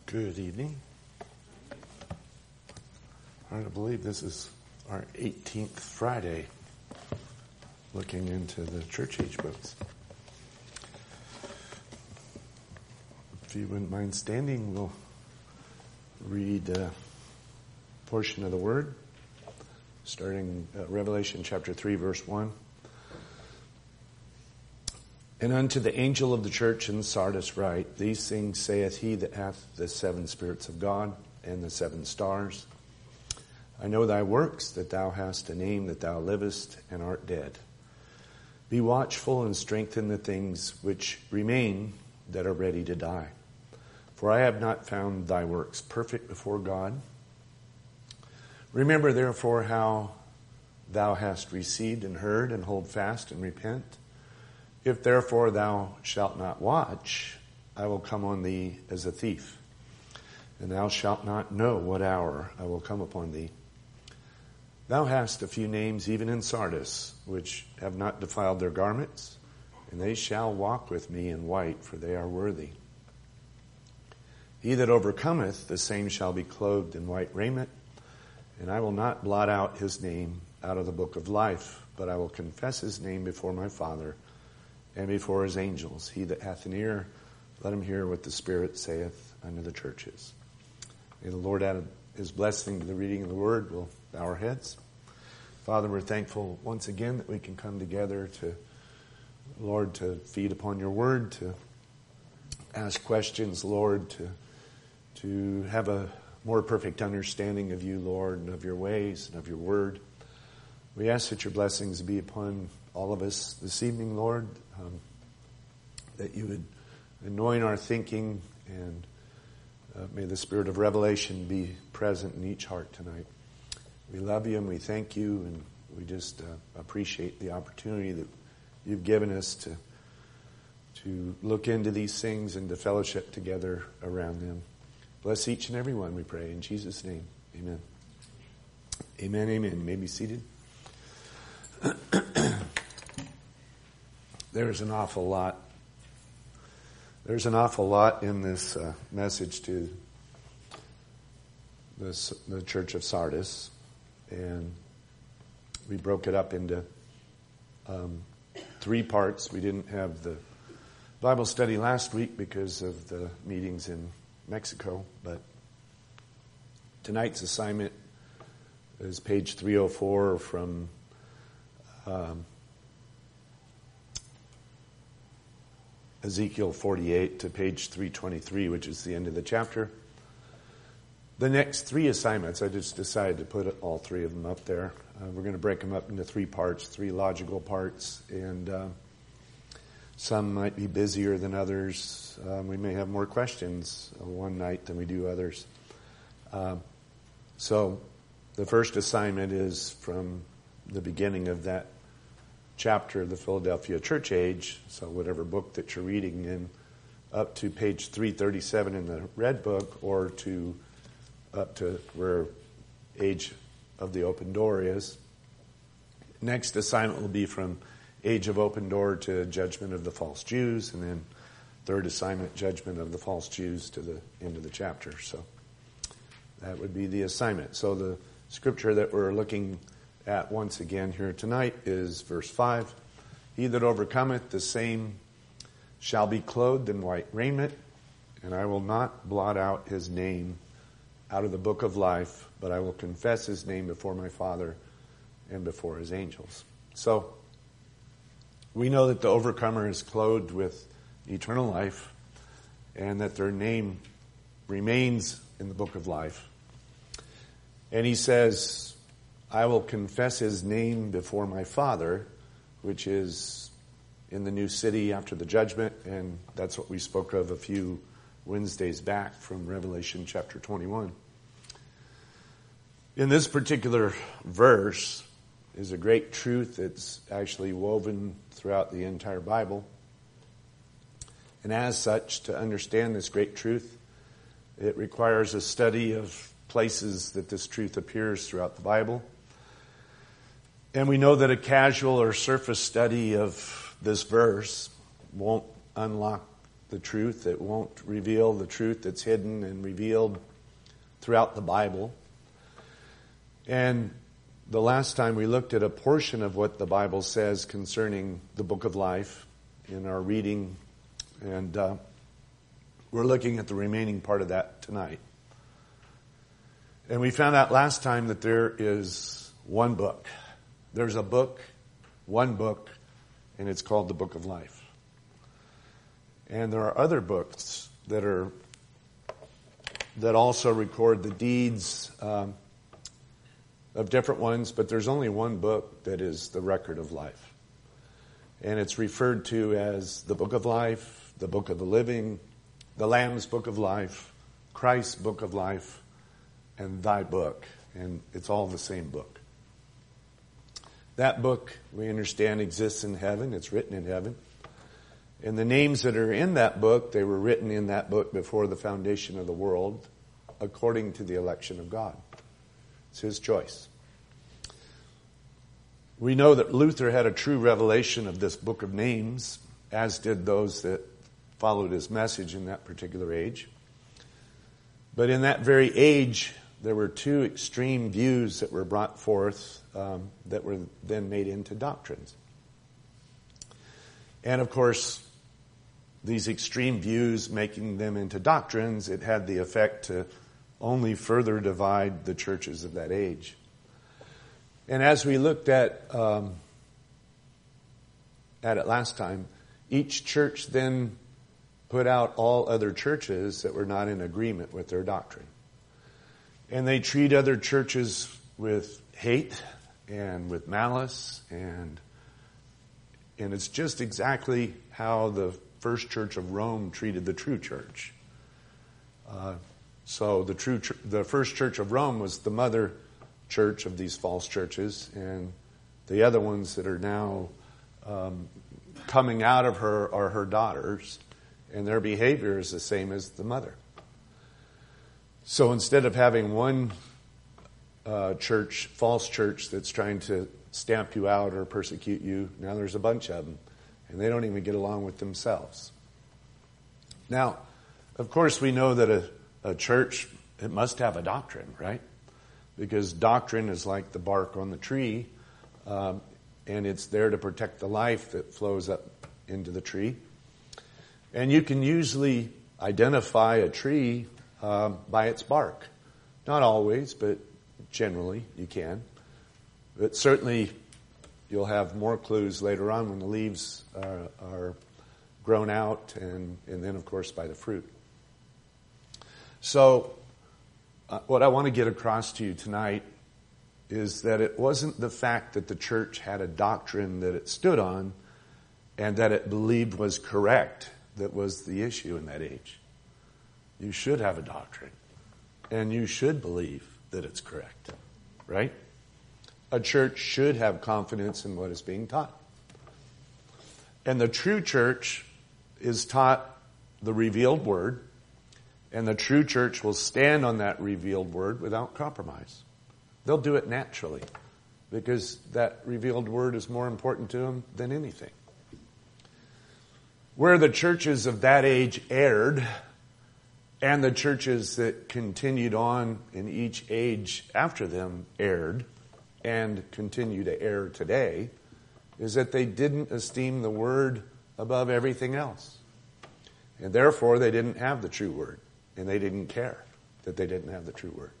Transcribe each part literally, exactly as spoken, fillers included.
Good evening. Hard to believe this is our eighteenth Friday looking into the church age books. If you wouldn't mind standing, we'll read a portion of the Word, starting uh, Revelation chapter three, verse one. And unto the angel of the church in Sardis write, These things saith he that hath the seven spirits of God and the seven stars. I know thy works, that thou hast a name, that thou livest and art dead. Be watchful and strengthen the things which remain that are ready to die. For I have not found thy works perfect before God. Remember therefore how thou hast received and heard, and hold fast and repent. If therefore thou shalt not watch, I will come on thee as a thief, and thou shalt not know what hour I will come upon thee. Thou hast a few names even in Sardis, which have not defiled their garments, and they shall walk with me in white, for they are worthy. He that overcometh, the same shall be clothed in white raiment, and I will not blot out his name out of the book of life, but I will confess his name before my Father and before his angels. He that hath an ear, let him hear what the Spirit saith unto the churches. May the Lord add his blessing to the reading of the Word. We'll bow our heads. Father, we're thankful once again that we can come together to, Lord, to feed upon your Word, to ask questions, Lord, to, to have a more perfect understanding of you, Lord, and of your ways and of your Word. We ask that your blessings be upon all of us this evening, Lord, um, that you would anoint our thinking, and uh, may the spirit of revelation be present in each heart tonight. We love you and we thank you, and we just uh, appreciate the opportunity that you've given us to to look into these things and to fellowship together around them. Bless each and every one, we pray, in Jesus' name. Amen. Amen, amen. You may be seated. There's an awful lot. There's an awful lot in this uh, message to this, the Church of Sardis, and we broke it up into um, three parts. We didn't have the Bible study last week because of the meetings in Mexico, but tonight's assignment is page three oh four from um, Ezekiel forty-eight to page three twenty-three, which is the end of the chapter. The next three assignments, I just decided to put all three of them up there. Uh, we're going to break them up into three parts, three logical parts, and uh, some might be busier than others. Um, we may have more questions one night than we do others. Uh, so the first assignment is from the beginning of that chapter of the Philadelphia Church Age, so whatever book that you're reading in, up to page three thirty-seven in the Red Book, or to up to where Age of the Open Door is. Next assignment will be from Age of Open Door to Judgment of the False Jews, and then third assignment, Judgment of the False Jews, to the end of the chapter. So that would be the assignment. So the scripture that we're looking at once again here tonight is verse five. He that overcometh, the same shall be clothed in white raiment, and I will not blot out his name out of the book of life, but I will confess his name before my Father and before his angels. So we know that the overcomer is clothed with eternal life, and that their name remains in the book of life. And he says, I will confess his name before my Father, which is in the new city after the judgment, and that's what we spoke of a few Wednesdays back from Revelation chapter twenty-one. In this particular verse is a great truth that's actually woven throughout the entire Bible. And as such, to understand this great truth, it requires a study of places that this truth appears throughout the Bible. And we know that a casual or surface study of this verse won't unlock the truth. It won't reveal the truth that's hidden and revealed throughout the Bible. And the last time we looked at a portion of what the Bible says concerning the book of life in our reading, and uh, we're looking at the remaining part of that tonight. And we found out last time that there is one book. There's a book, one book, and it's called the Book of Life. And there are other books that are that also record the deeds um, of different ones, but there's only one book that is the record of life. And it's referred to as the Book of Life, the Book of the Living, the Lamb's Book of Life, Christ's Book of Life, and thy book. And it's all the same book. That book, we understand, exists in heaven. It's written in heaven. And the names that are in that book, they were written in that book before the foundation of the world, according to the election of God. It's his choice. We know that Luther had a true revelation of this book of names, as did those that followed his message in that particular age. But in that very age, there were two extreme views that were brought forth um, that were then made into doctrines. And of course, these extreme views, making them into doctrines, it had the effect to only further divide the churches of that age. And as we looked at um, at it last time, each church then put out all other churches that were not in agreement with their doctrine. And they treat other churches with hate and with malice, and and it's just exactly how the first church of Rome treated the true church. Uh, so the true, ch- the first church of Rome was the mother church of these false churches, and the other ones that are now um, coming out of her are her daughters, and their behavior is the same as the mother. So instead of having one uh, church, false church, that's trying to stamp you out or persecute you, now there's a bunch of them, and they don't even get along with themselves. Now, of course, we know that a, a church, it must have a doctrine, right? Because doctrine is like the bark on the tree, um, and it's there to protect the life that flows up into the tree. And you can usually identify a tree um, by its bark. Not always, but generally you can. But certainly you'll have more clues later on when the leaves are, are grown out, and, and then, of course, by the fruit. So uh, what I want to get across to you tonight is that it wasn't the fact that the church had a doctrine that it stood on and that it believed was correct that was the issue in that age. You should have a doctrine, and you should believe that it's correct, right? A church should have confidence in what is being taught. And the true church is taught the revealed word, and the true church will stand on that revealed word without compromise. They'll do it naturally, because that revealed word is more important to them than anything. Where the churches of that age erred, and the churches that continued on in each age after them erred, and continue to err today, is that they didn't esteem the word above everything else. And therefore, they didn't have the true word. And they didn't care that they didn't have the true word.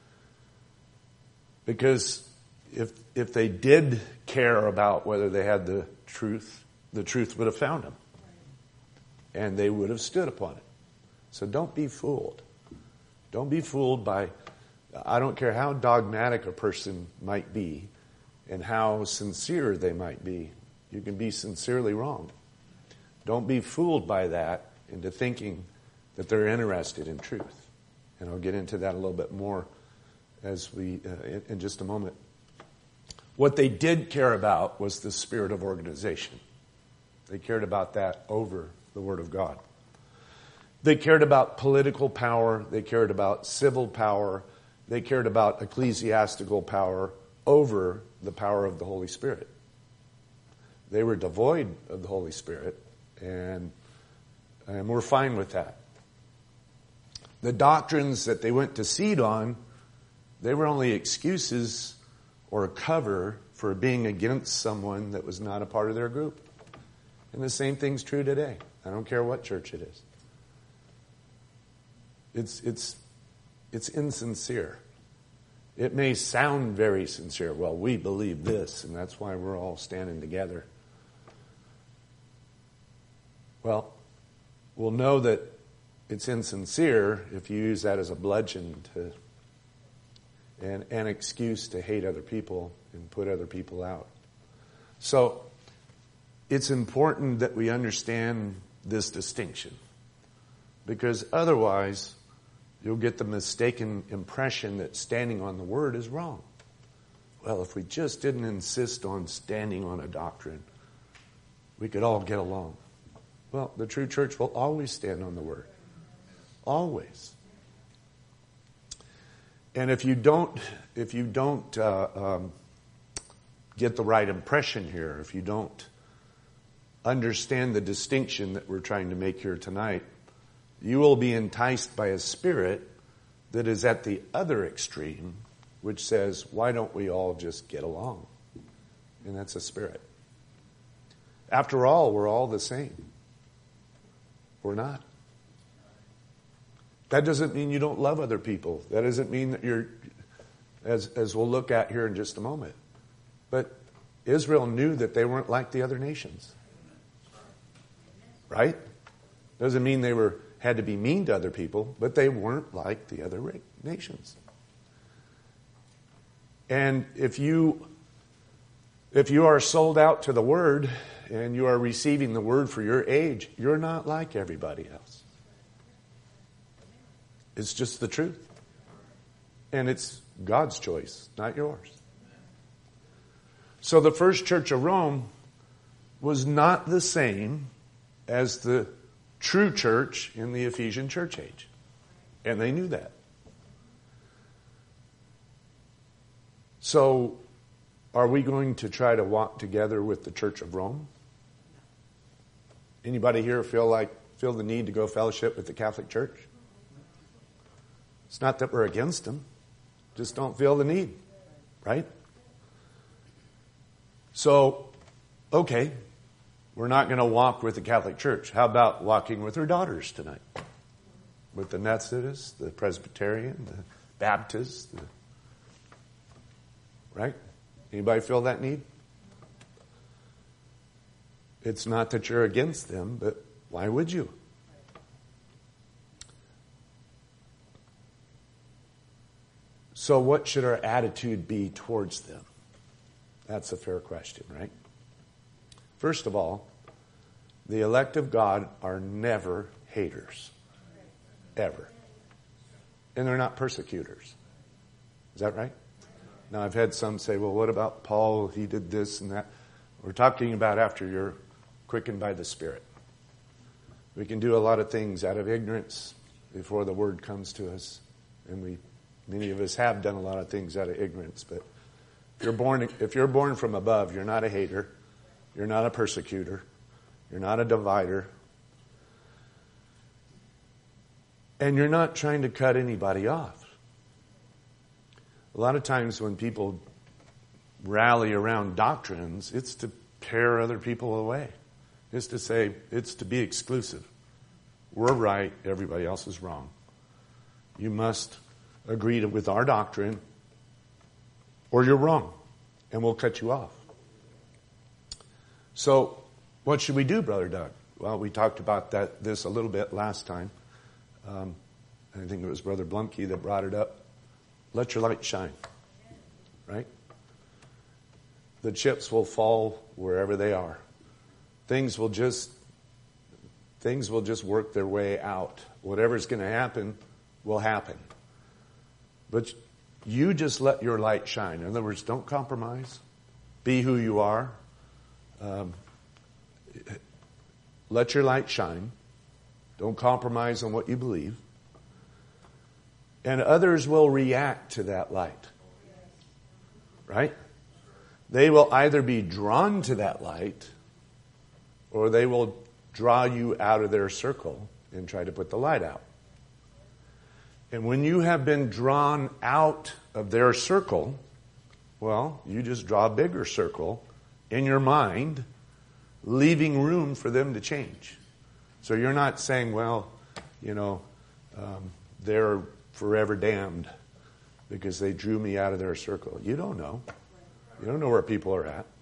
Because if if they did care about whether they had the truth, the truth would have found them. And they would have stood upon it. So don't be fooled. Don't be fooled by, I don't care how dogmatic a person might be and how sincere they might be. You can be sincerely wrong. Don't be fooled by that into thinking that they're interested in truth. And I'll get into that a little bit more as we uh, in, in just a moment. What they did care about was the spirit of organization. They cared about that over the Word of God. They cared about political power. They cared about civil power. They cared about ecclesiastical power over the power of the Holy Spirit. They were devoid of the Holy Spirit, and And we're fine with that. The doctrines that they went to seed on, they were only excuses or a cover for being against someone that was not a part of their group. And the same thing's true today. I don't care what church it is. It's, it's, it's insincere. It may sound very sincere. Well, we believe this, and that's why we're all standing together. Well, we'll know that it's insincere if you use that as a bludgeon to, and an excuse to hate other people and put other people out. So, it's important that we understand this distinction, because otherwise you'll get the mistaken impression that standing on the Word is wrong. Well, if we just didn't insist on standing on a doctrine, we could all get along. Well, the true church will always stand on the Word. Always. And if you don't, if you don't uh, um, get the right impression here, if you don't understand the distinction that we're trying to make here tonight, you will be enticed by a spirit that is at the other extreme, which says, why don't we all just get along? And that's a spirit. After all, we're all the same. We're not. That doesn't mean you don't love other people. That doesn't mean that you're, as, as we'll look at here in just a moment. But Israel knew that they weren't like the other nations. Right? Doesn't mean they were had to be mean to other people, but they weren't like the other nations. And if you if you are sold out to the Word and you are receiving the Word for your age, you're not like everybody else. It's just the truth. And it's God's choice, not yours. So the first church of Rome was not the same as the true church in the Ephesian church age. And they knew that. So, are we going to try to walk together with the Church of Rome? Anybody here feel like feel the need to go fellowship with the Catholic Church? It's not that we're against them. Just don't feel the need. Right? So, okay. We're not going to walk with the Catholic Church. How about walking with her daughters tonight? With the Methodists, the Presbyterian, the Baptists, the, right? Anybody feel that need? It's not that you're against them, but why would you? So what should our attitude be towards them? That's a fair question, right? First of all, the elect of God are never haters. Ever. And they're not persecutors. Is that right? Now, I've had some say, well, what about Paul? He did this and that. We're talking about after you're quickened by the Spirit. We can do a lot of things out of ignorance before the Word comes to us. And we, many of us have done a lot of things out of ignorance. But if you're born, if you're born from above, you're not a hater. You're not a persecutor. You're not a divider. And you're not trying to cut anybody off. A lot of times when people rally around doctrines, it's to tear other people away. It's to say, it's to be exclusive. We're right, everybody else is wrong. You must agree to, with our doctrine, or you're wrong, and we'll cut you off. So, what should we do, Brother Doug? Well, we talked about that this a little bit last time. Um, I think it was Brother Blumke that brought it up. Let your light shine. Right? The chips will fall wherever they are. Things will just things will just work their way out. Whatever's going to happen will happen. But you just let your light shine. In other words, don't compromise. Be who you are. Um, let your light shine. Don't compromise on what you believe. And others will react to that light. Right? They will either be drawn to that light, or they will draw you out of their circle and try to put the light out. And when you have been drawn out of their circle, well, you just draw a bigger circle in your mind, leaving room for them to change. So you're not saying, well, you know, um, they're forever damned because they drew me out of their circle. You don't know. You don't know where people are at.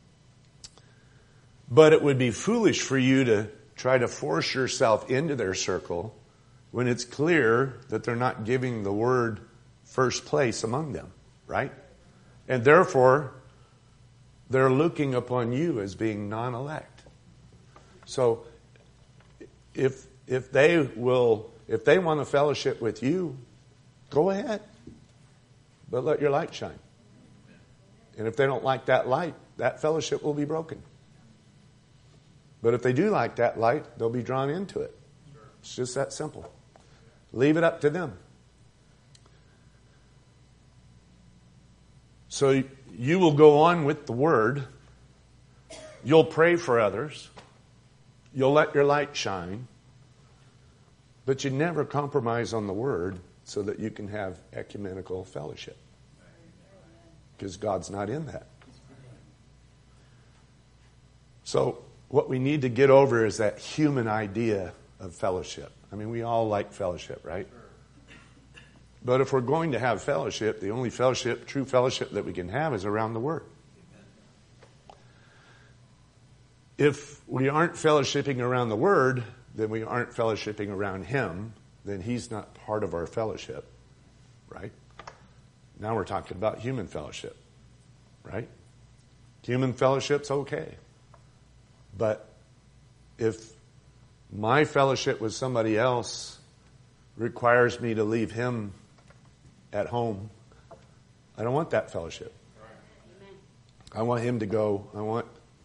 But it would be foolish for you to try to force yourself into their circle when it's clear that they're not giving the word first place among them, right? And therefore, they're looking upon you as being non-elect. So if if they will, if they want to fellowship with you, go ahead. But let your light shine. And if they don't like that light, that fellowship will be broken. But if they do like that light, they'll be drawn into it. It's just that simple. Leave it up to them. So you will go on with the word. You'll pray for others. You'll let your light shine. But you never compromise on the word so that you can have ecumenical fellowship. Because God's not in that. So what we need to get over is that human idea of fellowship. I mean, we all like fellowship, right? But if we're going to have fellowship, the only fellowship, true fellowship that we can have is around the Word. If we aren't fellowshipping around the Word, then we aren't fellowshipping around Him, then He's not part of our fellowship, right? Now we're talking about human fellowship, right? Human fellowship's okay. But if my fellowship with somebody else requires me to leave him at home, I don't want that fellowship. I want him to go, I want,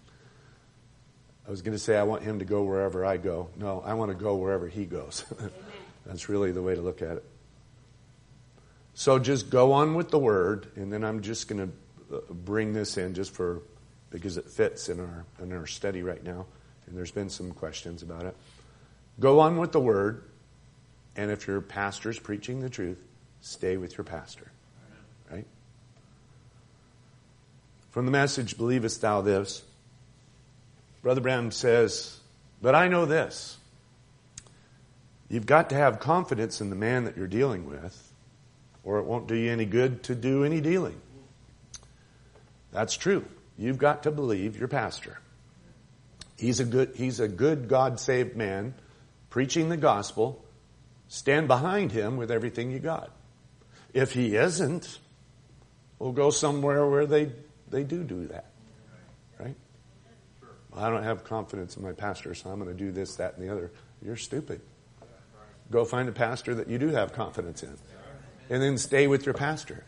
I was going to say I want him to go wherever I go. No, I want to go wherever he goes. That's really the way to look at it. So just go on with the word, and then I'm just going to bring this in just for, because it fits in our in our study right now, and there's been some questions about it. Go on with the word, and if your pastor's preaching the truth, stay with your pastor. Right? From the Message, Believest Thou This? Brother Branham says, but I know this. You've got to have confidence in the man that you're dealing with, or it won't do you any good to do any dealing. That's true. You've got to believe your pastor. He's a good, he's a good God-saved man, preaching the gospel. Stand behind him with everything you got. If he isn't, we'll go somewhere where they, they do do that. Right? Well, I don't have confidence in my pastor, so I'm going to do this, that, and the other. You're stupid. Go find a pastor that you do have confidence in. And then stay with your pastor.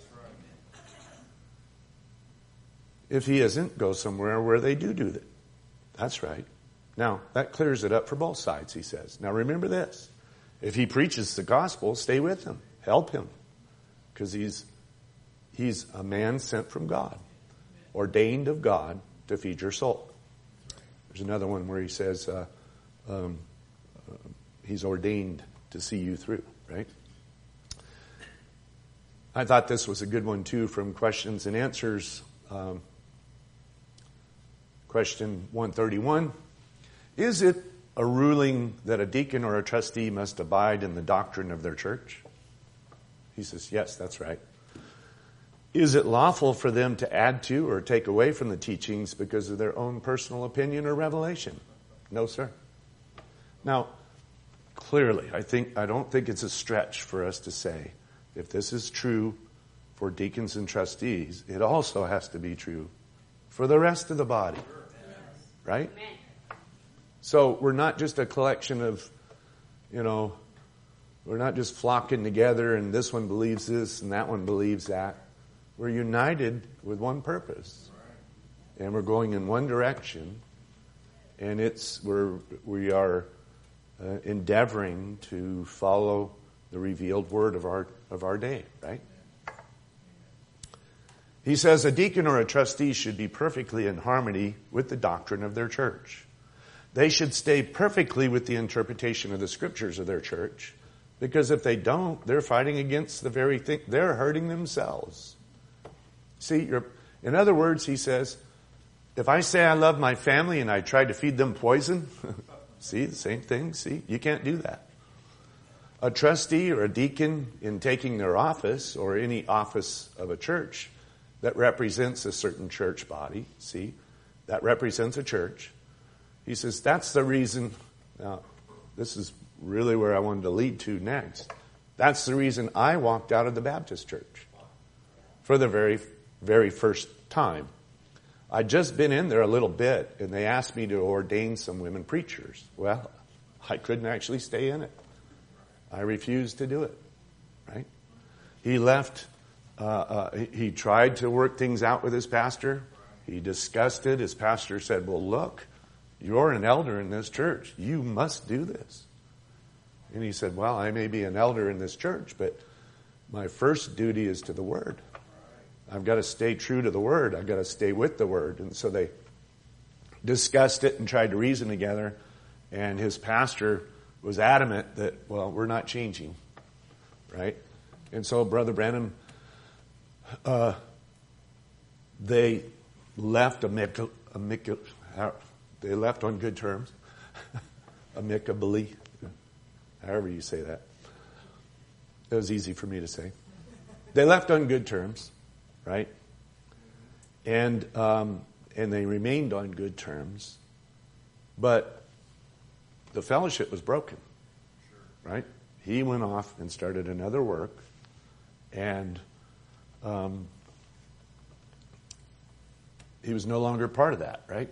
If he isn't, go somewhere where they do do that. That's right. Now, that clears it up for both sides, he says. Now, remember this. If he preaches the gospel, stay with him. Help him. Because he's, he's a man sent from God. Ordained of God to feed your soul. There's another one where he says uh, um, uh, he's ordained to see you through, right? I thought this was a good one, too, from Questions and Answers. Um, question one thirty-one. Is it a ruling that a deacon or a trustee must abide in the doctrine of their church? He says, yes, that's right. Is it lawful for them to add to or take away from the teachings because of their own personal opinion or revelation? No, sir. Now, clearly, I think I don't think it's a stretch for us to say, if this is true for deacons and trustees, it also has to be true for the rest of the body. Right? So we're not just a collection of, you know, we're not just flocking together and this one believes this and that one believes that. We're united with one purpose. And we're going in one direction. And it's, we're, we are uh, endeavoring to follow the revealed word of our, of our day, right? He says a deacon or a trustee should be perfectly in harmony with the doctrine of their church. They should stay perfectly with the interpretation of the scriptures of their church, because if they don't, they're fighting against the very thing. They're hurting themselves. See, you're, in other words, he says, if I say I love my family and I try to feed them poison, see, the same thing, see, you can't do that. A trustee or a deacon in taking their office, or any office of a church that represents a certain church body, see, that represents a church. He says, that's the reason, now, this is really where I wanted to lead to next. That's the reason I walked out of the Baptist church for the very, very first time. I'd just been in there a little bit, and they asked me to ordain some women preachers. Well, I couldn't actually stay in it. I refused to do it, right? He left, uh, uh, he tried to work things out with his pastor. He discussed it. His pastor said, well, look, you're an elder in this church. You must do this. And he said, well, I may be an elder in this church, but my first duty is to the Word. I've got to stay true to the Word. I've got to stay with the Word. And so they discussed it and tried to reason together. And his pastor was adamant that, well, we're not changing, right? And so Brother Branham, uh, they left amic- amic- they left on good terms, amicably, however you say that. It was easy for me to say. They left on good terms. Right? And um, and they remained on good terms. But the fellowship was broken. Right? He went off and started another work. And um, he was no longer part of that, right?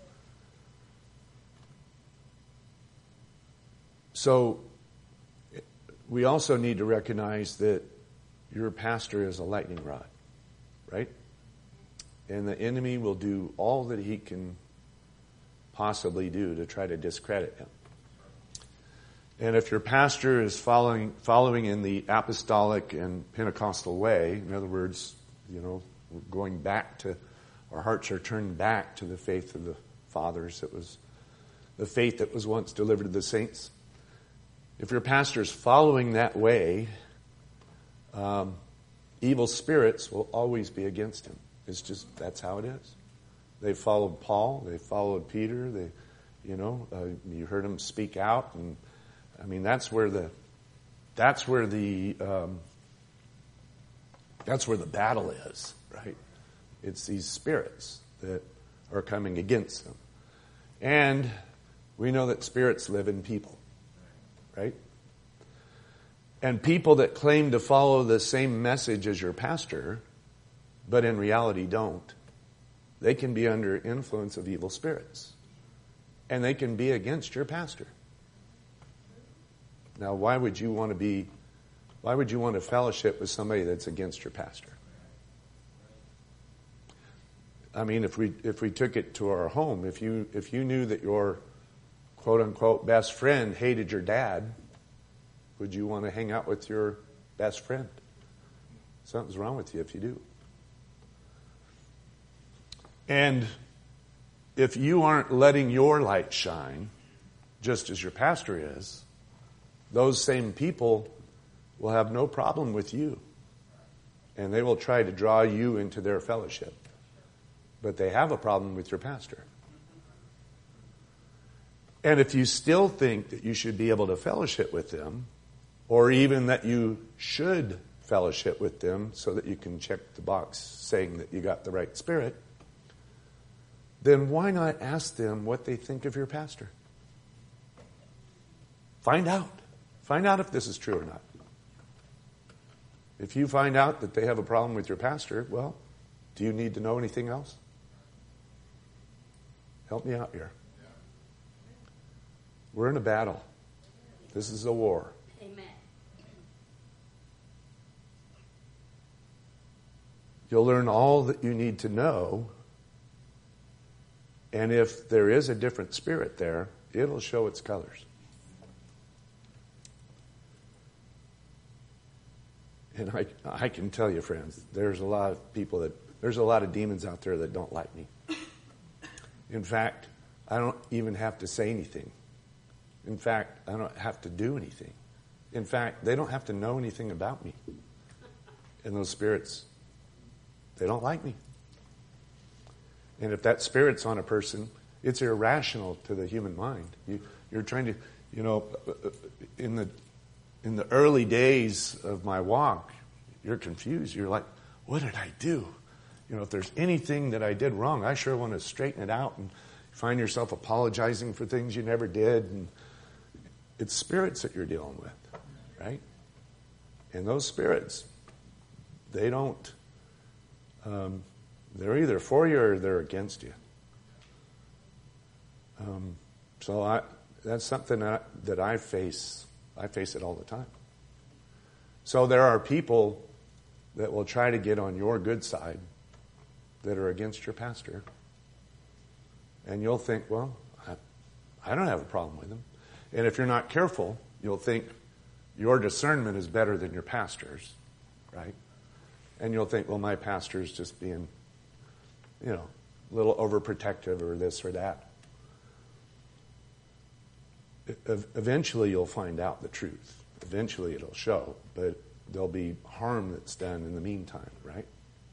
So we also need to recognize that your pastor is a lightning rod. Right? And the enemy will do all that he can possibly do to try to discredit him. And if your pastor is following following in the apostolic and Pentecostal way, in other words, you know, we're going back to, our hearts are turned back to the faith of the fathers. It was the faith that was once delivered to the saints. If your pastor is following that way, um, evil spirits will always be against him. It's just, that's how it is. They followed Paul. They followed Peter. They, you know, uh, you heard them speak out. And I mean, that's where the, that's where the, um, that's where the battle is, right? It's these spirits that are coming against them. And we know that spirits live in people, right? And people that claim to follow the same message as your pastor, but in reality don't, they can be under influence of evil spirits. And they can be against your pastor. Now, why would you want to be, why would you want to fellowship with somebody that's against your pastor? I mean, if we if we took it to our home, if you if you knew that your quote unquote best friend hated your dad, would you want to hang out with your best friend? Something's wrong with you if you do. And if you aren't letting your light shine, just as your pastor is, those same people will have no problem with you. And they will try to draw you into their fellowship. But they have a problem with your pastor. And if you still think that you should be able to fellowship with them, or even that you should fellowship with them so that you can check the box saying that you got the right spirit, then why not ask them what they think of your pastor? Find out. Find out if this is true or not. If you find out that they have a problem with your pastor, well, do you need to know anything else? Help me out here. We're in a battle. This is a war. Amen. You'll learn all that you need to know. And if there is a different spirit there, it'll show its colors. And I, I can tell you, friends, there's a lot of people that, there's a lot of demons out there that don't like me. In fact, I don't even have to say anything. In fact, I don't have to do anything. In fact, they don't have to know anything about me. And those spirits, they don't like me. And if that spirit's on a person, it's irrational to the human mind. You, you're trying to, you know, in the in the early days of my walk, you're confused. You're like, what did I do? You know, if there's anything that I did wrong, I sure want to straighten it out. And you find yourself apologizing for things you never did. And it's spirits that you're dealing with, right? And those spirits, they don't, um, they're either for you or they're against you. Um, so I, that's something that, that I face. I face it all the time. So there are people that will try to get on your good side that are against your pastor. And you'll think, well, I, I don't have a problem with them. And if you're not careful, you'll think your discernment is better than your pastor's, right? And you'll think, well, my pastor's just being, you know, a little overprotective or this or that. Eventually you'll find out the truth. Eventually it'll show, but there'll be harm that's done in the meantime, right?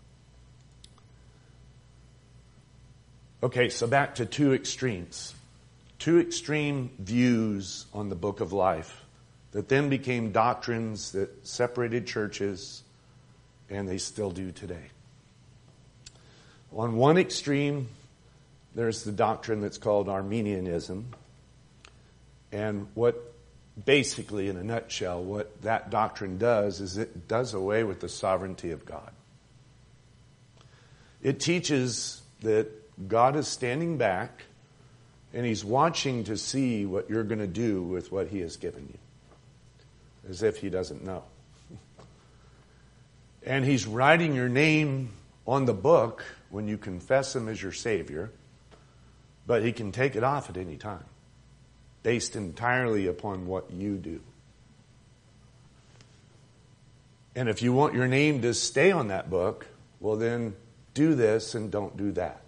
Okay, so back to two extremes. Two extreme views on the book of life that then became doctrines that separated churches, and they still do today. On one extreme, there's the doctrine that's called Arminianism. And what basically, in a nutshell, what that doctrine does is it does away with the sovereignty of God. It teaches that God is standing back and He's watching to see what you're going to do with what He has given you. As if He doesn't know. And He's writing your name on the book when you confess Him as your Savior, but He can take it off at any time, based entirely upon what you do. And if you want your name to stay on that book, well then do this and don't do that.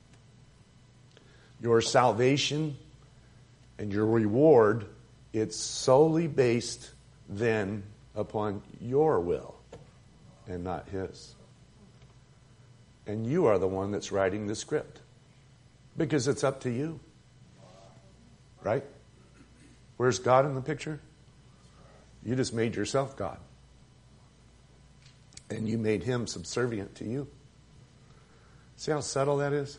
Your salvation and your reward, it's solely based then upon your will and not His. And you are the one that's writing the script. Because it's up to you. Right? Where's God in the picture? You just made yourself God. And you made Him subservient to you. See how subtle that is?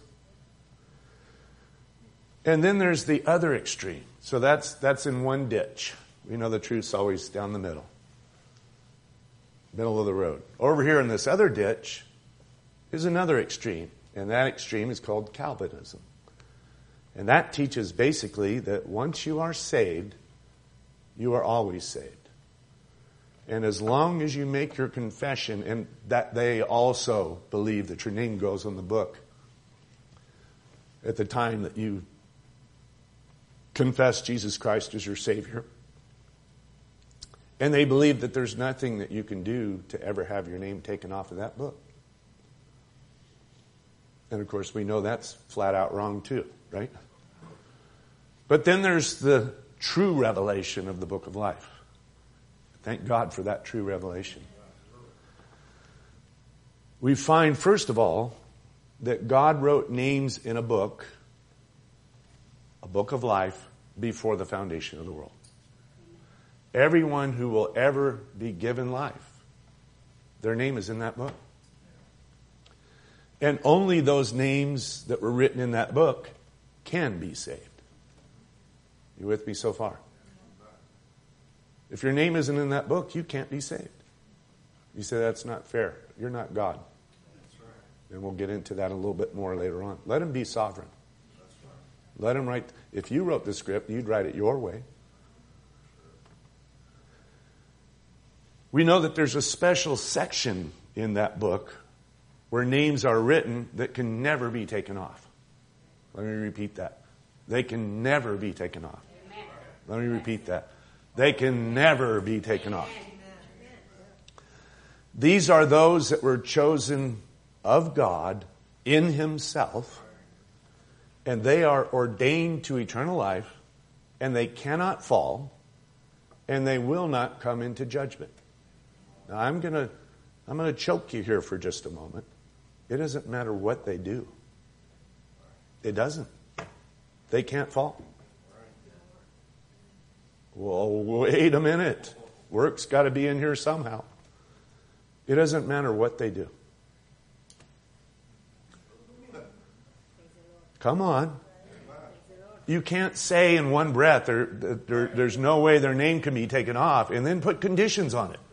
And then there's the other extreme. So that's that's in one ditch. We know the truth's always down the middle. Middle of the road. Over here in this other ditch is another extreme. And that extreme is called Calvinism. And that teaches basically that once you are saved, you are always saved. And as long as you make your confession, and that they also believe that your name goes on the book at the time that you confess Jesus Christ as your Savior. And they believe that there's nothing that you can do to ever have your name taken off of that book. And of course we know that's flat out wrong too, right? But then there's the true revelation of the book of life. Thank God for that true revelation. We find, first of all, that God wrote names in a book, a book of life, before the foundation of the world. Everyone who will ever be given life, their name is in that book. And only those names that were written in that book can be saved. You with me so far? If your name isn't in that book, you can't be saved. You say, that's not fair. You're not God. That's right. And we'll get into that a little bit more later on. Let Him be sovereign. That's right. Let Him write. If you wrote the script, you'd write it your way. We know that there's a special section in that book where names are written that can never be taken off. Let me repeat that. They can never be taken off. Amen. Let me repeat that. They can never be taken off. These are those that were chosen of God in Himself, And they are ordained to eternal life, and they cannot fall, and they will not come into judgment. Now, I'm going to I'm going to choke you here for just a moment. It doesn't matter what they do. It doesn't. They can't fall. Well, wait a minute. Work's got to be in here somehow. It doesn't matter what they do. Come on. You can't say in one breath, there, there, there's no way their name can be taken off, and then put conditions on it.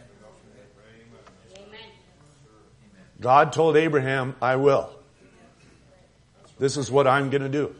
God told Abraham, I will. This is what I'm going to do.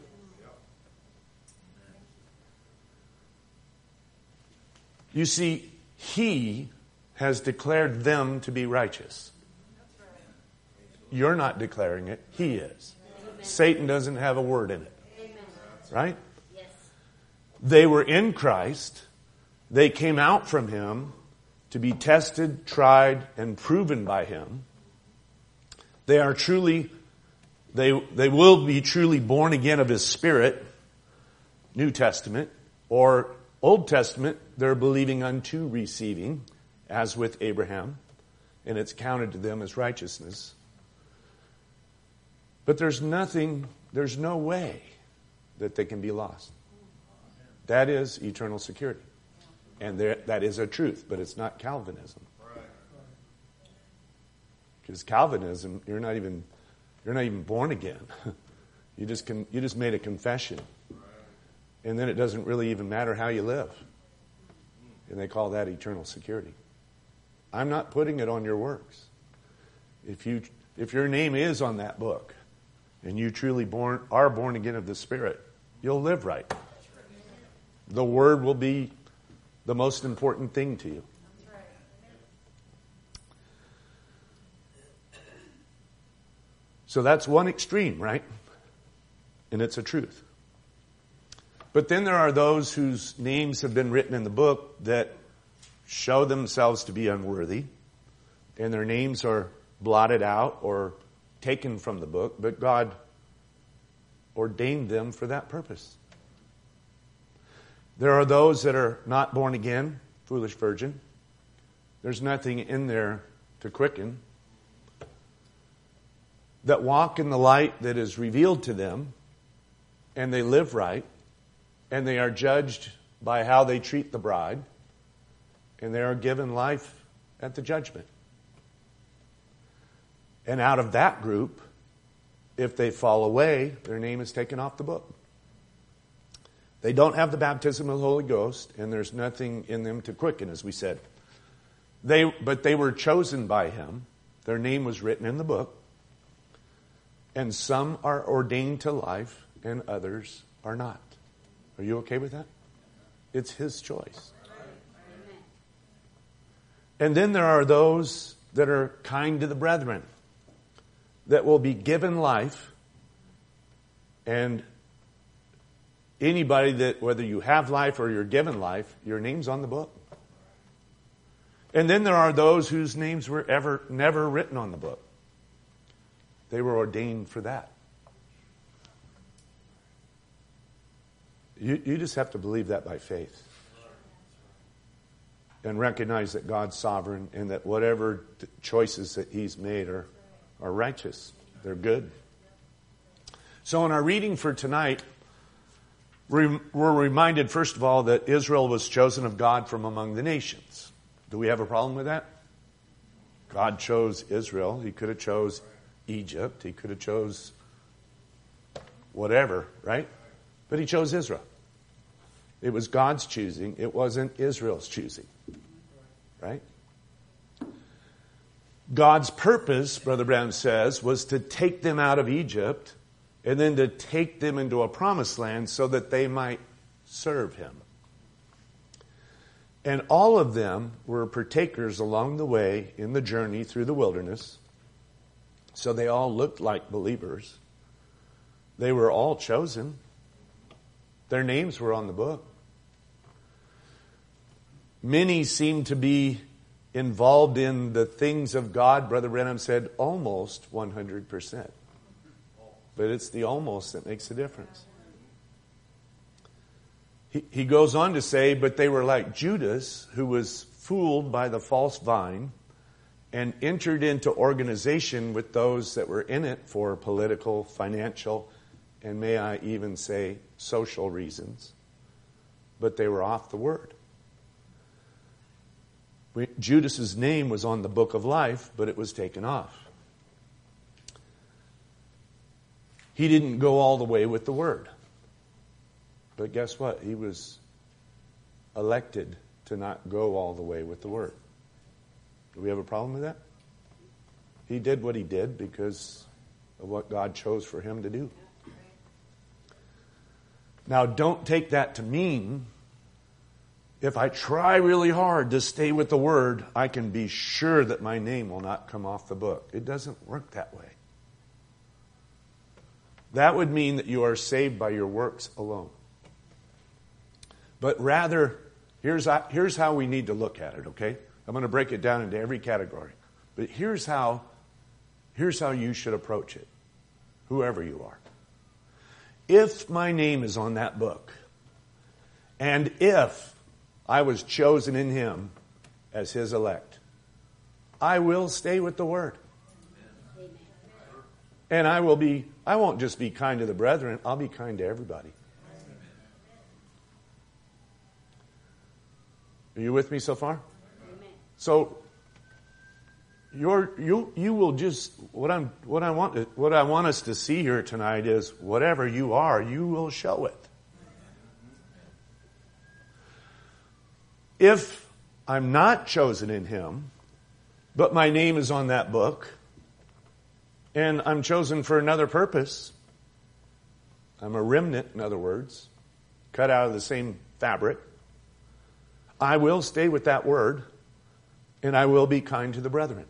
You see, He has declared them to be righteous. You're not declaring it. He is. Satan doesn't have a word in it. Right? They were in Christ. They came out from Him to be tested, tried, and proven by Him. They are truly, they, they will be truly born again of His Spirit, New Testament, or Old Testament, they're believing unto receiving, as with Abraham, and it's counted to them as righteousness. But there's nothing, there's no way that they can be lost. That is eternal security. And there, that is a truth, but it's not Calvinism. Because Calvinism, you're not even you're not even born again. You just can you just made a confession. And then it doesn't really even matter how you live. And they call that eternal security. I'm not putting it on your works. If you if your name is on that book and you truly born are born again of the Spirit, you'll live right. The Word will be the most important thing to you. So that's one extreme, right? And it's a truth. But then there are those whose names have been written in the book that show themselves to be unworthy, and their names are blotted out or taken from the book, but God ordained them for that purpose. There are those that are not born again, foolish virgin. There's nothing in there to quicken, that walk in the light that is revealed to them, and they live right, and they are judged by how they treat the bride, and they are given life at the judgment. And out of that group, if they fall away, their name is taken off the book. They don't have the baptism of the Holy Ghost, and there's nothing in them to quicken, as we said. They, but they were chosen by Him. Their name was written in the book. And some are ordained to life, and others are not. Are you okay with that? It's His choice. And then there are those that are kind to the brethren, that will be given life, and anybody that, whether you have life or you're given life, your name's on the book. And then there are those whose names were ever never written on the book. They were ordained for that. You, you just have to believe that by faith. And recognize that God's sovereign and that whatever choices that He's made are, are righteous. They're good. So in our reading for tonight, we're reminded, first of all, that Israel was chosen of God from among the nations. Do we have a problem with that? God chose Israel. He could have chose Egypt. He could have chose whatever, right? But He chose Israel. It was God's choosing. It wasn't Israel's choosing. Right? God's purpose, Brother Brown says, was to take them out of Egypt and then to take them into a promised land so that they might serve Him. And all of them were partakers along the way in the journey through the wilderness. So they all looked like believers. They were all chosen. Their names were on the book. Many seemed to be involved in the things of God, Brother Branham said, almost one hundred percent. But it's the almost that makes the difference. He, he goes on to say, but they were like Judas, who was fooled by the false vine and entered into organization with those that were in it for political, financial, and may I even say social reasons. But they were off the word. Judas's name was on the book of life, but it was taken off. He didn't go all the way with the word. But guess what? He was elected to not go all the way with the word. Do we have a problem with that? He did what he did because of what God chose for him to do. Now, don't take that to mean if I try really hard to stay with the word, I can be sure that my name will not come off the book. It doesn't work that way. That would mean that you are saved by your works alone. But rather, here's, here's how we need to look at it, okay? I'm going to break it down into every category. But here's how, here's how you should approach it, whoever you are. If my name is on that book, and if I was chosen in him as his elect, I will stay with the word. Amen. And I will be, I won't just be kind to the brethren, I'll be kind to everybody. Are you with me so far? Amen. So you're, you you will just what I'm what I want to, what I want us to see here tonight is whatever you are, you will show it. If I'm not chosen in him, but my name is on that book, and I'm chosen for another purpose, I'm a remnant, in other words, cut out of the same fabric, I will stay with that word, and I will be kind to the brethren.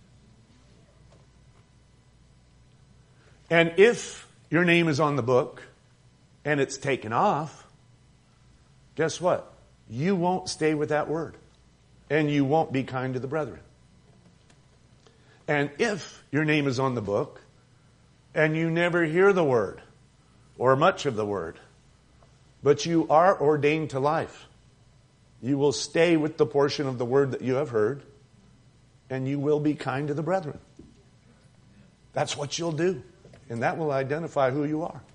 And if your name is on the book, and it's taken off, guess what? You won't stay with that word. And you won't be kind to the brethren. And if your name is on the book, and you never hear the word, or much of the word, but you are ordained to life, you will stay with the portion of the word that you have heard, and you will be kind to the brethren. That's what you'll do. And that will identify who you are.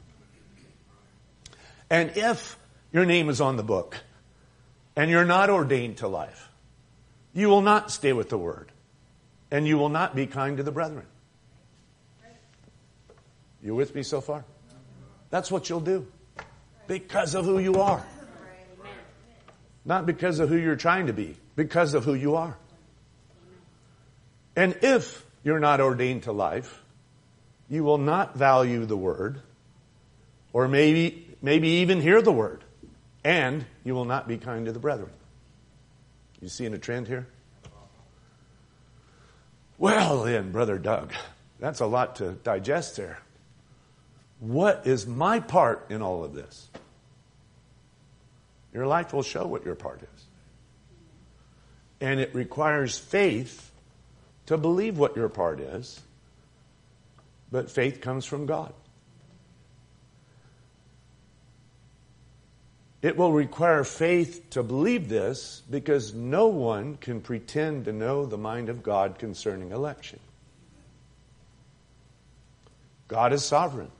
And if your name is on the book, and you're not ordained to life, you will not stay with the word. And you will not be kind to the brethren. You with me so far? That's what you'll do. Because of who you are. Not because of who you're trying to be. Because of who you are. And if you're not ordained to life, you will not value the word. Or maybe, maybe even hear the word. And you will not be kind to the brethren. You seeing a trend here? Well then, Brother Doug, that's a lot to digest there. What is my part in all of this? Your life will show what your part is. And it requires faith to believe what your part is. But faith comes from God. It will require faith to believe this because no one can pretend to know the mind of God concerning election. God is sovereign.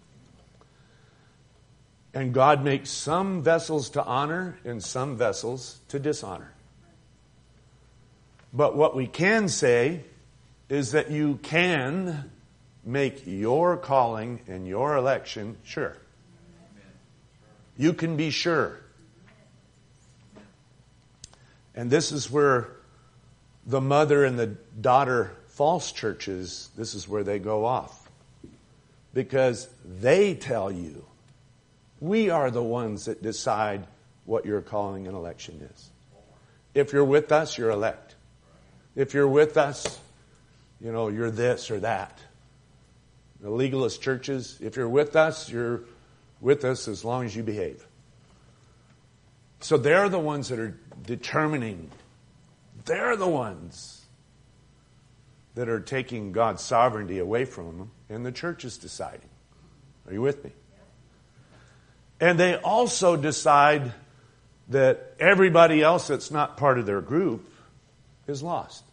And God makes some vessels to honor and some vessels to dishonor. But what we can say is that you can make your calling and your election sure. You can be sure. And this is where the mother and the daughter false churches, this is where they go off. Because they tell you, we are the ones that decide what your calling and election is. If you're with us, you're elect. If you're with us, you know, you're this or that. The legalist churches, if you're with us, you're with us as long as you behave. So they're the ones that are determining. They're the ones that are taking God's sovereignty away from them, and the church is deciding. Are you with me? And they also decide that everybody else that's not part of their group is lost.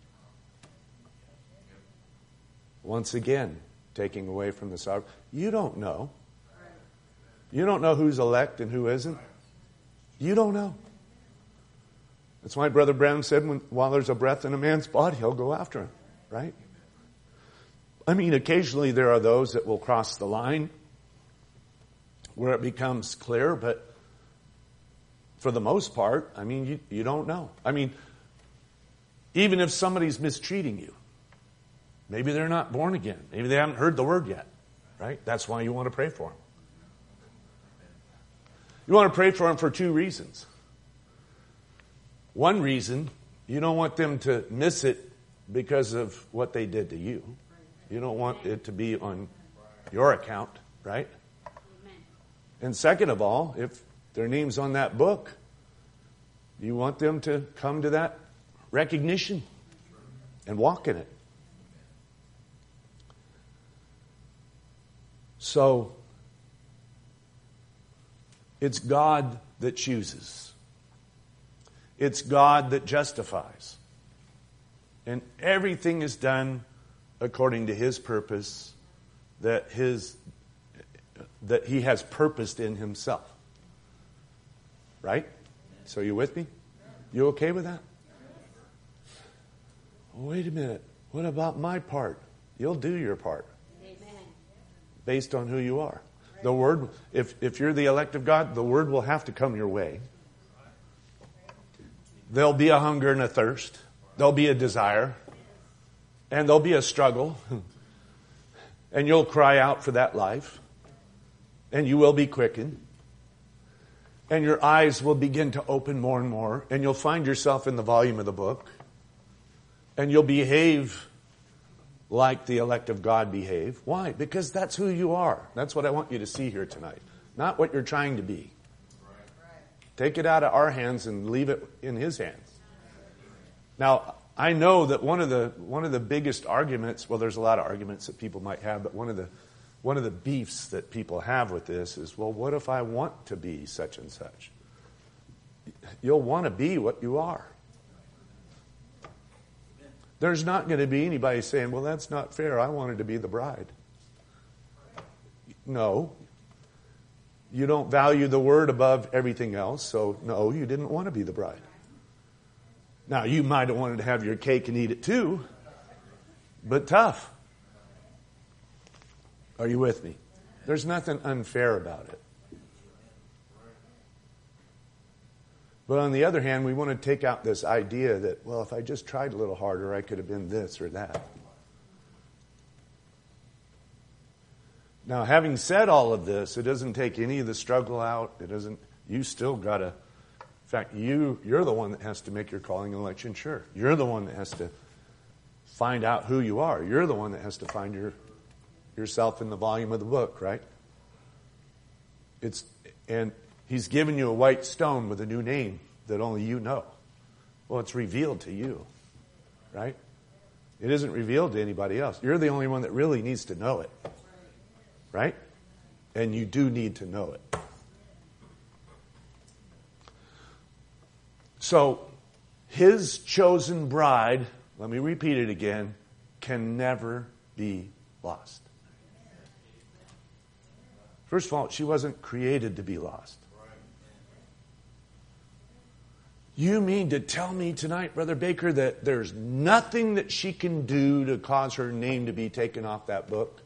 Once again, taking away from the sovereign. You don't know. You don't know who's elect and who isn't. You don't know. That's why Brother Branham said, when, while there's a breath in a man's body, he'll go after him. Right? I mean, occasionally there are those that will cross the line where it becomes clear, but for the most part, I mean, you, you don't know. I mean, even if somebody's mistreating you, maybe they're not born again. Maybe they haven't heard the word yet. Right? That's why you want to pray for them. You want to pray for them for two reasons. One reason, you don't want them to miss it because of what they did to you. You don't want it to be on your account, right? And second of all, if their name's on that book, you want them to come to that recognition and walk in it. So, it's God that chooses. It's God that justifies. And everything is done according to His purpose that His that He has purposed in Himself. Right? So you with me? You okay with that? Oh, wait a minute. What about my part? You'll do your part. Amen. Based on who you are. The word, if, if you're the elect of God, the word will have to come your way. There'll be a hunger and a thirst. There'll be a desire. And there'll be a struggle. And you'll cry out for that life. And you will be quickened. And your eyes will begin to open more and more. And you'll find yourself in the volume of the book. And you'll behave like the elect of God behave. Why? Because that's who you are. That's what I want you to see here tonight. Not what you're trying to be. Take it out of our hands and leave it in His hands. Now, I know that one of the one of the biggest arguments, well, there's a lot of arguments that people might have, but one of the one of the beefs that people have with this is, well, what if I want to be such and such? You'll want to be what you are. There's not going to be anybody saying, well, that's not fair. I wanted to be the bride. No. You don't value the word above everything else, so no, you didn't want to be the bride. Now, you might have wanted to have your cake and eat it too, but tough. Are you with me? There's nothing unfair about it. But on the other hand, we want to take out this idea that, well, if I just tried a little harder, I could have been this or that. Now, having said all of this, it doesn't take any of the struggle out. It doesn't. You still got to. In fact, you you're the one that has to make your calling and election sure. You're the one that has to find out who you are. You're the one that has to find your yourself in the volume of the book, right? It's and. He's given you a white stone with a new name that only you know. Well, it's revealed to you, right? It isn't revealed to anybody else. You're the only one that really needs to know it, right? And you do need to know it. So, His chosen bride, let me repeat it again, can never be lost. First of all, she wasn't created to be lost. You mean to tell me tonight, Brother Baker, that there's nothing that she can do to cause her name to be taken off that book?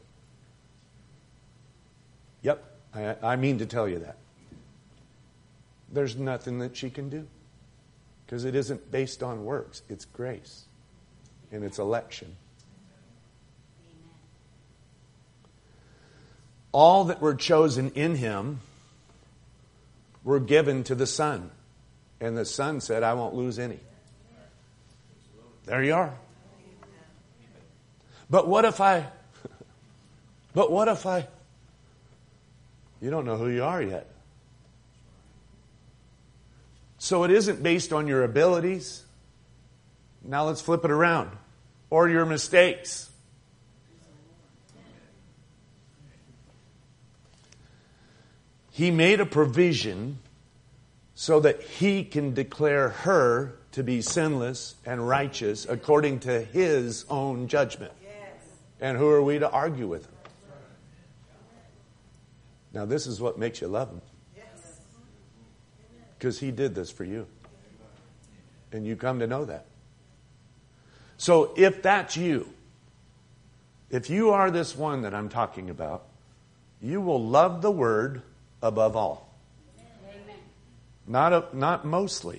Yep, I, I mean to tell you that. There's nothing that she can do. Because it isn't based on works. It's grace. And it's election. Amen. All that were chosen in Him were given to the Son. And the Son said, I won't lose any. There you are. But what if I, but what if I, you don't know who you are yet. So it isn't based on your abilities. Now let's flip it around. Or your mistakes. He made a provision so that he can declare her to be sinless and righteous according to his own judgment. And who are we to argue with him? Now this is what makes you love him. Because he did this for you. And you come to know that. So if that's you, if you are this one that I'm talking about, you will love the word above all. Amen. Not a, not mostly.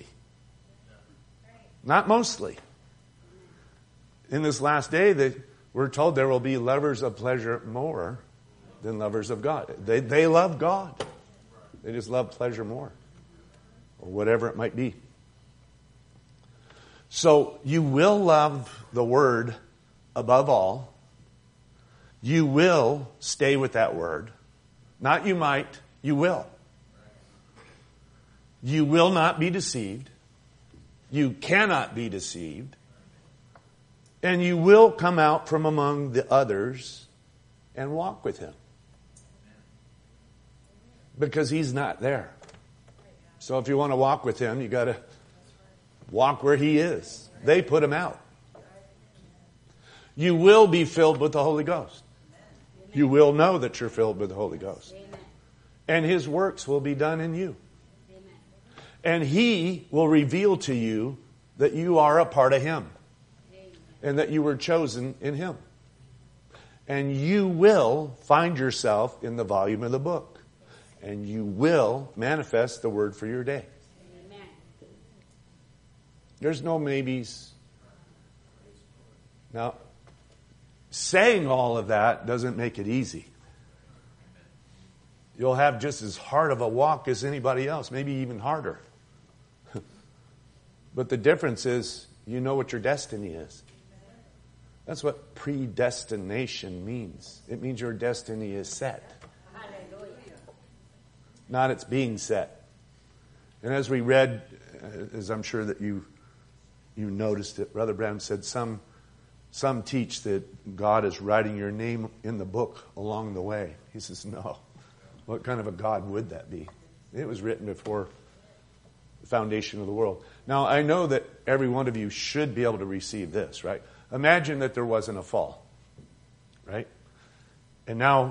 Not mostly. In this last day, that we're told there will be lovers of pleasure more than lovers of God. They, they love God. They just love pleasure more. Or whatever it might be. So you will love the word above all. You will stay with that word. Not you might, you will. You will not be deceived. You cannot be deceived. And you will come out from among the others and walk with him. Because he's not there. So if you want to walk with him, you got to walk where he is. They put him out. You will be filled with the Holy Ghost. You will know that you're filled with the Holy Ghost. And his works will be done in you. And he will reveal to you that you are a part of him. And that you were chosen in him. And you will find yourself in the volume of the book. And you will manifest the word for your day. Amen. There's no maybes. Now, saying all of that doesn't make it easy. You'll have just as hard of a walk as anybody else, maybe even harder. But the difference is you know what your destiny is. That's what predestination means. It means your destiny is set. Not it's being set. And as we read, as I'm sure that you you noticed it, Brother Branham said some some teach that God is writing your name in the book along the way. He says, no. What kind of a God would that be? It was written before the foundation of the world. Now, I know that every one of you should be able to receive this, right? Imagine that there wasn't a fall, right? And now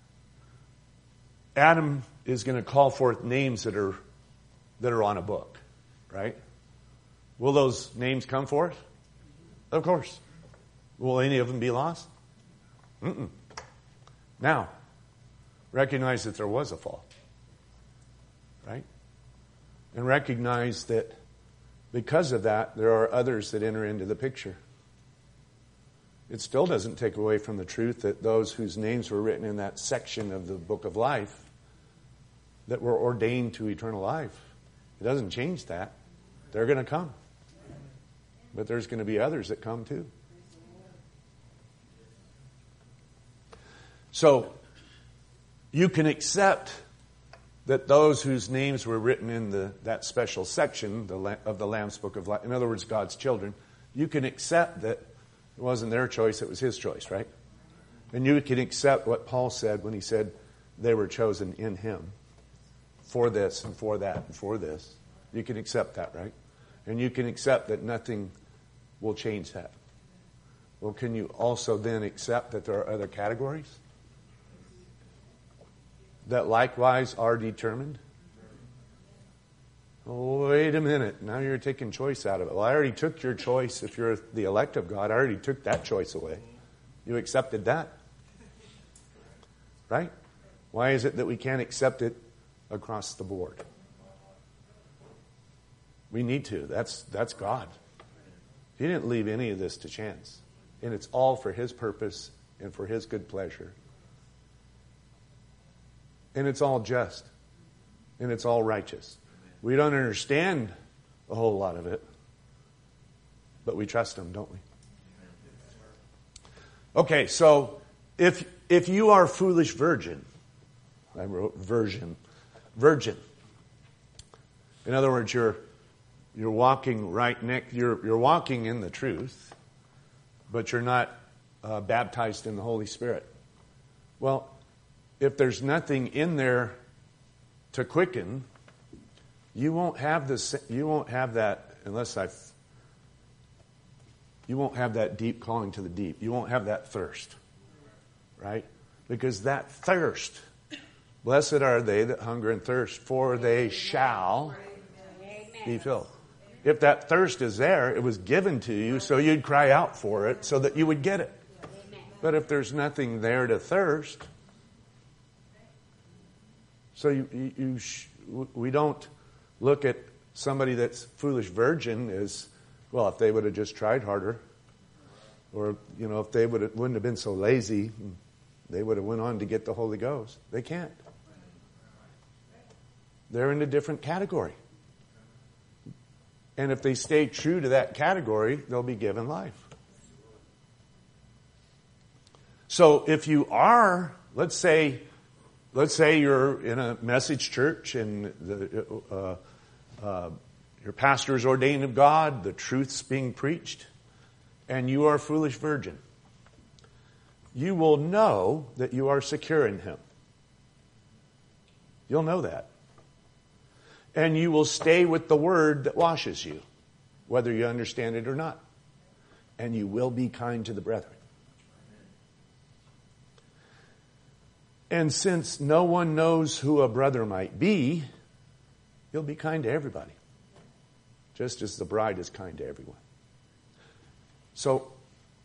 Adam is going to call forth names that are that are on a book, right? Will those names come forth? Of course. Will any of them be lost? Mm-mm. Now, recognize that there was a fall, right? And recognize that because of that, there are others that enter into the picture. It still doesn't take away from the truth that those whose names were written in that section of the book of life that were ordained to eternal life. It doesn't change that. They're going to come. But there's going to be others that come too. So, you can accept that those whose names were written in the that special section the, of the Lamb's Book of Life, in other words, God's children, you can accept that it wasn't their choice, it was his choice, right? And you can accept what Paul said when he said they were chosen in him. For this and for that and for this. You can accept that, right? And you can accept that nothing will change that. Well, can you also then accept that there are other categories that likewise are determined? Oh, wait a minute. Now you're taking choice out of it. Well, I already took your choice. If you're the elect of God, I already took that choice away. You accepted that. Right? Why is it that we can't accept it across the board? We need to. That's that's God. He didn't leave any of this to chance. And it's all for his purpose and for his good pleasure. And it's all just. And it's all righteous. We don't understand a whole lot of it. But we trust him, don't we? Okay, so if if you are a foolish virgin, I wrote virgin. Virgin. In other words, you're you're walking right next. You're you're walking in the truth, but you're not uh, baptized in the Holy Spirit. Well, if there's nothing in there to quicken, you won't have this. You won't have that unless I. You won't have that deep calling to the deep. You won't have that thirst, right? Because that thirst, blessed are they that hunger and thirst, for they shall be filled. If that thirst is there, it was given to you, so you'd cry out for it, so that you would get it. But if there's nothing there to thirst, so you, you, you sh- we don't look at somebody that's foolish virgin as, well, if they would have just tried harder, or, you know, if they would have, wouldn't have been so lazy, they would have went on to get the Holy Ghost. They can't. They're in a different category. And if they stay true to that category, they'll be given life. So if you are, let's say, let's say you're in a message church and the, uh, uh, your pastor is ordained of God, the truth's being preached, and you are a foolish virgin. You will know that you are secure in Him. You'll know that. And you will stay with the Word that washes you, whether you understand it or not. And you will be kind to the brethren. And since no one knows who a brother might be, you'll be kind to everybody. Just as the bride is kind to everyone. So,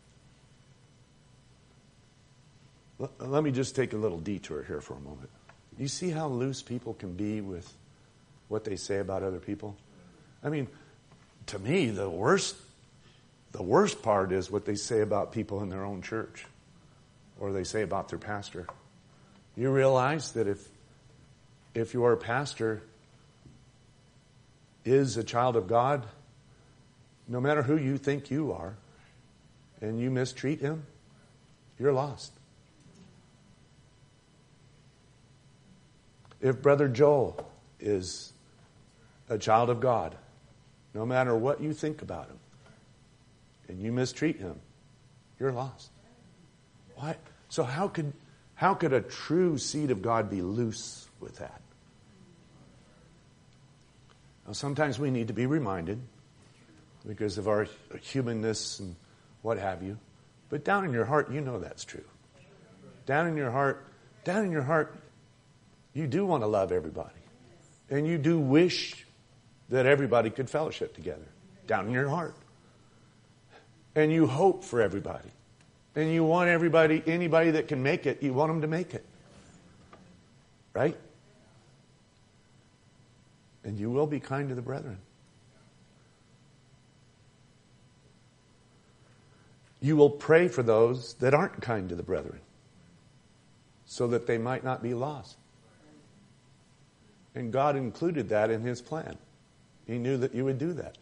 l- let me just take a little detour here for a moment. You see how loose people can be with what they say about other people? I mean, to me, the worst, the worst part is what they say about people in their own church, or they say about their pastor. You realize that if, if your pastor is a child of God, no matter who you think you are, and you mistreat him, you're lost. If Brother Joel is a child of God, no matter what you think about him, and you mistreat him, you're lost. Why? So how could how could a true seed of God be loose with that? Now, sometimes we need to be reminded because of our humanness and what have you. But down in your heart, you know that's true. Down in your heart, down in your heart, you do want to love everybody. And you do wish that everybody could fellowship together. Down in your heart. And you hope for everybody. And you want everybody, anybody that can make it, you want them to make it. Right? And you will be kind to the brethren. You will pray for those that aren't kind to the brethren, so that they might not be lost. And God included that in His plan. He knew that you would do that.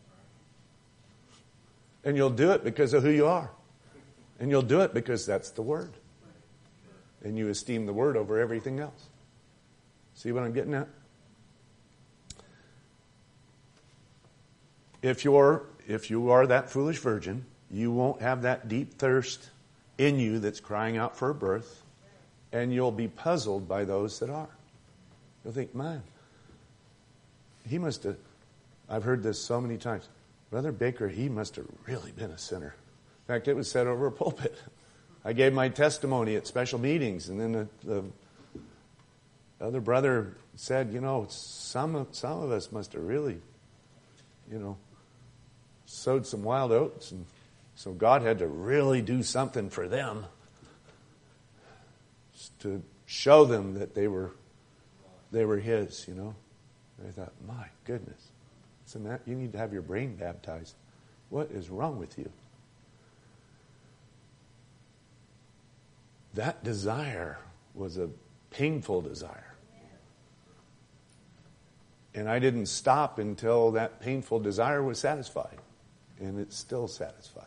And you'll do it because of who you are. And you'll do it because that's the Word. And you esteem the Word over everything else. See what I'm getting at? If you're, if you are that foolish virgin, you won't have that deep thirst in you that's crying out for a birth, and you'll be puzzled by those that are. You'll think, man, he must have, I've heard this so many times, Brother Baker, he must have really been a sinner. In fact, it was said over a pulpit. I gave my testimony at special meetings, and then the, the other brother said, you know, some of, some of us must have really, you know, sowed some wild oats, and so God had to really do something for them to show them that they were they were His, you know. And I thought, my goodness, so Matt, you need to have your brain baptized. What is wrong with you? That desire was a painful desire. And I didn't stop until that painful desire was satisfied. And it's still satisfied.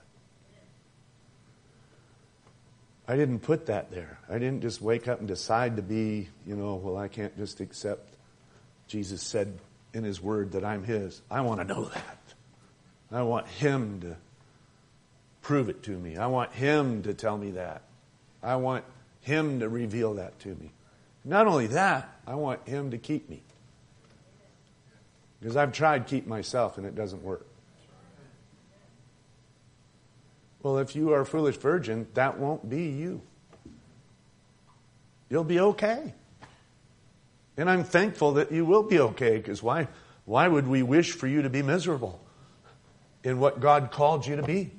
I didn't put that there. I didn't just wake up and decide to be, you know, well, I can't just accept Jesus said in His Word that I'm His. I want to know that. I want Him to prove it to me. I want Him to tell me that. I want Him to reveal that to me. Not only that, I want Him to keep me. Because I've tried to keep myself and it doesn't work. Well, if you are a foolish virgin, that won't be you. You'll be okay. And I'm thankful that you will be okay, because why, why would we wish for you to be miserable in what God called you to be?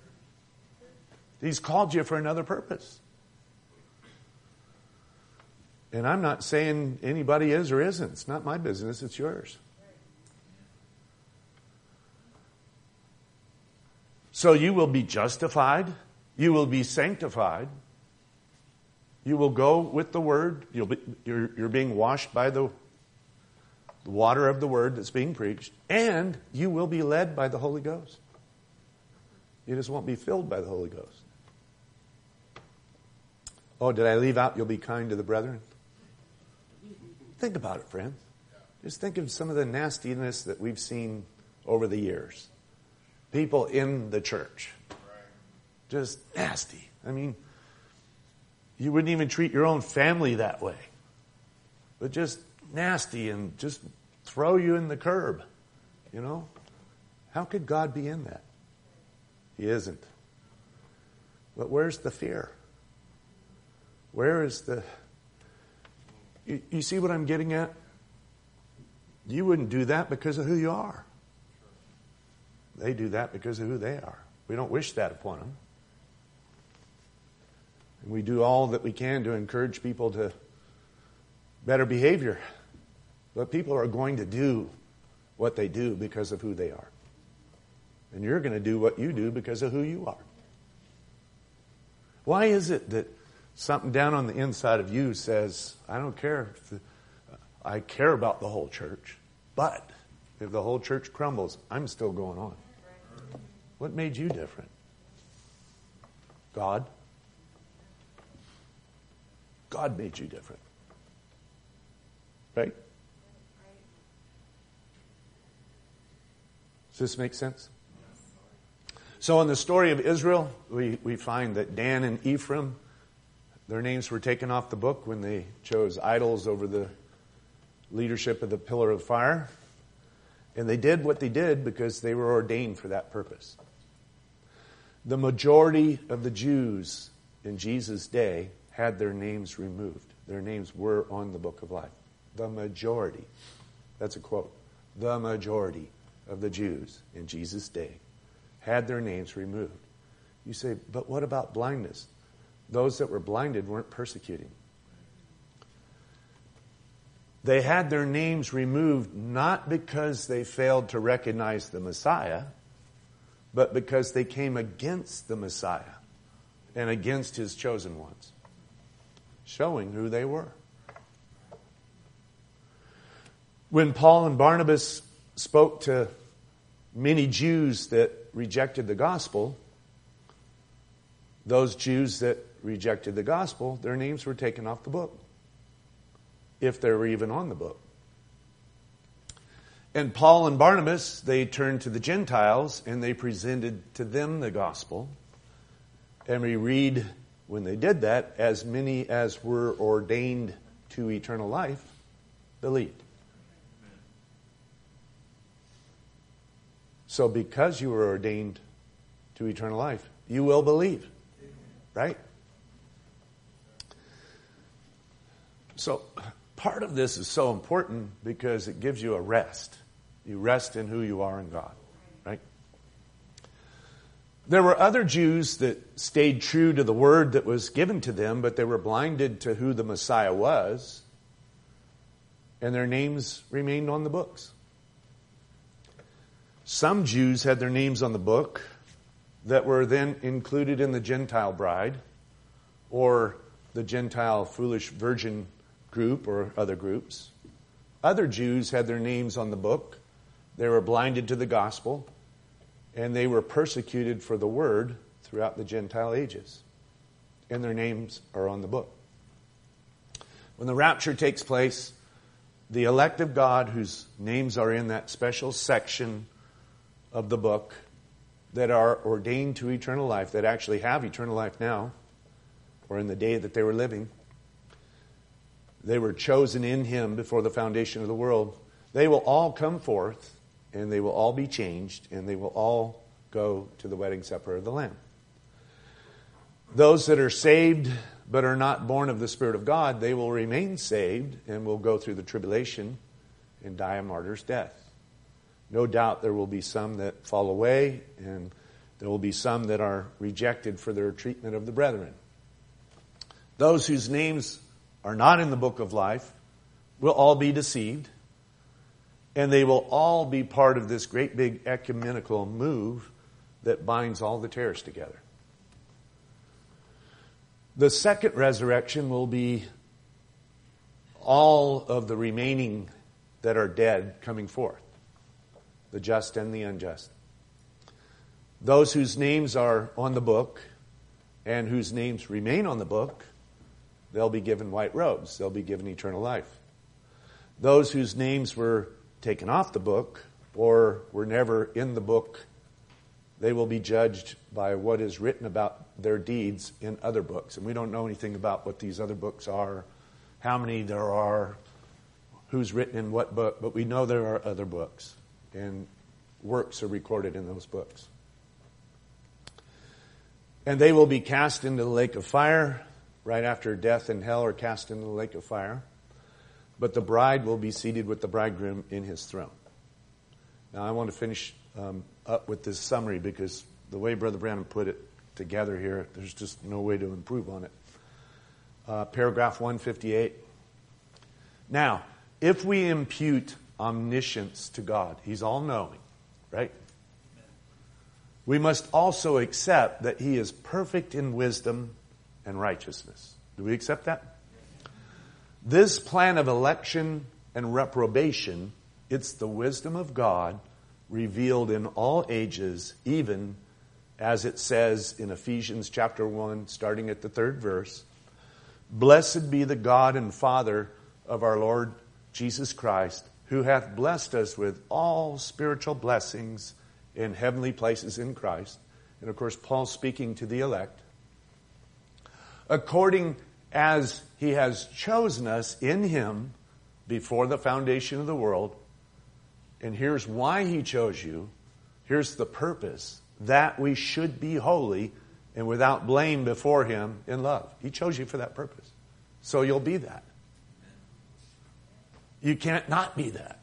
He's called you for another purpose. And I'm not saying anybody is or isn't. It's not my business, it's yours. So you will be justified. You will be sanctified. You will go with the Word. You'll be, you're, you're being washed by the, the water of the Word that's being preached. And you will be led by the Holy Ghost. You just won't be filled by the Holy Ghost. Oh, did I leave out, you'll be kind to the brethren? Think about it, friends. Just think of some of the nastiness that we've seen over the years. People in the church. Just nasty. I mean, you wouldn't even treat your own family that way. But just nasty and just throw you in the curb. You know? How could God be in that? He isn't. But where's the fear? Where is the... You, you see what I'm getting at? You wouldn't do that because of who you are. They do that because of who they are. We don't wish that upon them. And we do all that we can to encourage people to better behavior. But people are going to do what they do because of who they are. And you're going to do what you do because of who you are. Why is it that something down on the inside of you says, I don't care if the, I care about the whole church, but if the whole church crumbles, I'm still going on. What made you different? God. God made you different. Right? Does this make sense? So in the story of Israel, we, we find that Dan and Ephraim, their names were taken off the book when they chose idols over the leadership of the pillar of fire. And they did what they did because they were ordained for that purpose. The majority of the Jews in Jesus' day had their names removed. Their names were on the book of life. The majority. That's a quote. The majority of the Jews in Jesus' day had their names removed. You say, but what about blindness? Those that were blinded weren't persecuting. They had their names removed not because they failed to recognize the Messiah, but because they came against the Messiah and against his chosen ones, showing who they were. When Paul and Barnabas spoke to many Jews that rejected the gospel, those Jews that rejected the gospel, their names were taken off the book, if they were even on the book. And Paul and Barnabas, they turned to the Gentiles and they presented to them the gospel. And we read, when they did that, as many as were ordained to eternal life believed. So because you were ordained to eternal life, you will believe. Right? So part of this is so important because it gives you a rest. You rest in who you are in God. Right? There were other Jews that stayed true to the word that was given to them, but they were blinded to who the Messiah was, and their names remained on the books. Some Jews had their names on the book that were then included in the Gentile bride or the Gentile foolish virgin group or other groups. Other Jews had their names on the book. They were blinded to the gospel, and they were persecuted for the word throughout the Gentile ages. And their names are on the book. When the rapture takes place, the elect of God whose names are in that special section of the book that are ordained to eternal life, that actually have eternal life now, or in the day that they were living, they were chosen in him before the foundation of the world. They will all come forth, and they will all be changed, and they will all go to the wedding supper of the Lamb. Those that are saved but are not born of the Spirit of God, they will remain saved and will go through the tribulation and die a martyr's death. No doubt there will be some that fall away, and there will be some that are rejected for their treatment of the brethren. Those whose names are not in the book of life will all be deceived, and they will all be part of this great big ecumenical move that binds all the tares together. The second resurrection will be all of the remaining that are dead coming forth, the just and the unjust. Those whose names are on the book and whose names remain on the book, they'll be given white robes. They'll be given eternal life. Those whose names were taken off the book or were never in the book, they will be judged by what is written about their deeds in other books. And we don't know anything about what these other books are, how many there are, who's written in what book, but we know there are other books, and works are recorded in those books. And they will be cast into the lake of fire. Right after death and hell are cast into the lake of fire. But the bride will be seated with the bridegroom in his throne. Now I want to finish um, up with this summary, because the way Brother Branham put it together here, there's just no way to improve on it. Uh, paragraph one fifty-eight. Now, if we impute omniscience to God, He's all-knowing, right? We must also accept that He is perfect in wisdom and righteousness. Do we accept that? This plan of election and reprobation, it's the wisdom of God revealed in all ages, even as it says in Ephesians chapter one, starting at the third verse, "Blessed be the God and Father of our Lord Jesus Christ, who hath blessed us with all spiritual blessings in heavenly places in Christ." And of course, Paul's speaking to the elect. "According as He has chosen us in Him before the foundation of the world." And here's why He chose you. Here's the purpose. That we should be holy and without blame before Him in love. He chose you for that purpose. So you'll be that. You can't not be that.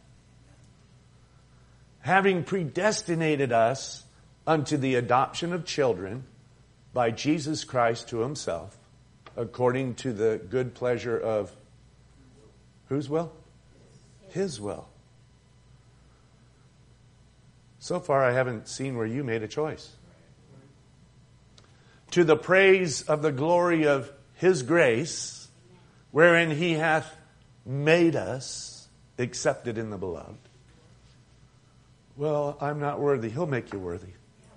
"Having predestinated us unto the adoption of children by Jesus Christ to Himself, according to the good pleasure of" whose will? His will. So far, I haven't seen where you made a choice. "To the praise of the glory of His grace, wherein He hath made us accepted in the beloved." Well, I'm not worthy. He'll make you worthy.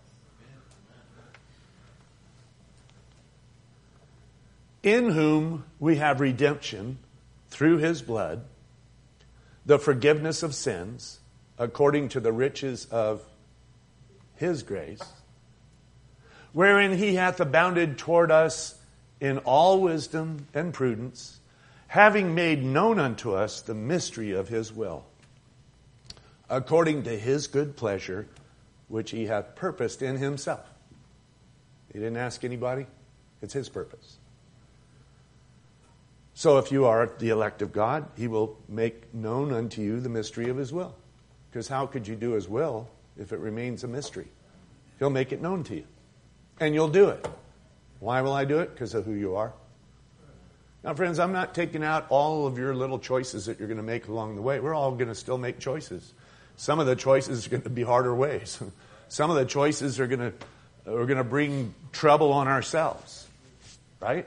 "In whom we have redemption through His blood, the forgiveness of sins, according to the riches of His grace, wherein He hath abounded toward us in all wisdom and prudence, having made known unto us the mystery of His will, according to His good pleasure, which He hath purposed in Himself." He didn't ask anybody. It's His purpose. So if you are the elect of God, He will make known unto you the mystery of His will. Because how could you do His will if it remains a mystery? He'll make it known to you. And you'll do it. Why will I do it? Because of who you are. Now, friends, I'm not taking out all of your little choices that you're going to make along the way. We're all going to still make choices. Some of the choices are going to be harder ways. Some of the choices are going to, are going to bring trouble on ourselves. Right?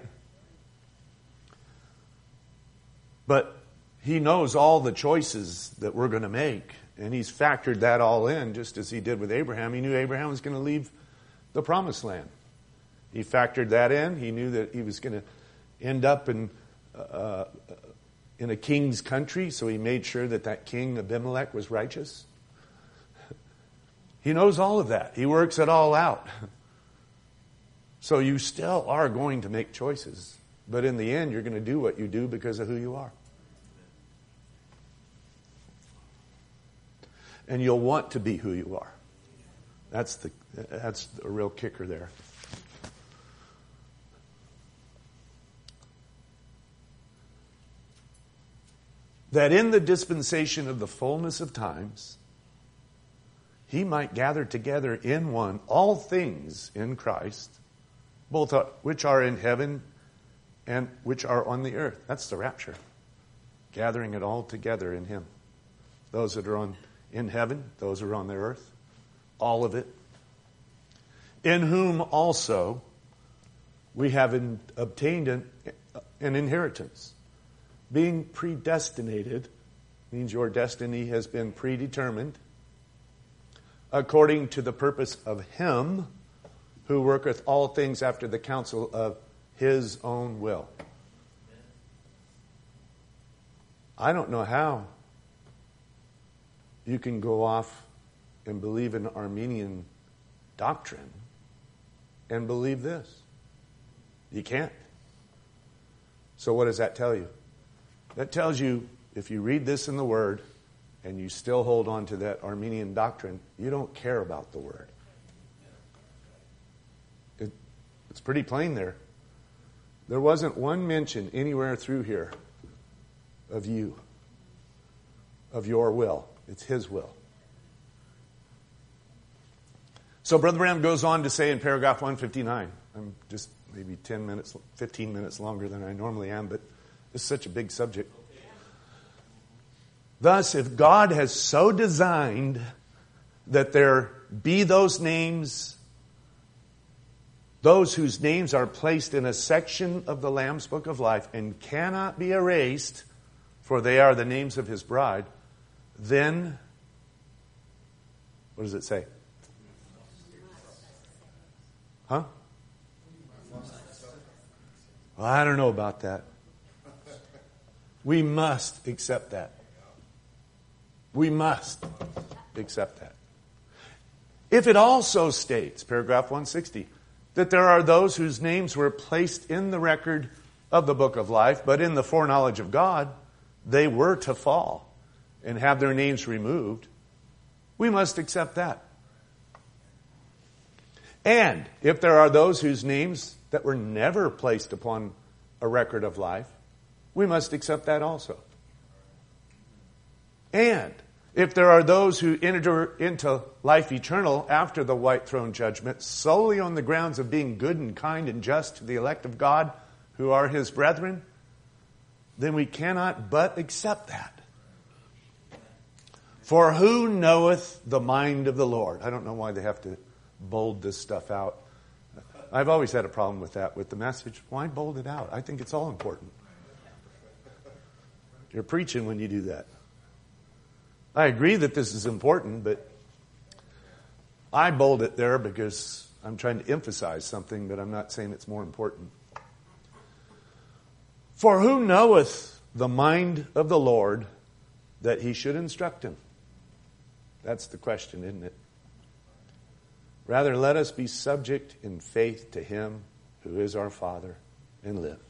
But He knows all the choices that we're going to make. And He's factored that all in, just as He did with Abraham. He knew Abraham was going to leave the promised land. He factored that in. He knew that he was going to end up in uh, in a king's country, so He made sure that that king, Abimelech, was righteous. He knows all of that. He works it all out. So you still are going to make choices. But in the end, you're going to do what you do because of who you are. And you'll want to be who you are. That's the that's a real kicker there. That in the dispensation of the fullness of times, he might gather together in one all things in Christ, both which are in heaven and which are on the earth. That's the rapture. Gathering it all together in him. Those that are on in heaven, those who are on the earth, all of it. In whom also we have in, obtained an, an inheritance. Being predestinated means your destiny has been predetermined according to the purpose of him who worketh all things after the counsel of his own will. I don't know how you can go off and believe in Armenian doctrine and believe this. You can't. So what does that tell you? That tells you, if you read this in the Word and you still hold on to that Armenian doctrine, you don't care about the Word. It, it's pretty plain there. There wasn't one mention anywhere through here of you, of your will. It's his will. So Brother Branham goes on to say in paragraph one fifty-nine, I'm just maybe ten minutes, fifteen minutes longer than I normally am, but this is such a big subject. Thus, if God has so designed that there be those names, those whose names are placed in a section of the Lamb's Book of Life and cannot be erased, for they are the names of his bride, then, what does it say? Huh? Well, I don't know about that. We must accept that. We must accept that. If it also states, paragraph one sixty, that there are those whose names were placed in the record of the book of life, but in the foreknowledge of God, they were to fall and have their names removed, we must accept that. And if there are those whose names that were never placed upon a record of life, we must accept that also. And if there are those who enter into life eternal after the white throne judgment solely on the grounds of being good and kind and just to the elect of God who are his brethren, then we cannot but accept that. For who knoweth the mind of the Lord? I don't know why they have to bold this stuff out. I've always had a problem with that, with the message. Why bold it out? I think it's all important. You're preaching when you do that. I agree that this is important, but I bold it there because I'm trying to emphasize something, but I'm not saying it's more important. For who knoweth the mind of the Lord that he should instruct him? That's the question, isn't it? Rather, let us be subject in faith to him who is our Father and live.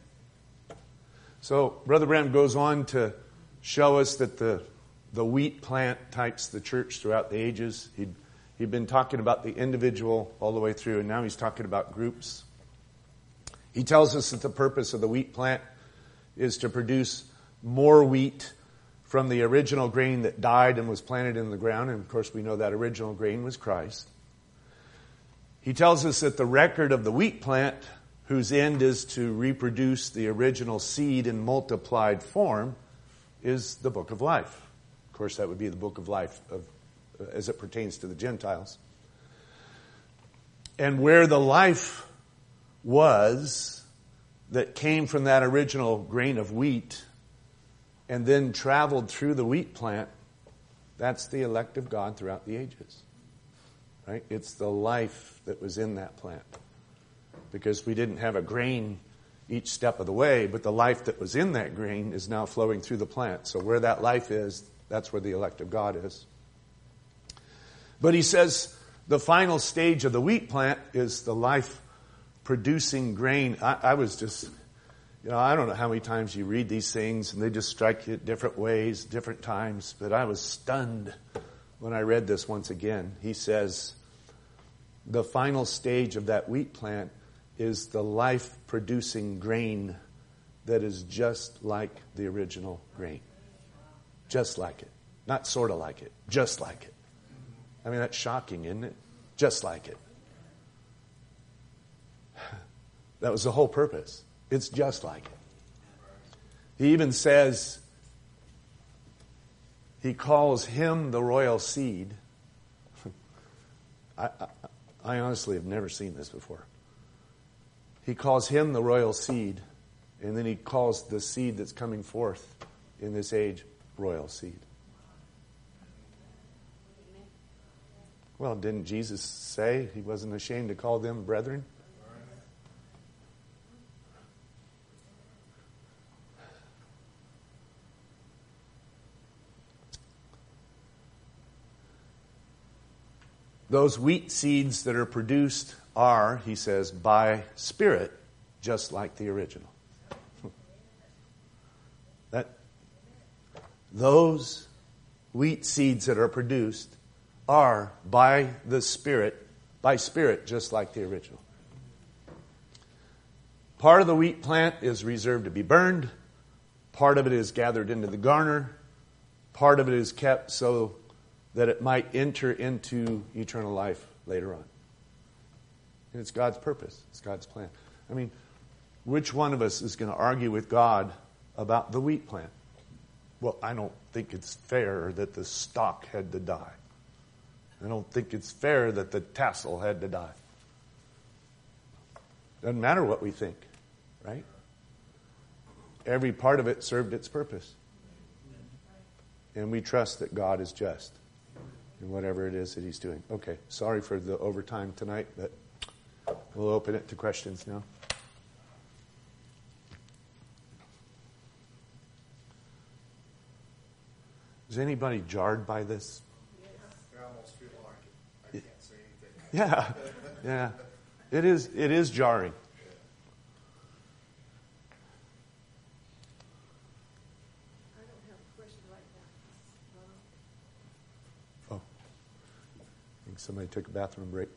So, Brother Branham goes on to show us that the, the wheat plant types the church throughout the ages. He'd, he'd been talking about the individual all the way through, and now he's talking about groups. He tells us that the purpose of the wheat plant is to produce more wheat from the original grain that died and was planted in the ground. And, of course, we know that original grain was Christ. He tells us that the record of the wheat plant, whose end is to reproduce the original seed in multiplied form, is the book of life. Of course, that would be the book of life of, as it pertains to the Gentiles. And where the life was that came from that original grain of wheat and then traveled through the wheat plant, that's the elect of God throughout the ages. Right? It's the life that was in that plant. Because we didn't have a grain each step of the way, but the life that was in that grain is now flowing through the plant. So where that life is, that's where the elect of God is. But he says the final stage of the wheat plant is the life-producing grain. I, I was just, you know, I don't know how many times you read these things, and they just strike you at different ways, different times, but I was stunned when I read this once again, he says the final stage of that wheat plant is the life-producing grain that is just like the original grain. Just like it. Not sort of like it. Just like it. I mean, that's shocking, isn't it? Just like it. That was the whole purpose. It's just like it. He even says, he calls him the royal seed. I, I, I honestly have never seen this before. He calls him the royal seed, and then he calls the seed that's coming forth in this age royal seed. Well, didn't Jesus say he wasn't ashamed to call them brethren? Those wheat seeds that are produced are, he says, by Spirit, just like the original. That those wheat seeds that are produced are by the Spirit, by Spirit, just like the original. Part of the wheat plant is reserved to be burned. Part of it is gathered into the garner. Part of it is kept so that it might enter into eternal life later on. And it's God's purpose. It's God's plan. I mean, which one of us is going to argue with God about the wheat plant? Well, I don't think it's fair that the stalk had to die. I don't think it's fair that the tassel had to die. Doesn't matter what we think, right? Every part of it served its purpose. And we trust that God is just in whatever it is that he's doing. Okay, sorry for the overtime tonight, but we'll open it to questions now. Is anybody jarred by this? I almost feel like it. I can't say anything. Yeah, yeah. It is, it is jarring. I don't have a question right now. Oh. I think somebody took a bathroom break.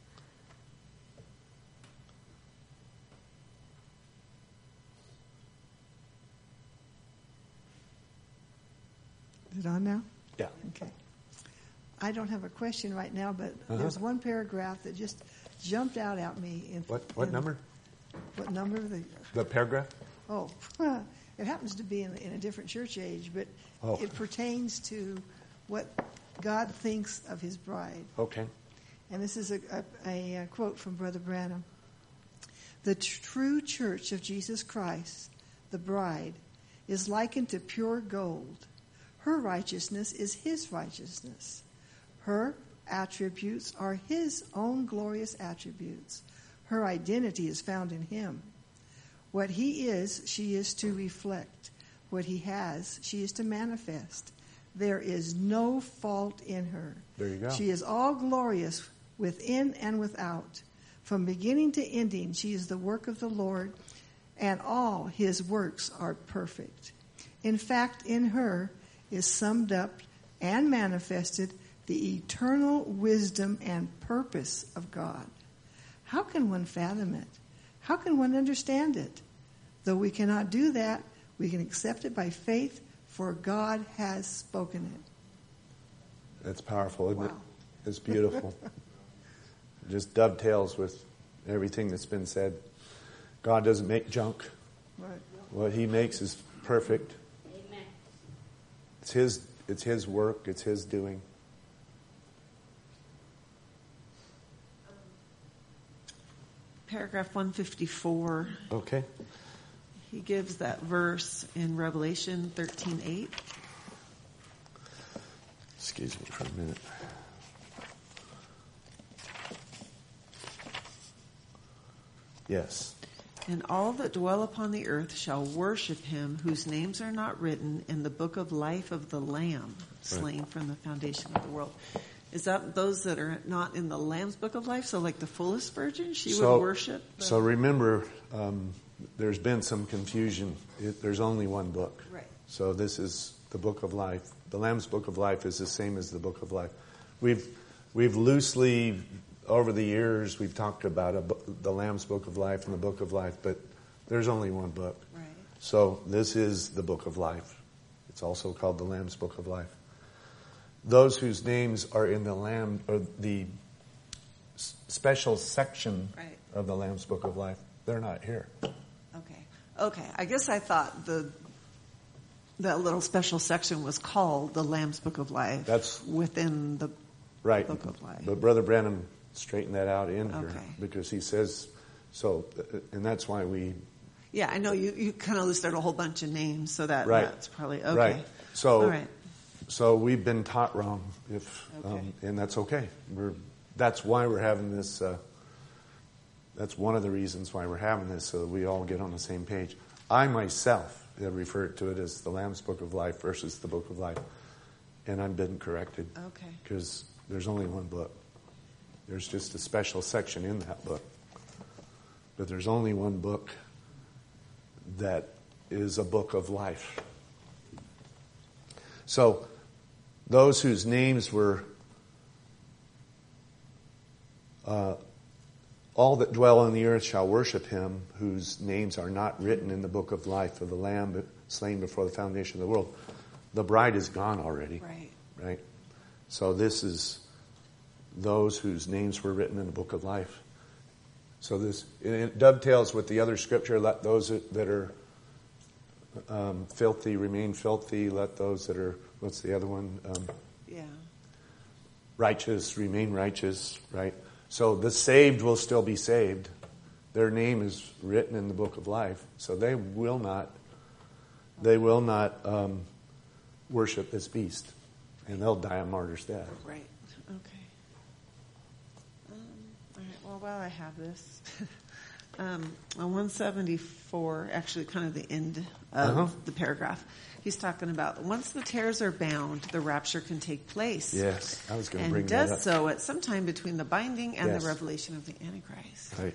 Is it on now? Yeah. Okay. I don't have a question right now, but Uh-huh. there's one paragraph that just jumped out at me. In, What what in, number? What number? The, The paragraph? oh, it happens to be in, in a different church age, but Oh. it pertains to what God thinks of his bride. Okay. And this is a, a, a quote from Brother Branham. The tr- true church of Jesus Christ, the bride, is likened to pure gold. Her righteousness is his righteousness. Her attributes are his own glorious attributes. Her identity is found in him. What he is, she is to reflect. What he has, she is to manifest. There is no fault in her. There you go. She is all glorious within and without. From beginning to ending, she is the work of the Lord, and all his works are perfect. In fact, in her is summed up and manifested the eternal wisdom and purpose of God. How can one fathom it? How can one understand it? Though we cannot do that, we can accept it by faith, for God has spoken it. That's powerful, isn't Wow. it? It's beautiful. It just dovetails with everything that's been said. God doesn't make junk. Right. What he makes is perfect. Amen. It's his it's his work, it's his doing. Paragraph one fifty-four, Okay. he gives that verse in Revelation thirteen eight. Excuse me for a minute. Yes. And all that dwell upon the earth shall worship him whose names are not written in the book of life of the Lamb, slain from the foundation of the world. Is that those that are not in the Lamb's book of life? So like the fullest virgin, she So- would worship? the- So remember, um, there's been some confusion. It, there's only one book. Right. So this is the book of life. The Lamb's Book of Life is the same as the Book of Life. We've we've loosely, over the years, we've talked about a, the Lamb's Book of Life and the Book of Life, but there's only one book. Right. So this is the Book of Life. It's also called the Lamb's Book of Life. Those whose names are in the Lamb, or the s- special section Right. of the Lamb's Book of Life, they're not here. Okay. Okay. I guess I thought the that little special section was called the Lamb's Book of Life. That's- within the Right. Book of Life. But Brother Branham straightened that out in here Okay. because he says so, uh, and that's why we. Yeah, I know you, you kind of listed a whole bunch of names, so that Right. that's probably okay. Right. So, all right. so we've been taught wrong, if, Okay. um, and that's okay. We're that's why we're having this. Uh, that's one of the reasons why we're having this, so that we all get on the same page. I myself have referred to it as the Lamb's Book of Life versus the Book of Life, and I've been corrected. Okay. Because there's only one book. There's just a special section in that book, but there's only one book that is a book of life. So, those whose names were uh, all that dwell on the earth shall worship him, whose names are not written in the book of life of the Lamb slain before the foundation of the world. The bride is gone already. Right. Right? So this is those whose names were written in the book of life. So this, and it dovetails with the other scripture, let those that are um, filthy remain filthy, let those that are, what's the other one? Um, Yeah. righteous remain righteous, right? So the saved will still be saved. Their name is written in the book of life, so they will not, they will not um, worship this beast, and they'll die a martyr's death. Right. Okay. Um, all right. Well, while I have this, um, on one seventy-four, actually, kind of the end of Uh-huh. the paragraph, he's talking about once the tares are bound, the rapture can take place. Yes, I was going to and bring does that up. so at some time between the binding and Yes. the revelation of the Antichrist. Right.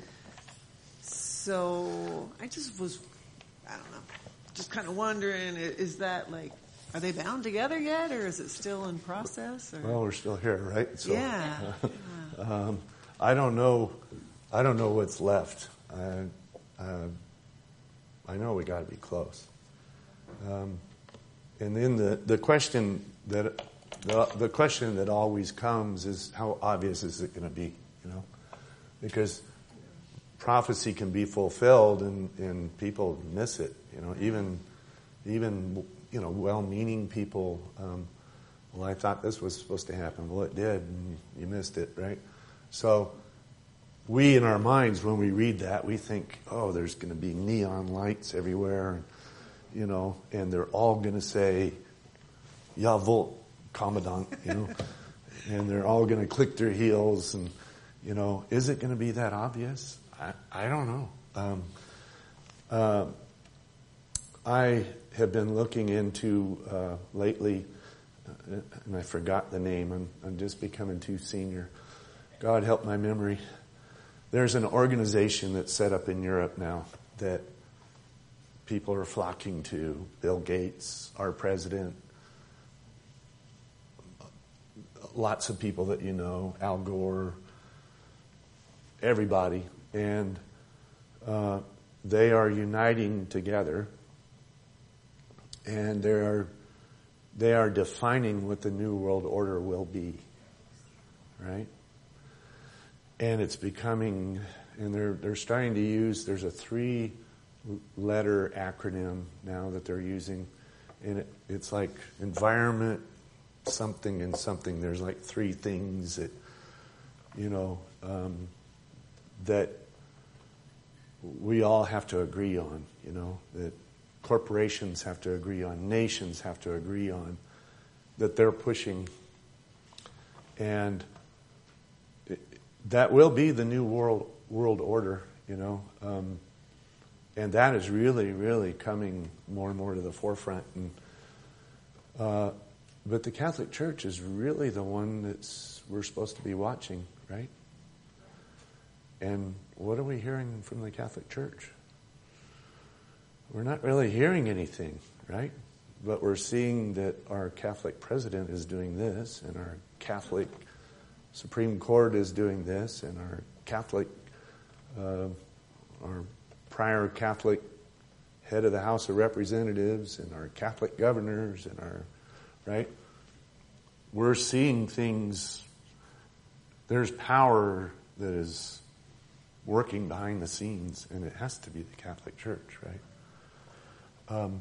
So I just was, I don't know, just kind of wondering, i- is that like, are they bound together yet, or is it still in process? Or? Well, we're still here, right? So, yeah. um, I don't know. I don't know what's left. I, uh, I know we got to be close. Um, and then the, the question that the, the question that always comes is how obvious is it going to be? You know, because prophecy can be fulfilled and, and people miss it. You know, even even you know well-meaning people. Um, well, I thought this was supposed to happen. Well, it did, and you missed it, right? So we, in our minds, when we read that, we think, oh, there's going to be neon lights everywhere, and, you know, and they're all going to say, Jawohl, Commandant, you know, and they're all going to click their heels, and, you know, is it going to be that obvious? I, I don't know. Um, uh, I have been looking into uh, lately, uh, and I forgot the name. I'm, I'm just becoming too senior. God help my memory. There's an organization that's set up in Europe now that people are flocking to. Bill Gates, our president, lots of people that you know, Al Gore, everybody. And uh, they are uniting together, and they are, they are defining what the New World Order will be, right? And it's becoming, and they're they're starting to use, there's a three-letter acronym now that they're using, and it, it's like environment, something, and something. There's like three things that, you know, um, that we all have to agree on, you know, that corporations have to agree on, nations have to agree on, that they're pushing. And that will be the new world world order, you know, um, and that is really, really coming more and more to the forefront. And uh, but the Catholic Church is really the one that's we're supposed to be watching, right? And what are we hearing from the Catholic Church? We're not really hearing anything, right? but we're seeing that our Catholic president is doing this, and our Catholic Supreme Court is doing this, and our Catholic, uh, our prior Catholic head of the House of Representatives, and our Catholic governors, and our, right? We're seeing things. There's power that is working behind the scenes, and it has to be the Catholic Church, right? Um,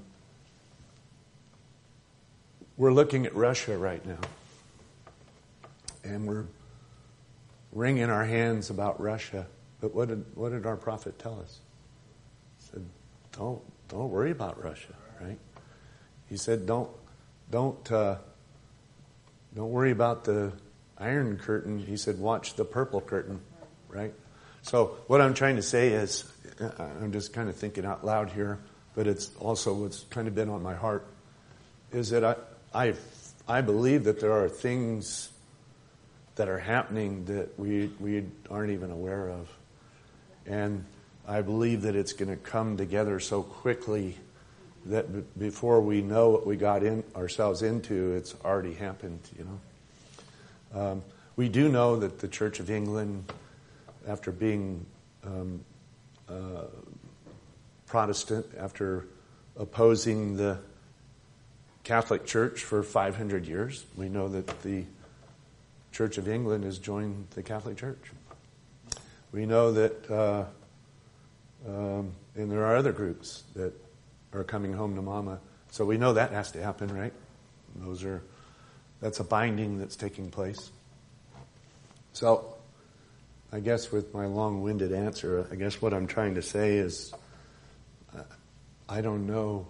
we're looking at Russia right now, and we're wringing our hands about Russia. But what did what did our prophet tell us? He said, "Don't don't worry about Russia," right? He said, "Don't don't uh, don't worry about the Iron Curtain." He said, "Watch the purple curtain," right? So what I'm trying to say is, I'm just kind of thinking out loud here, but it's also what's kind of been on my heart, is that I I I believe that there are things that are happening that we we aren't even aware of. And I believe that it's going to come together so quickly that b- before we know what we got in ourselves into, it's already happened, you know. Um, we do know that the Church of England, after being um, uh, Protestant, after opposing the Catholic Church for five hundred years, we know that the Church of England has joined the Catholic Church. We know that, uh, um, and there are other groups that are coming home to Mama. So we know that has to happen, right? Those are, that's a binding that's taking place. So, I guess with my long-winded answer, I guess what I'm trying to say is, uh, I don't know,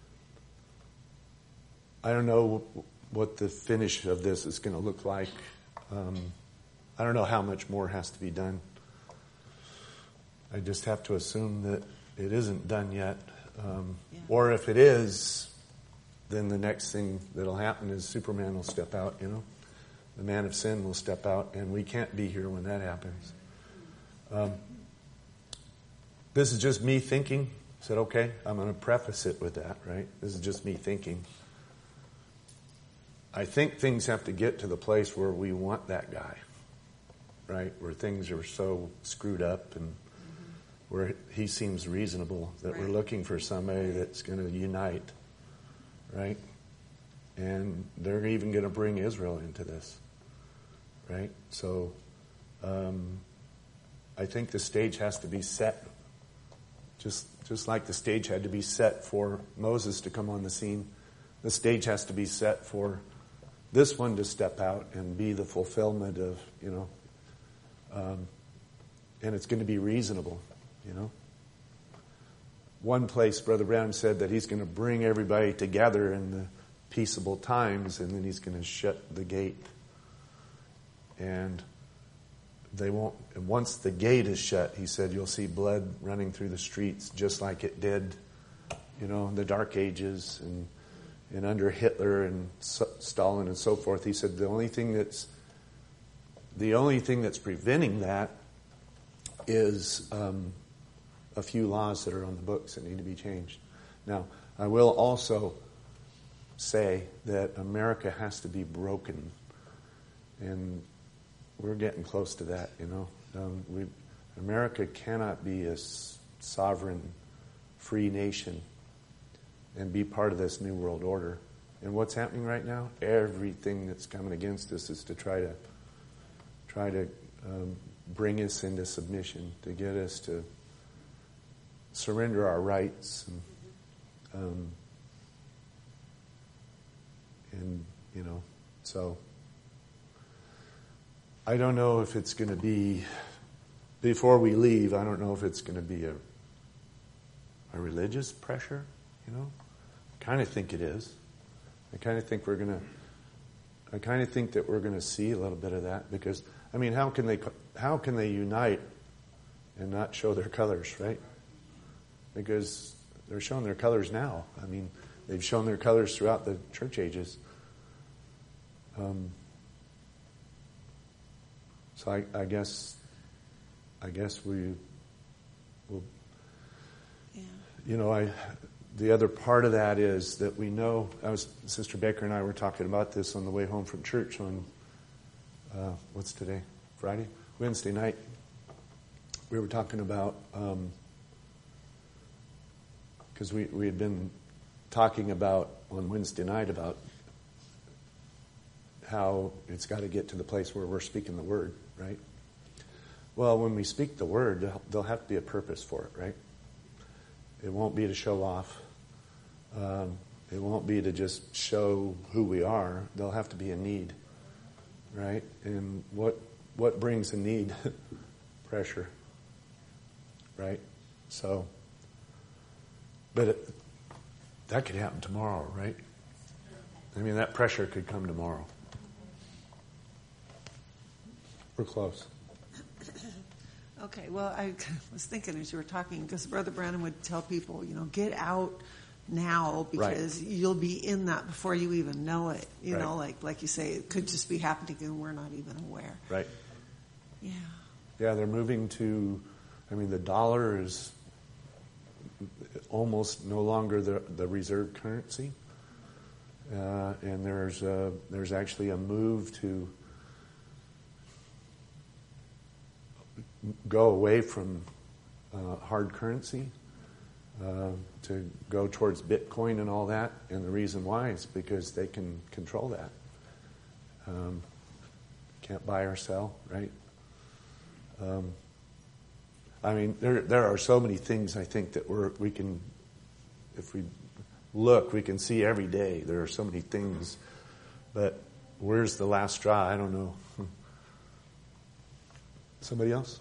I don't know what the finish of this is going to look like. Um, I don't know how much more has to be done. I just have to assume that it isn't done yet. Um, Yeah. Or if it is, then the next thing that'll happen is Superman will step out, you know. The man of sin will step out, and we can't be here when that happens. Um, this is just me thinking. I said, okay, I'm going to preface it with that, right? This is just me thinking. I think things have to get to the place where we want that guy, right? Where things are so screwed up and where he seems reasonable, that Right. we're looking for somebody that's going to unite, right? And they're even going to bring Israel into this, right? So um, I think the stage has to be set, just just like the stage had to be set for Moses to come on the scene. The stage has to be set for this one to step out and be the fulfillment of, you know, um, and it's going to be reasonable, you know. One place, Brother Branham said that he's going to bring everybody together in the peaceable times, and then he's going to shut the gate. And they won't, and once the gate is shut, he said, you'll see blood running through the streets just like it did, you know, in the Dark Ages and and under Hitler and Stalin and so forth. He said the only thing that's the only thing that's preventing that is um, a few laws that are on the books that need to be changed. Now, I will also say that America has to be broken, and we're getting close to that. You know, um, we America cannot be a s- sovereign, free nation and be part of this new world order. And what's happening right now? Everything that's coming against us is to try to try to um, bring us into submission, to get us to surrender our rights, and, um, and you know, so I don't know if it's going to be, before we leave, I don't know if it's going to be a a religious pressure, you know. I kind of think it is. I kind of think we're going to, I kind of think that we're going to see a little bit of that, because, I mean, how can they, how can they unite and not show their colors, right? Because they're showing their colors now. I mean, they've shown their colors throughout the church ages. Um, so I, I guess, I guess we will, Yeah. you know, I, the other part of that is that we know, I was, Sister Baker and I were talking about this on the way home from church on, uh, what's today? Friday? Wednesday night. We were talking about, because um, we, we had been talking about on Wednesday night about how it's got to get to the place where we're speaking the word, right? Well, when we speak the word, there'll have to be a purpose for it, right? It won't be to show off. Um, it won't be to just show who we are. There'll have to be a need, right? And what what brings a need? Pressure, right? So, but it, that could happen tomorrow, right? I mean, that pressure could come tomorrow. We're close. Okay, well, I was thinking as you were talking, because Brother Branham would tell people, you know, get out now because right. you'll be in that before you even know it. You right. know, like like you say, it could just be happening and we're not even aware. Right. Yeah. Yeah, they're moving to, I mean, the dollar is almost no longer the, the reserve currency. Uh, and there's a, there's actually a move to go away from uh, hard currency uh, to go towards Bitcoin and all that. And the reason why is because they can control that. Um, can't buy or sell, right? Um, I mean, there there are so many things I think that we're, we can, if we look, we can see every day. There are so many things, but where's the last straw? I don't know. Somebody else?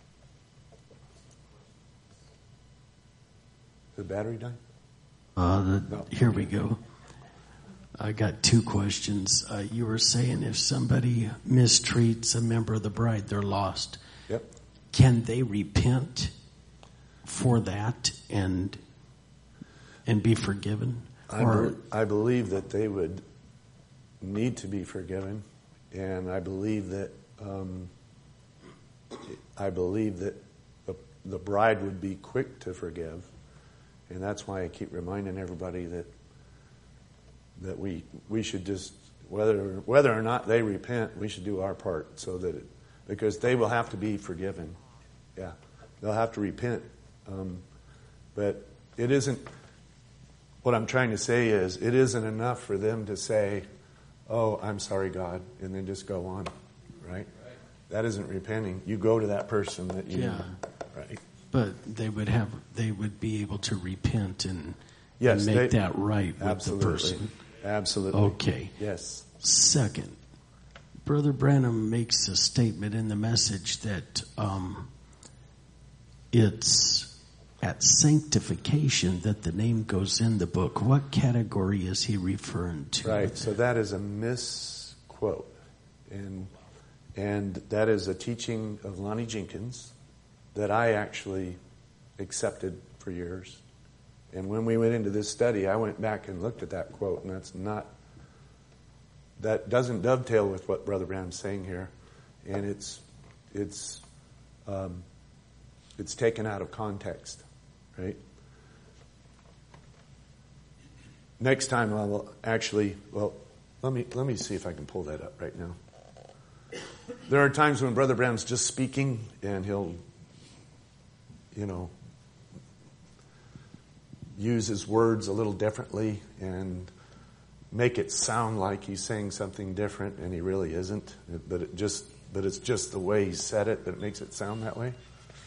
The battery died? Uh, the, no. Here we go. I got two questions. Uh, you were saying if somebody mistreats a member of the bride, they're lost. Yep. Can they repent for that and and be forgiven? I, or be, I believe that they would need to be forgiven, and I believe that um, I believe that the, the bride would be quick to forgive, and that's why I keep reminding everybody that that we we should just whether whether or not they repent, we should do our part so that it, because they will have to be forgiven. Yeah, they'll have to repent, um, but it isn't. What I'm trying to say is, it isn't enough for them to say, "Oh, I'm sorry, God," and then just go on, right? right. That isn't repenting. You go to that person that you, yeah, right? But they would have, they would be able to repent and, yes, and make they, that right with absolutely. the person. Absolutely. Okay. Yes. Second, Brother Branham makes a statement in the message that um, it's at sanctification that the name goes in the book. What category is he referring to? Right. So that is a misquote, and and that is a teaching of Lonnie Jenkins that I actually accepted for years. And when we went into this study, I went back and looked at that quote, and that's not, that doesn't dovetail with what Brother Branham's saying here, and it's it's um, it's taken out of context, right? Next time I will actually, well, let me let me see if I can pull that up right now. There are times when Brother Branham's just speaking, and he'll, you know, use his words a little differently and make it sound like he's saying something different, and he really isn't. But it just, but it's just the way he said it that makes it sound that way.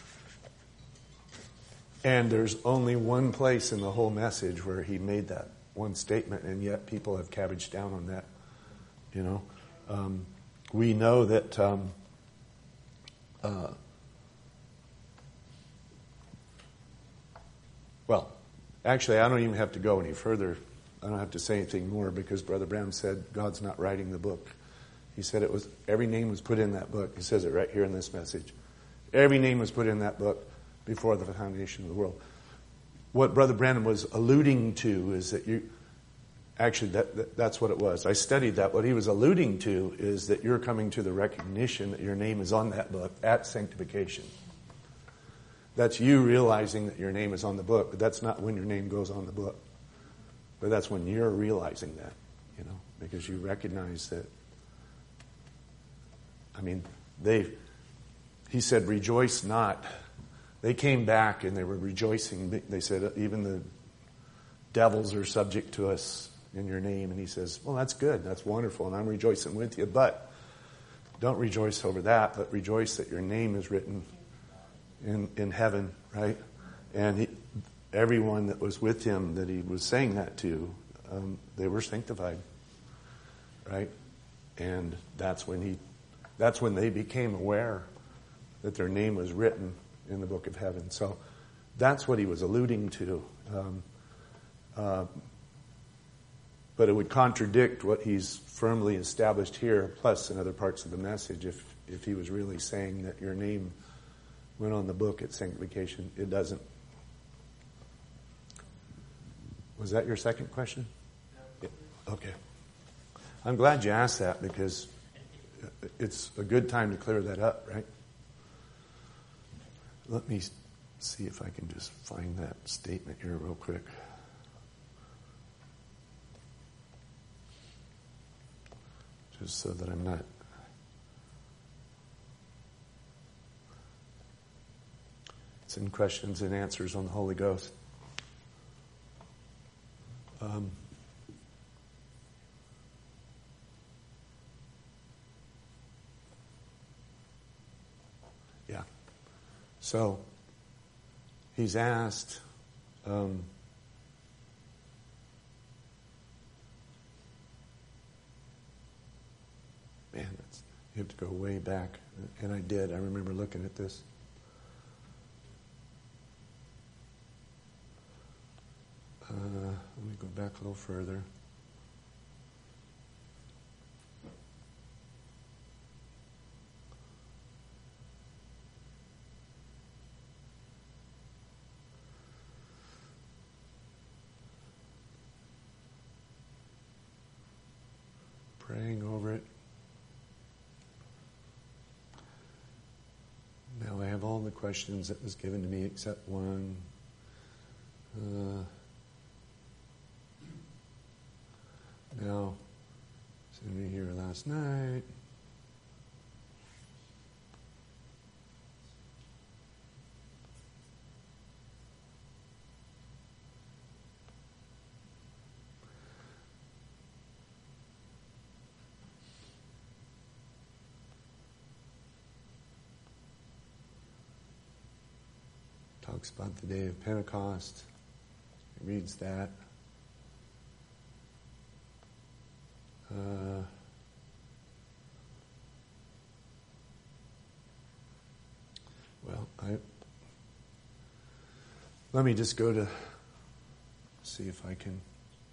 And there's only one place in the whole message where he made that one statement, and yet people have cabbaged down on that. You know, um, we know that. Um, uh, well. Actually, I don't even have to go any further. I don't have to say anything more because Brother Branham said God's not writing the book. He said it was every name was put in that book. He says it right here in this message. Every name was put in that book before the foundation of the world. What Brother Branham was alluding to is that you actually that, that that's what it was. I studied that. What he was alluding to is that you're coming to the recognition that your name is on that book at sanctification. That's you realizing that your name is on the book, but that's not when your name goes on the book. But that's when you're realizing that, you know, because you recognize that, I mean, they, he said, rejoice not. They came back and they were rejoicing. They said, even the devils are subject to us in your name. And he says, well, that's good. That's wonderful. And I'm rejoicing with you. But don't rejoice over that, but rejoice that your name is written in, in heaven, right? And he, everyone that was with him that he was saying that to, um, they were sanctified, right? And that's when he, that's when they became aware that their name was written in the book of heaven. So that's what he was alluding to. Um, uh, but it would contradict what he's firmly established here, plus in other parts of the message, if, if he was really saying that your name went on the book at sanctification. It doesn't. Was that your second question? Yeah. Okay. I'm glad you asked that because it's a good time to clear that up, right? Let me see if I can just find that statement here real quick. Just so that I'm not... It's in Questions and Answers on the Holy Ghost. Um, yeah. So, he's asked, um, man, it's, you have to go way back. And I did. I remember looking at this. Uh, let me go back a little further. Praying over it. Now I have all the questions that was given to me except one. Uh, Now, sitting here last night. Talks about the day of Pentecost. He reads that. Uh, well, I let me just go to see if I can.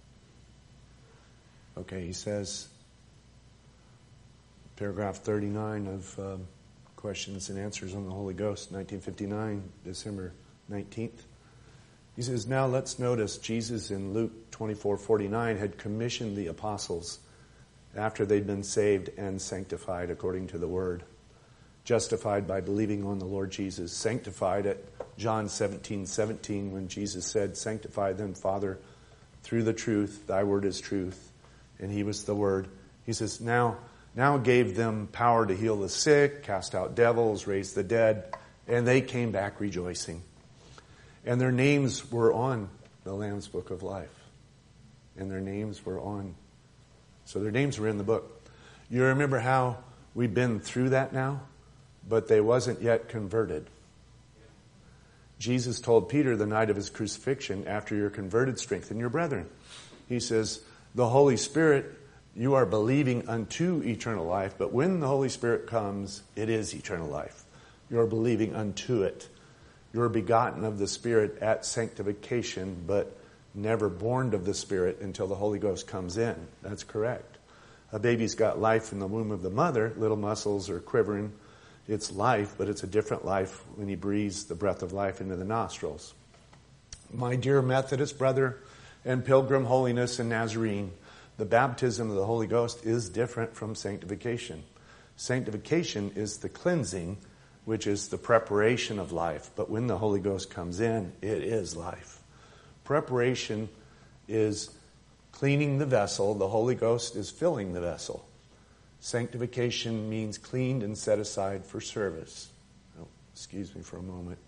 Okay, he says, paragraph thirty-nine of um, Questions and Answers on the Holy Ghost, nineteen fifty-nine, December nineteenth. He says, now let's notice Jesus in Luke twenty-four forty-nine had commissioned the apostles after they'd been saved and sanctified according to the word, justified by believing on the Lord Jesus, sanctified at John seventeen seventeen when Jesus said, sanctify them, Father, through the truth, thy word is truth, and he was the word. He says, now, now gave them power to heal the sick, cast out devils, raise the dead, and they came back rejoicing. And their names were on the Lamb's Book of Life. And their names were on So their names were in the book. You remember how we've been through that now? But they wasn't yet converted. Jesus told Peter the night of his crucifixion, after you're converted, strengthen your brethren. He says, the Holy Spirit, you are believing unto eternal life, but when the Holy Spirit comes, it is eternal life. You're believing unto it. You're begotten of the Spirit at sanctification, but never born of the Spirit until the Holy Ghost comes in. That's correct. A baby's got life in the womb of the mother. Little muscles are quivering. It's life, but it's a different life when he breathes the breath of life into the nostrils. My dear Methodist brother and Pilgrim Holiness and Nazarene, the baptism of the Holy Ghost is different from sanctification. Sanctification is the cleansing, which is the preparation of life. But when the Holy Ghost comes in, it is life. Preparation is cleaning the vessel. The Holy Ghost is filling the vessel. Sanctification means cleaned and set aside for service. Oh, excuse me for a moment.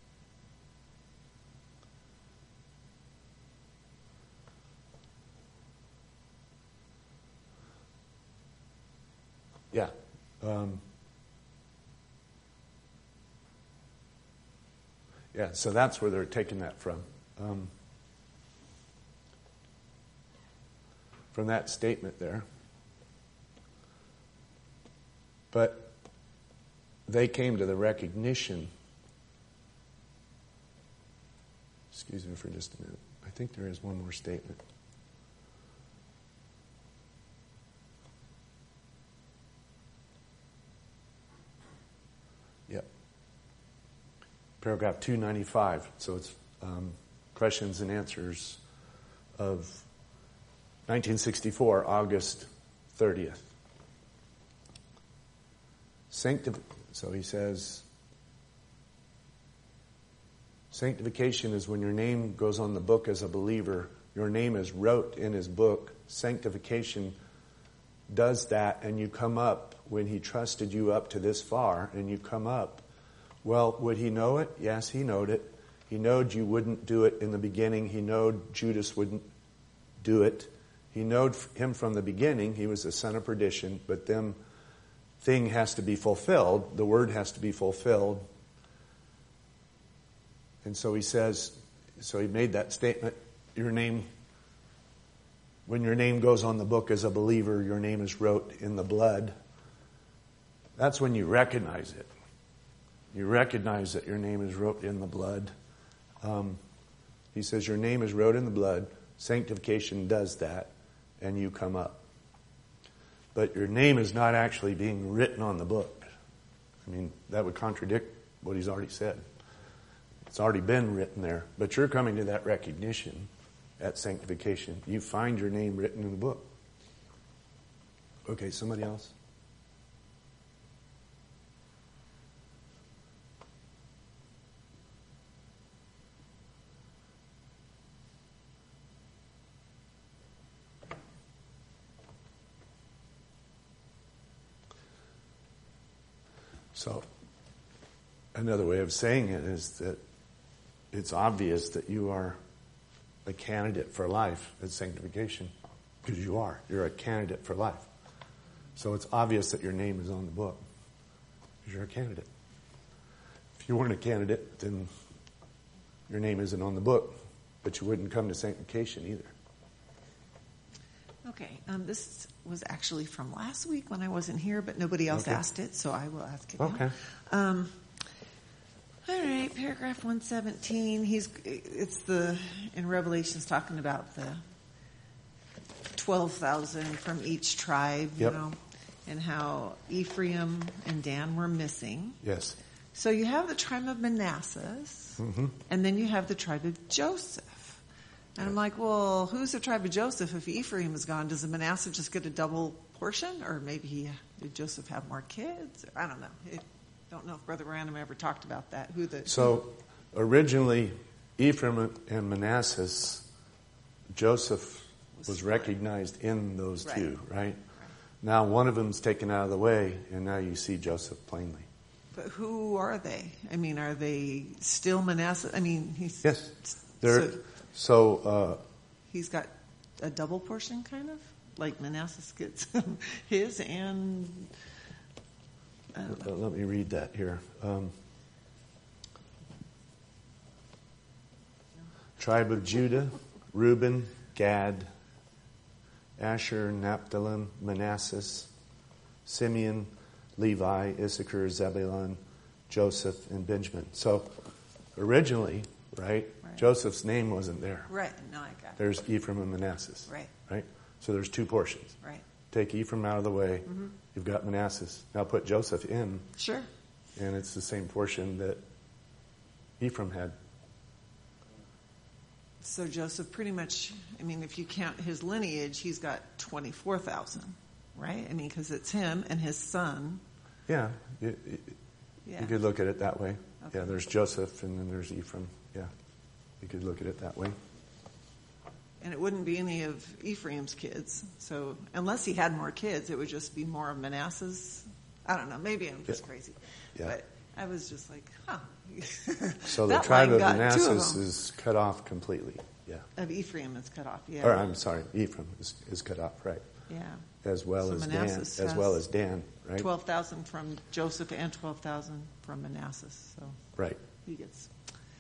Yeah. Um, yeah, so that's where they're taking that from. Um, from that statement there. But they came to the recognition. Excuse me for just a minute. I think there is one more statement. Yep. Paragraph two ninety-five. So it's um, questions and answers of nineteen sixty-four, August thirtieth. Sanctif- so he says, sanctification is when your name goes on the book as a believer. Your name is wrote in his book. Sanctification does that, and you come up when he trusted you up to this far, and you come up. Well, would he know it? Yes, he knowed it. He knowed you wouldn't do it in the beginning. He knowed Judas wouldn't do it. He knowed him from the beginning. He was the son of perdition, but them thing has to be fulfilled. The word has to be fulfilled. And so he says, so he made that statement, your name, when your name goes on the book as a believer, your name is wrote in the blood. That's when you recognize it. You recognize that your name is wrote in the blood. Um, he says your name is wrote in the blood. Sanctification does that, and you come up. But your name is not actually being written on the book. I mean, that would contradict what he's already said. It's already been written there. But you're coming to that recognition at sanctification. You find your name written in the book. Okay, somebody else? So, another way of saying it is that it's obvious that you are a candidate for life at sanctification, because you are. You're a candidate for life. So it's obvious that your name is on the book, because you're a candidate. If you weren't a candidate, then your name isn't on the book, but you wouldn't come to sanctification either. Okay, um, this was actually from last week when I wasn't here, but nobody else Okay. asked it, so I will ask it Okay. now. Um, all right, paragraph one seventeen. He's it's the in Revelations talking about the twelve thousand from each tribe, you Yep. know, and how Ephraim and Dan were missing. Yes. So you have the tribe of Manasseh, Mm-hmm. and then you have the tribe of Joseph. And I'm like, well, who's the tribe of Joseph? If Ephraim is gone, does the Manasseh just get a double portion? Or maybe he, did Joseph have more kids? I don't know. I don't know if Brother Branham ever talked about that. Who the So originally, Ephraim and Manasseh, Joseph Was was split. recognized in those Right. two, right? Now one of them's taken out of the way, and now you see Joseph plainly. But who are they? I mean, are they still Manasseh? I mean, he's Yes. They're, so so, uh, he's got a double portion, kind of like Manasseh gets his and. I don't know. let me read that here. Um, tribe of Judah, Reuben, Gad, Asher, Naphtali, Manasseh, Simeon, Levi, Issachar, Zebulun, Joseph, and Benjamin. So originally, right, Right. Joseph's name wasn't there. Right. No, I got it. There's Ephraim and Manasseh. Right. Right? So there's two portions. Right. Take Ephraim out of the way, Mm-hmm. you've got Manasseh. Now put Joseph in, Sure. and it's the same portion that Ephraim had. So Joseph pretty much, I mean, if you count his lineage, he's got twenty-four thousand, right? I mean, because it's him and his son. Yeah, you, you- Yeah. you could look at it that way. Okay. Yeah, there's Joseph, and then there's Ephraim. Yeah, you could look at it that way. and it wouldn't be any of Ephraim's kids. So unless he had more kids, it would just be more of Manasseh's. I don't know. Maybe I'm just Yeah. crazy. Yeah. But I was just like, huh. So the That tribe line of got two of Manasseh them. is cut off completely. Yeah. Of Ephraim is cut off. Yeah. Or I'm sorry, Ephraim is, is cut off, right? Yeah. As well So as Dan, Manasseh as well has as Dan, right? Twelve thousand from Joseph and twelve thousand from Manasseh. So Right, he gets.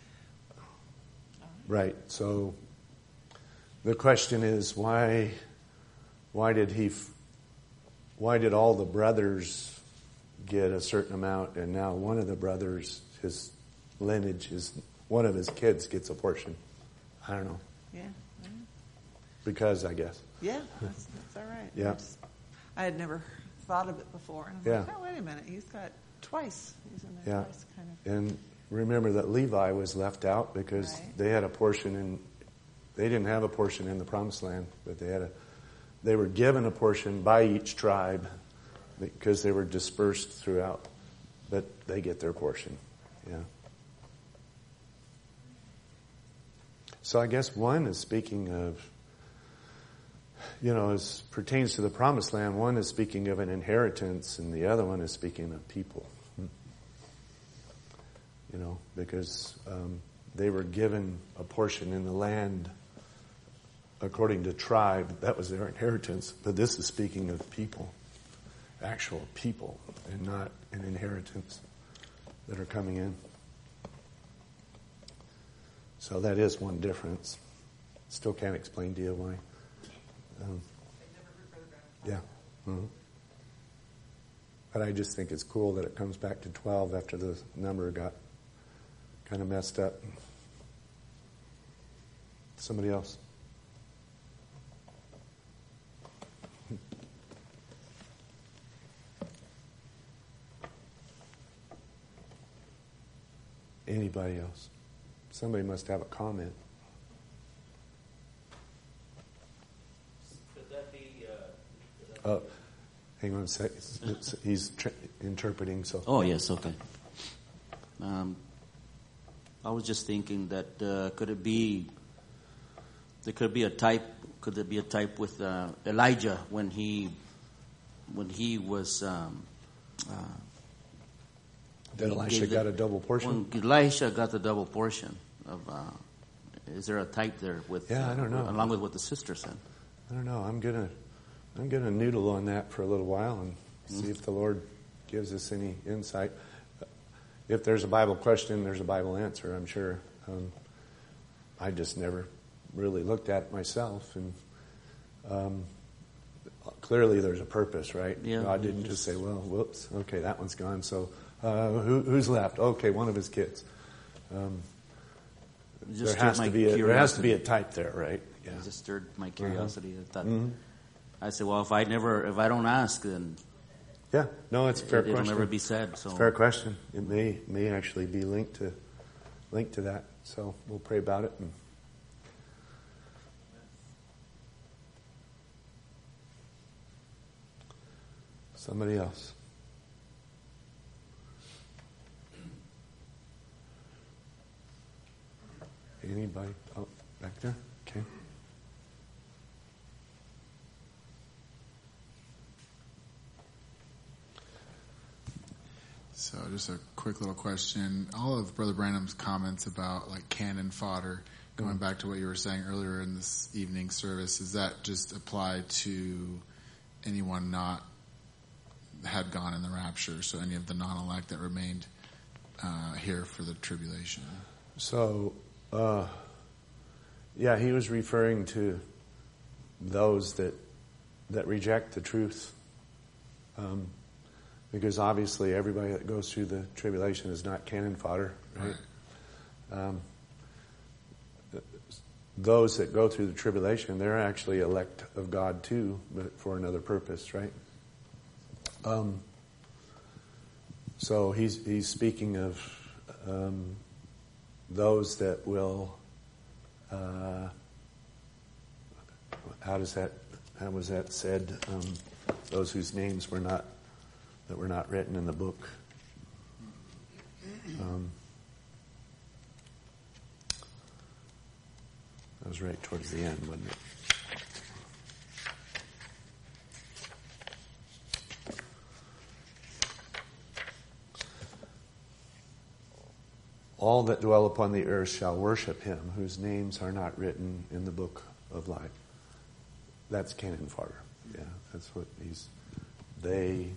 right. So the question is, why, why did he, f- why did all the brothers get a certain amount, and now one of the brothers, his lineage, is one of his kids gets a portion? I don't know. Yeah. Yeah. Because I guess. Yeah, that's, that's all right. Yeah. I, just, I had never thought of it before. And I'm Yeah. like, oh, wait a minute. He's got twice. He's in there Yeah. twice, kind of. And remember that Levi was left out because Right. they had a portion in, they didn't have a portion in the promised land, but they had a, they were given a portion by each tribe because they were dispersed throughout, but they get their portion. Yeah. So I guess one is speaking of, you know, as pertains to the promised land, one is speaking of an inheritance and the other one is speaking of people. You know, because um, they were given a portion in the land according to tribe. That was their inheritance. But this is speaking of people, actual people, and not an inheritance that are coming in. So that is one difference. Still can't explain to you why. Um, yeah. Mm-hmm. But I just think it's cool that it comes back to twelve after the number got kind of messed up. Somebody else? Anybody else? Somebody must have a comment. Could that be? Uh, could that Oh, hang on a sec. It's- it's- He's tr- interpreting, so. Oh, yes, okay. Um, I was just thinking that uh, could it be, there could be a type, could there be a type with uh, Elijah when he, when he was, um, uh, That Elisha gave the- got a double portion? when Elisha got the double portion of, uh, is there a type there with, Yeah, I don't know. uh, along with what the sister said? I don't know. I'm gonna, I'm gonna noodle on that for a little while and see if the Lord gives us any insight. If there's a Bible question, there's a Bible answer, I'm sure. Um, I just never really looked at it myself, and um, clearly there's a purpose, right? Yeah. God didn't just say, "Well, whoops, okay, that one's gone. So uh, who, who's left? Okay, one of his kids." Um, It there just has stirred to my be a, there has to be a curiosity. type there, right? Yeah. It just stirred my curiosity. I thought, Mhm. I said, well, if I never, if I don't ask, then Yeah. No, it's a fair it, it'll question. never be said. So Fair question. It may may actually be linked to linked to that. So we'll pray about it. And somebody else. Anybody? Oh, back there. Okay. So just a quick little question. All of Brother Branham's comments about like cannon fodder, going back to what you were saying earlier in this evening service, does that just apply to anyone not had gone in the rapture? So any of the non-elect that remained uh, here for the tribulation? So, uh, yeah, he was referring to those that that reject the truth. Um, Because obviously everybody that goes through the tribulation is not cannon fodder, right? Um, those that go through the tribulation, they're actually elect of God too, but for another purpose, right? Um, so he's he's speaking of um, those that will. Uh, how does that? How was that said? Um, those whose names were not. That were not written in the book. Um, That was right towards the end, wasn't it? All that dwell upon the earth shall worship him, whose names are not written in the book of life. That's cannon fodder. Yeah, that's what he's... They...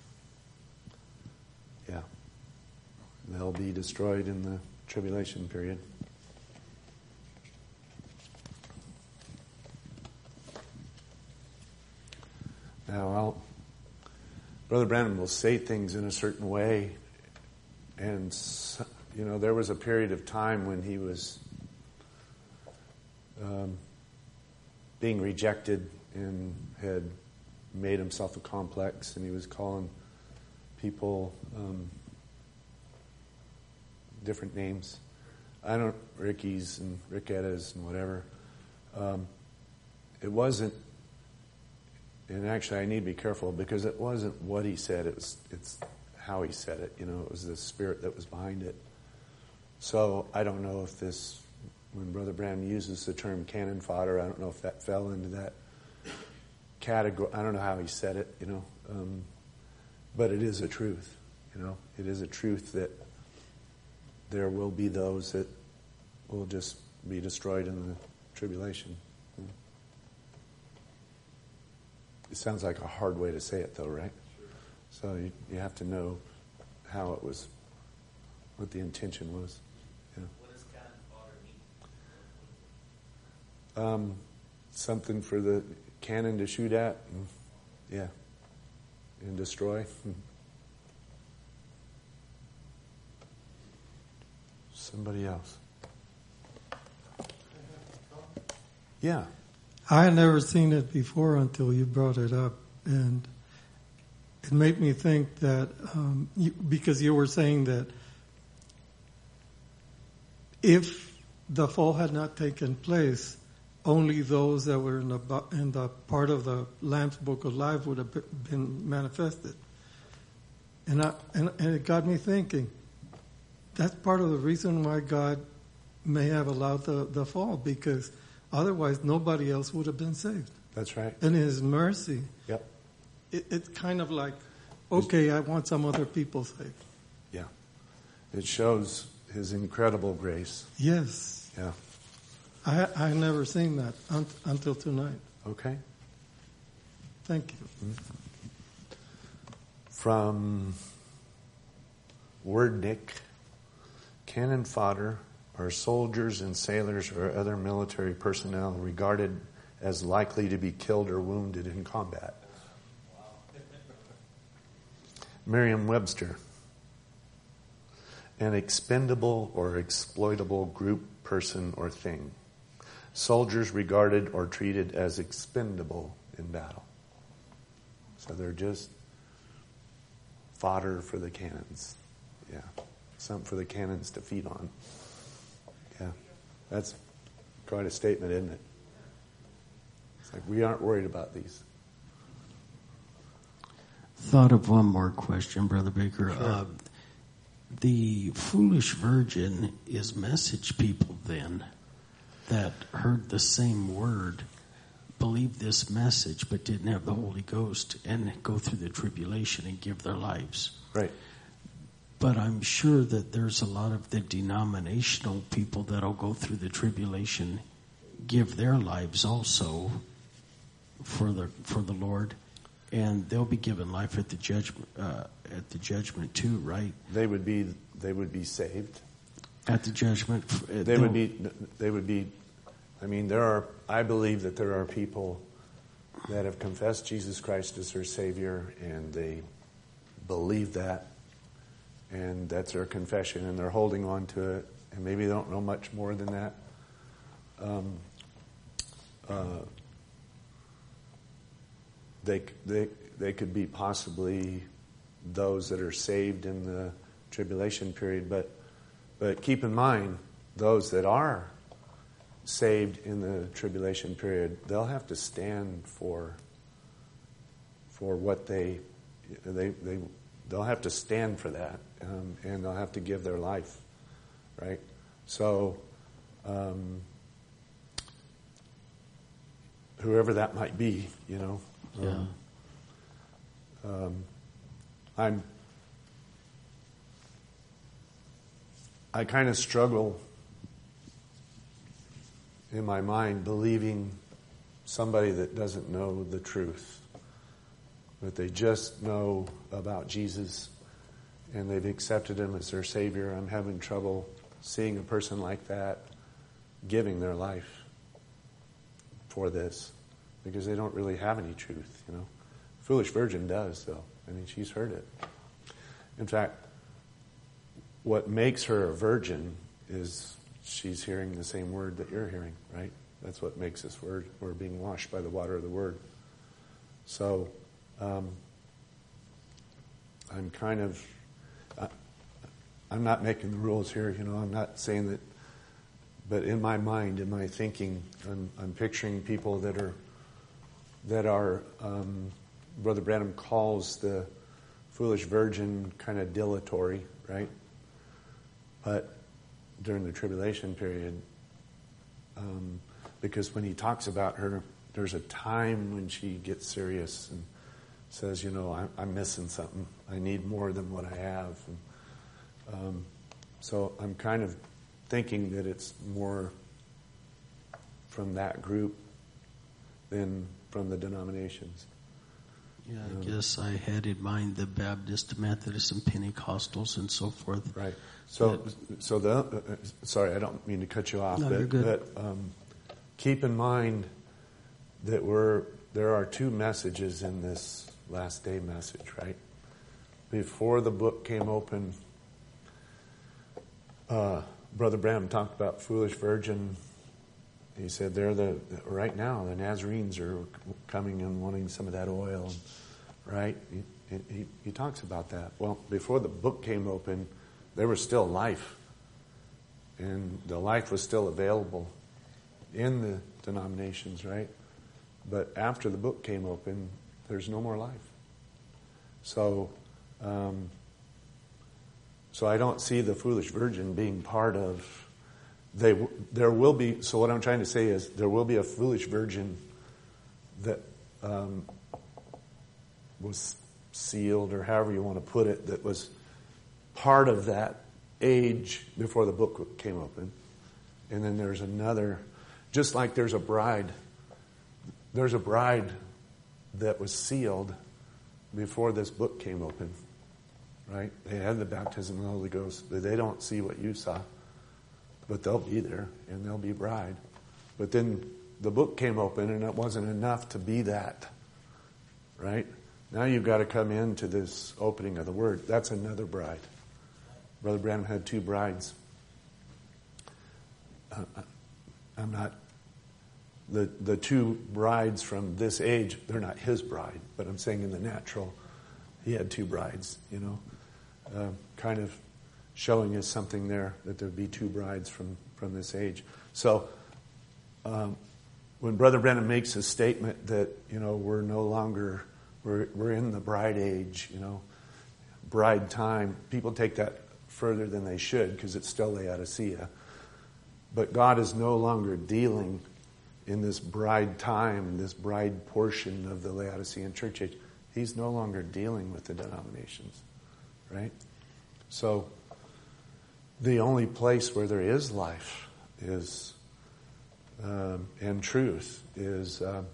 Yeah. They'll be destroyed in the tribulation period. Now, I'll, Brother Branham will say things in a certain way, and... You know, there was a period of time when he was um, being rejected and had made himself a complex, and he was calling people um, different names. I don't, Rickies and Rickettas and whatever. Um, it wasn't, and actually I need to be careful because it wasn't what he said, it was, it's how he said it. You know, it was the spirit that was behind it. So I don't know if this, when Brother Branham uses the term cannon fodder, I don't know if that fell into that category. I don't know how he said it, you know. Um, but it is a truth, you know. It is a truth that there will be those that will just be destroyed in the tribulation. It sounds like a hard way to say it, though, right? So you, you have to know how it was, what the intention was. Yeah. What does cannon fodder mean? Um, something for the cannon to shoot at, and, yeah, and destroy. Somebody else. Yeah. I had never seen it before until you brought it up, and it made me think that um, you, because you were saying that if the fall had not taken place, only those that were in the in the part of the Lamb's Book of Life would have been manifested, and I and, and it got me thinking. That's part of the reason why God may have allowed the, the fall, because otherwise nobody else would have been saved. That's right. And in His mercy, Yep. it, it's kind of like, okay, I want some other people saved. Yeah. It shows His incredible grace. Yes. Yeah. I I never seen that un, until tonight. Okay. Thank you. From Wordnik, cannon fodder are soldiers and sailors or other military personnel regarded as likely to be killed or wounded in combat. Merriam-Webster, an expendable or exploitable group, person, or thing. Soldiers regarded or treated as expendable in battle. So they're just fodder for the cannons. Yeah. Something for the cannons to feed on. Yeah. That's quite a statement, isn't it? It's like we aren't worried about these. Thought of one more question, Brother Baker. Sure. Uh, the foolish virgin is message people then that heard the same word, believed this message, but didn't have the Holy Ghost and go through the tribulation and give their lives. Right. But I'm sure that there's a lot of the denominational people that'll go through the tribulation, give their lives also for the for the Lord, and they'll be given life at the judgment uh, at the judgment too, right? They would be they would be saved. At the judgment, uh, They would be they would be I mean there are I believe that there are people that have confessed Jesus Christ as their Savior, and they believe that, and that's their confession, and they're holding on to it, and maybe they don't know much more than that. Um, uh, they they they could be possibly those that are saved in the tribulation period, but but keep in mind those that are saved in the tribulation period, they'll have to stand for for what they they they they'll have to stand for that, um, and they'll have to give their life, right? So, um, whoever that might be, you know. Yeah. Um, um, I'm. I kind of struggle in my mind believing somebody that doesn't know the truth, but they just know about Jesus and they've accepted him as their Savior. I'm having trouble seeing a person like that giving their life for this because they don't really have any truth, you know. Foolish virgin does, though. I mean, she's heard it. In fact, what makes her a virgin is she's hearing the same word that you're hearing, right? That's what makes us word. We're being washed by the water of the word. So, um, I'm kind of, uh, I'm not making the rules here, you know, I'm not saying that, but in my mind, in my thinking, I'm, I'm picturing people that are, that are, um, Brother Branham calls the foolish virgin kind of dilatory, right? But during the tribulation period, um, because when he talks about her, there's a time when she gets serious and says, you know, I'm, I'm missing something. I need more than what I have. And, um, so I'm kind of thinking that it's more from that group than from the denominations. Yeah, I guess I had in mind the Baptist, Methodist, and Pentecostals and so forth. Right. So, so the uh, sorry, I don't mean to cut you off, No, but, you're good. but um, keep in mind that we're there are two messages in this last day message, right? Before the book came open, uh, Brother Branham talked about foolish virgin. He said they're the right now the Nazarenes are coming and wanting some of that oil, right? He, he, he talks about that. Well, before the book came open, there was still life, and the life was still available in the denominations, right? But after the book came open, there's no more life. So, um, so I don't see the foolish virgin being part of. They, there will be, so what I'm trying to say is there will be a foolish virgin that um, was sealed, or however you want to put it, that was part of that age before the book came open. And then there's another, just like there's a bride, there's a bride that was sealed before this book came open, right? They had the baptism of the Holy Ghost, but they don't see what you saw. But they'll be there, and they'll be bride. But then the book came open, and it wasn't enough to be that, right? Now you've got to come into this opening of the Word. That's another bride. Brother Branham had two brides. Uh, I'm not, the, the two brides from this age, they're not his bride, but I'm saying in the natural, he had two brides, you know, uh, kind of showing us something there, that there would be two brides from, from this age. So um, when Brother Branham makes a statement that, you know, we're no longer, we're, we're in the bride age, you know, bride time, people take that further than they should because it's still Laodicea. But God is no longer dealing in this bride time, this bride portion of the Laodicean church age. He's no longer dealing with the denominations, right? So the only place where there is life is um, and truth is um,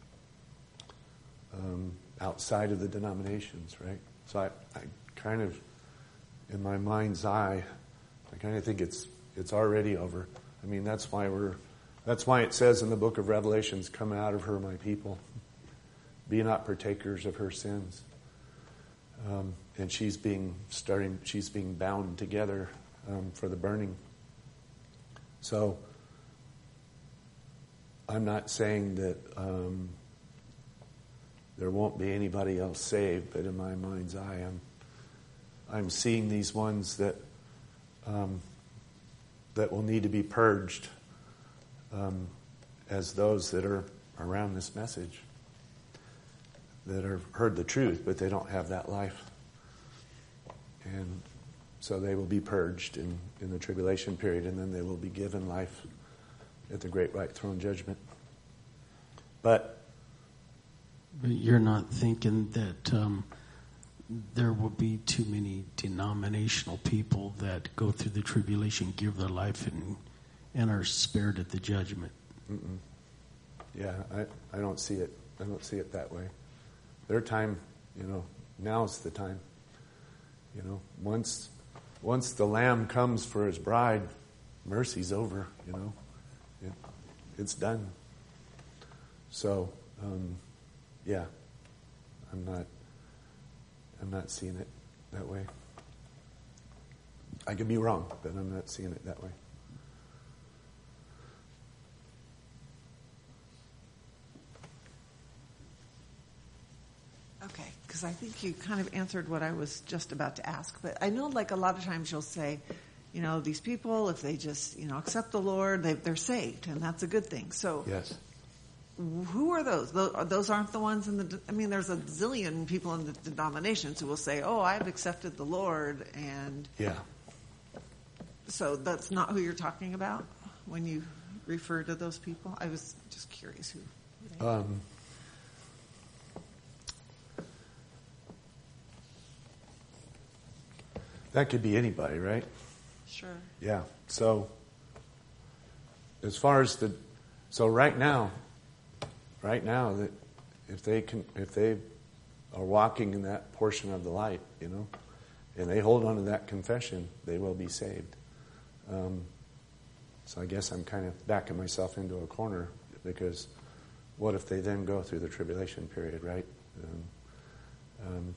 um, outside of the denominations, right? So I, I kind of, in my mind's eye, I kind of think it's it's already over. I mean, that's why we're that's why it says in the book of Revelations, "Come out of her, my people. Be not partakers of her sins." Um, and she's being starting. She's being bound together um, for the burning. So I'm not saying that um, there won't be anybody else saved, but in my mind's eye, I'm I'm seeing these ones that um, that will need to be purged um, as those that are around this message, that have heard the truth, but they don't have that life. And so they will be purged in, in the tribulation period, and then they will be given life at the great white throne judgment. But But you're not thinking that um, there will be too many denominational people that go through the tribulation, give their life, and and are spared at the judgment. Mm-mm. Yeah, I, I don't see it. I don't see it that way. Their time, you know, now's the time. You know, once once the Lamb comes for his bride, mercy's over. You know, it, it's done. So, um, yeah, I'm not. I'm not seeing it that way. I could be wrong, but I'm not seeing it that way. Okay, because I think you kind of answered what I was just about to ask. But I know, like, a lot of times you'll say, you know, these people, if they just, you know, accept the Lord, they, they're saved, and that's a good thing. So, yes. Who are those? Those aren't the ones in the. I mean, there's a zillion people in the denominations who will say, "Oh, I've accepted the Lord," and yeah. So that's not who you're talking about when you refer to those people. I was just curious who. who Um, that could be anybody, right? Sure. Yeah. So, as far as the, so right now, right now that if they can, if they are walking in that portion of the light, you know, and they hold on to that confession, they will be saved. Um, so I guess I'm kind of backing myself into a corner because what if they then go through the tribulation period, right? Um, um,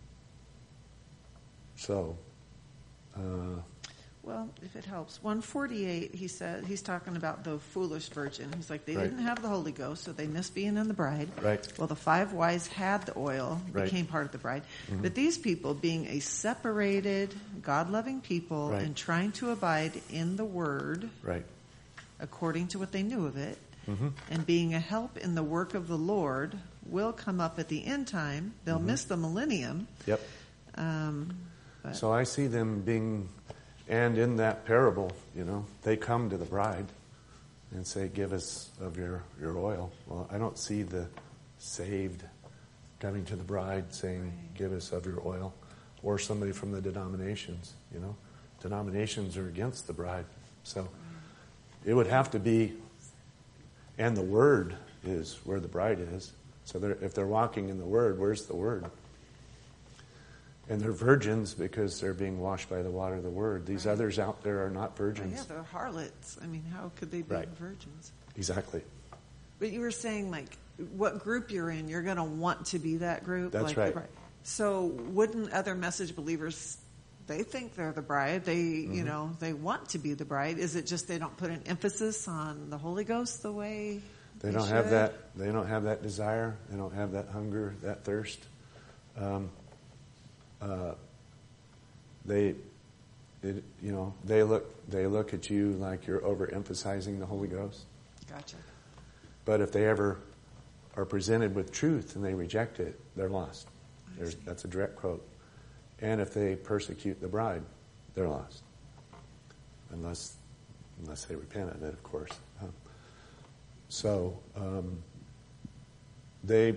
so. Uh, Well, if it helps, one forty-eight, he said, he's talking about the foolish virgin. He's like, they Right. didn't have the Holy Ghost, so they missed being in the bride. Right. Well, the five wise had the oil, Right. became part of the bride. Mhm. But these people, being a separated, God-loving people Right. and trying to abide in the Word, right. according to what they knew of it, Mm-hmm. and being a help in the work of the Lord, will come up at the end time. They'll Mhm. miss the millennium. Yep. Um, but So I see them being, and in that parable, you know, they come to the bride and say, give us of your, your oil. Well, I don't see the saved coming to the bride saying, Right. give us of your oil, or somebody from the denominations, you know. Denominations are against the bride. So it would have to be, and the Word is where the bride is. So they're, if they're walking in the Word, where's the Word? And they're virgins because they're being washed by the water of the Word. These Right. others out there are not well, virgins. yeah, they're harlots. I mean, how could they be Right. virgins? Exactly. But you were saying, like, what group you're in, you're going to want to be that group. That's like the right. bride. So wouldn't other message believers, they think they're the bride. They, Mm-hmm. you know, they want to be the bride. Is it just they don't put an emphasis on the Holy Ghost the way They they don't have should? that. They don't have that desire. They don't have that hunger, that thirst. Um, uh, they, it, you know, they look. They look at you like you're overemphasizing the Holy Ghost. Gotcha. But if they ever are presented with truth and they reject it, they're lost. There's, that's a direct quote. And if they persecute the bride, they're lost. Unless, unless they repent of it, of course. Um, so um, they,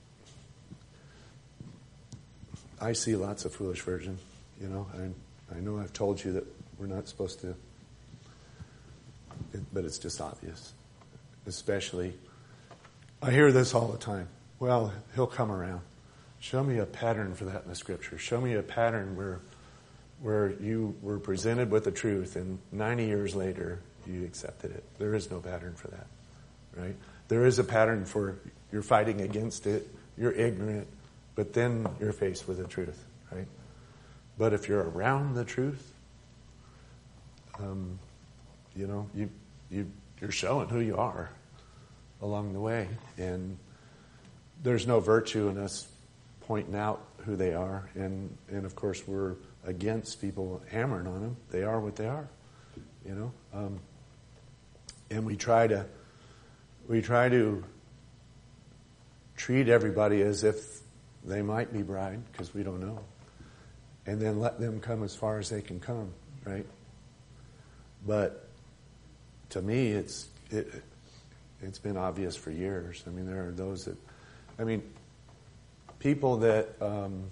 I see lots of foolish virgin. You know, I, I know I've told you that we're not supposed to, it, but it's just obvious. Especially, I hear this all the time. Well, he'll come around. Show me a pattern for that in the Scripture. Show me a pattern where, where you were presented with the truth, and ninety years later you accepted it. There is no pattern for that, right? There is a pattern for you're fighting against it, you're ignorant, but then you're faced with the truth, right? But if you're around the truth, um, you know, you you. You're showing who you are along the way. And there's no virtue in us pointing out who they are. And, and of course, we're against people hammering on them. They are what they are, you know. Um, and we try to we try to treat everybody as if they might be bride, because we don't know. And then let them come as far as they can come, right? But to me, it's it, it's been obvious for years. I mean, there are those that, I mean, people that um,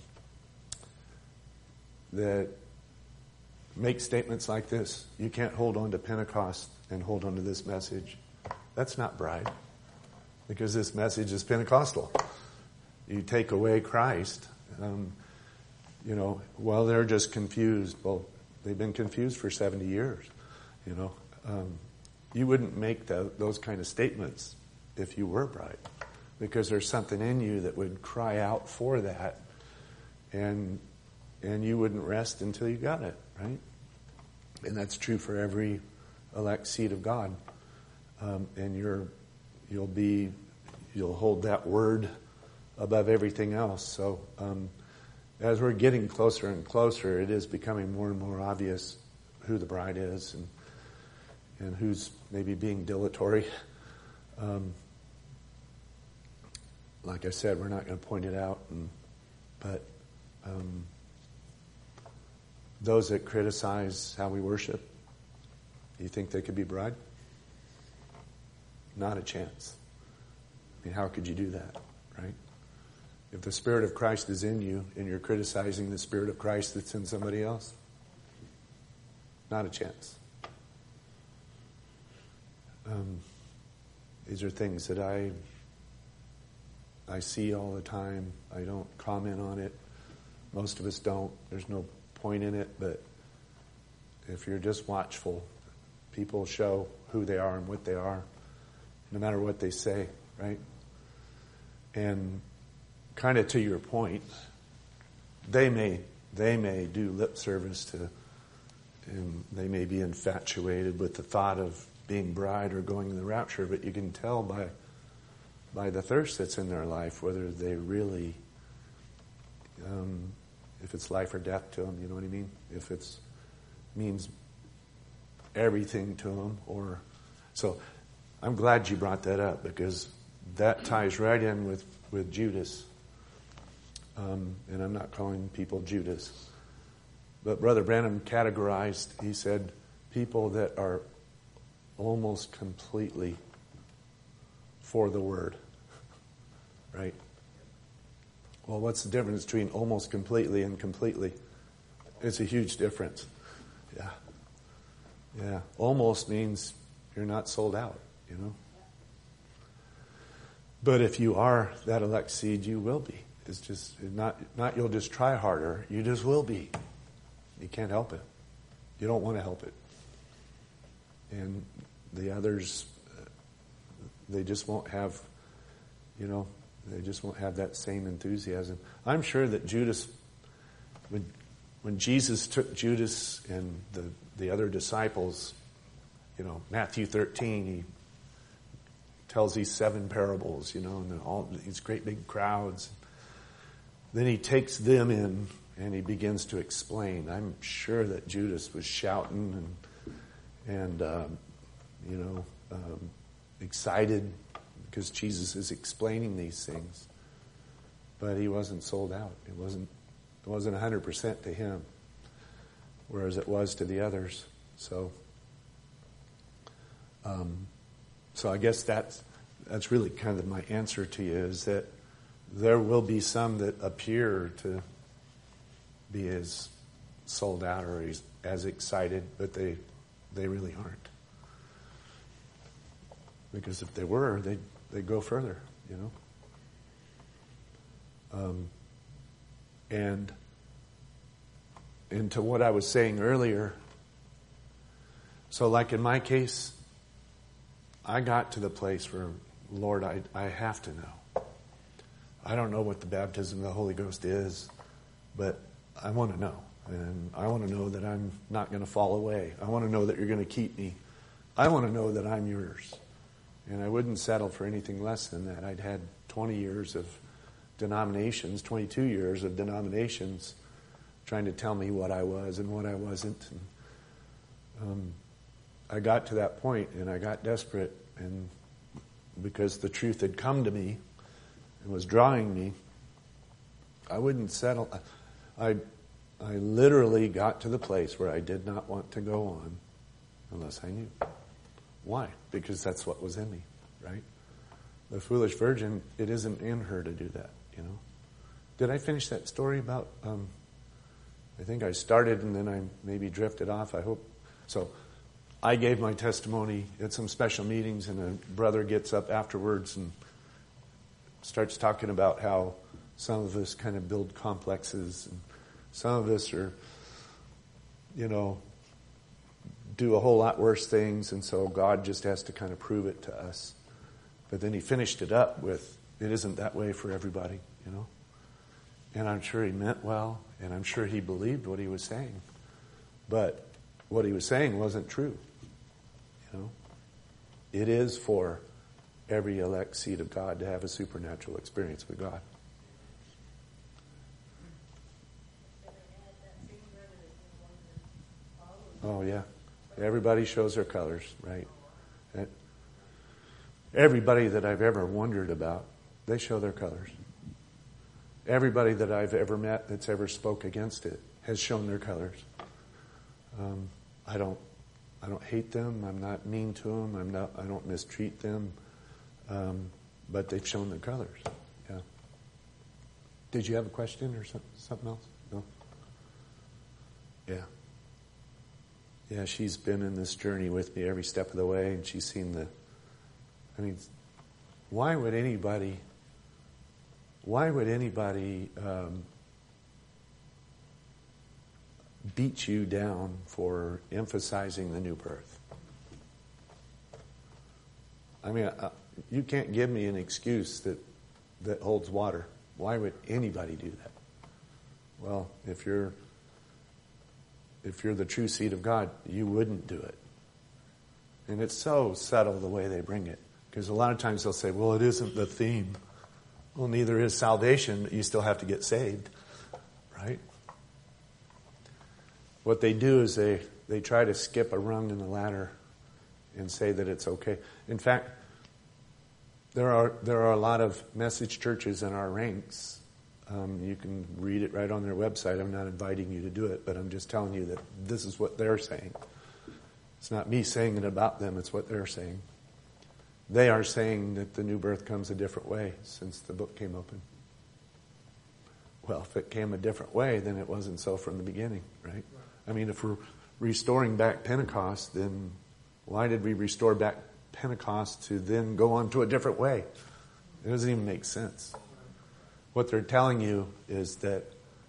that make statements like this. You can't hold on to Pentecost and hold on to this message. That's not bride, because this message is Pentecostal. You take away Christ, um, you know, well, they're just confused. Well, they've been confused for seventy years, you know. Um, you wouldn't make the, those kind of statements if you were bride, because there's something in you that would cry out for that, and and you wouldn't rest until you got it, right? And that's true for every elect seed of God. Um, and you're, you'll be, you'll hold that word above everything else. So um, as we're getting closer and closer, it is becoming more and more obvious who the bride is and and who's maybe being dilatory. Um, like I said, we're not going to point it out, and, but um, those that criticize how we worship, you think they could be bride? Not a chance. I mean, how could you do that, right? If the Spirit of Christ is in you and you're criticizing the Spirit of Christ that's in somebody else, not a chance. Um, these are things that I I see all the time. I don't comment on it. Most of us don't. There's no point in it, but if you're just watchful, people show who they are and what they are, no matter what they say, right? And kind of to your point, they may they may do lip service to, and they may be infatuated with the thought of being bride or going in the rapture, but you can tell by by the thirst that's in their life whether they really, um, if it's life or death to them, you know what I mean? If it's means everything to them, or so. I'm glad you brought that up, because that ties right in with with Judas. Um, and I'm not calling people Judas, but Brother Branham categorized. He said people that are almost completely for the word, right? Well, what's the difference between almost completely and completely? It's a huge difference. Yeah. Yeah. Almost means you're not sold out, you know. But if you are that elect seed, you will be. It's just not, not you'll just try harder. You just will be. You can't help it. You don't want to help it. And the others, they just won't have, you know, they just won't have that same enthusiasm. I'm sure that Judas, when when Jesus took Judas and the, the other disciples, you know, Matthew thirteen, he tells these seven parables, you know, and all these great big crowds. Then he takes them in and he begins to explain. I'm sure that Judas was shouting and, and um, you know, um, excited because Jesus is explaining these things. But he wasn't sold out. It wasn't, it wasn't one hundred percent to him, whereas it was to the others. So, um, so I guess that's, that's really kind of my answer to you, is that there will be some that appear to be as sold out or as, as excited, but they, they really aren't. Because if they were, they'd, they'd go further, you know. Um, and, and to what I was saying earlier, so like in my case, I got to the place where, Lord, I, I have to know. I don't know what the baptism of the Holy Ghost is, but I want to know. And I want to know that I'm not going to fall away. I want to know that you're going to keep me. I want to know that I'm yours. And I wouldn't settle for anything less than that. I'd had twenty years of denominations, twenty-two years of denominations trying to tell me what I was and what I wasn't. And, um, I got to that point and I got desperate, and because the truth had come to me and was drawing me, I wouldn't settle. I, I literally got to the place where I did not want to go on unless I knew. Why? Because that's what was in me. right? The foolish virgin, it isn't in her to do that, you know. Did I finish that story about, um, I think I started and then I maybe drifted off, I hope. So I gave my testimony at some special meetings, and a brother gets up afterwards and starts talking about how some of us kind of build complexes, and some of us are, you know, do a whole lot worse things, and so God just has to kind of prove it to us. But then he finished it up with, it isn't that way for everybody, you know. And I'm sure he meant well, and I'm sure he believed what he was saying. But what he was saying wasn't true, you know. It is for every elect seed of God to have a supernatural experience with God. Oh, yeah. Everybody shows their colors, right? Everybody that I've ever wondered about, they show their colors. Everybody that I've ever met that's ever spoke against it has shown their colors. Um, I don't, I don't hate them. I'm not mean to them. I'm not. I don't mistreat them. Um, but they've shown their colors. Yeah. Did you have a question or something, something else? No. Yeah. Yeah, she's been in this journey with me every step of the way, and she's seen the. I mean, why would anybody? Why would anybody um, beat you down for emphasizing the new birth? I mean, uh, you can't give me an excuse that that holds water. Why would anybody do that? Well, if you're if you're the true seed of God, you wouldn't do it. And it's so subtle the way they bring it. Because a lot of times they'll say, well, it isn't the theme. Well, neither is salvation, but you still have to get saved. Right? What they do is they, they try to skip a rung in the ladder and say that it's okay. In fact, there are there are a lot of message churches in our ranks. Um, you can read it right on their website. I'm not inviting you to do it, but I'm just telling you that this is what they're saying. It's not me saying it about them, it's what they're saying. They are saying that the new birth comes a different way since the book came open. Well, if it came a different way, then it wasn't so from the beginning, right? I mean, if we're restoring back Pentecost, then why did we restore back Pentecost to then go on to a different way? It doesn't even make sense. What they're telling you is that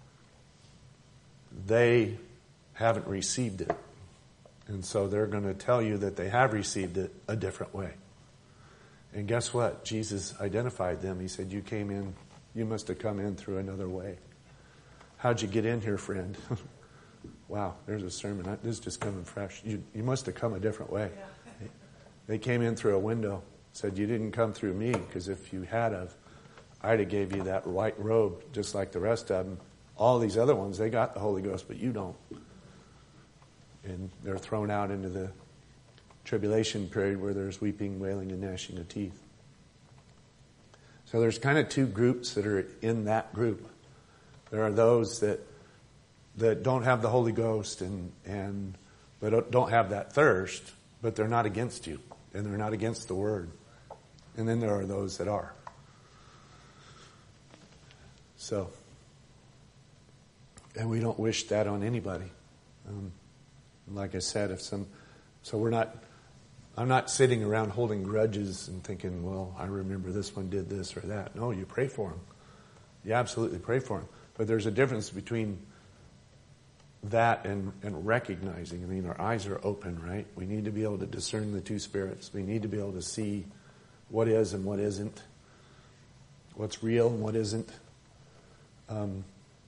they haven't received it. And so they're going to tell you that they have received it a different way. And guess what? Jesus identified them. He said, you came in, you must have come in through another way. How'd you get in here, friend? Wow, there's a sermon. This is just coming fresh. You, you must have come a different way. Yeah. They came in through a window. Said, you didn't come through me, because if you had of, I'd have gave you that white robe just like the rest of them. All these other ones, they got the Holy Ghost, but you don't. And they're thrown out into the tribulation period where there's weeping, wailing, and gnashing of teeth. So there's kind of two groups that are in that group. There are those that that don't have the Holy Ghost and and but don't have that thirst, but they're not against you, and they're not against the Word. And then there are those that are. So, and we don't wish that on anybody. Um, like I said, if some, so we're not, I'm not sitting around holding grudges and thinking, well, I remember this one did this or that. No, you pray for them. You absolutely pray for them. But there's a difference between that and, and recognizing. I mean, our eyes are open, right? We need to be able to discern the two spirits. We need to be able to see what is and what isn't, what's real and what isn't. Um,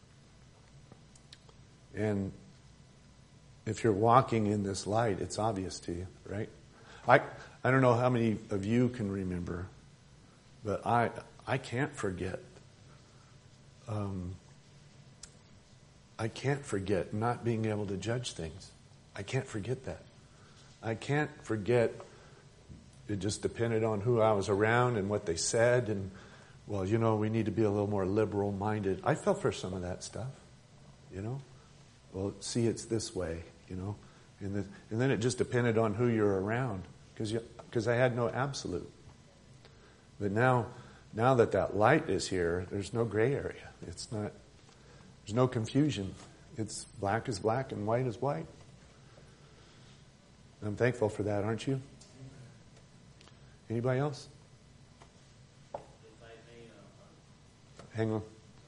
and if you're walking in this light, it's obvious to you, right? I I don't know how many of you can remember, but I I can't forget. Um, I can't forget not being able to judge things. I can't forget that. I can't forget it just depended on who I was around and what they said, and well, you know, we need to be a little more liberal-minded. I fell for some of that stuff, you know. Well, see, it's this way, you know. And, the, and then it just depended on who you're around, because because I had no absolute. But now, now that that light is here, there's no gray area. It's not, there's no confusion. It's black is black and white is white. I'm thankful for that, aren't you? Anybody else? Hang on.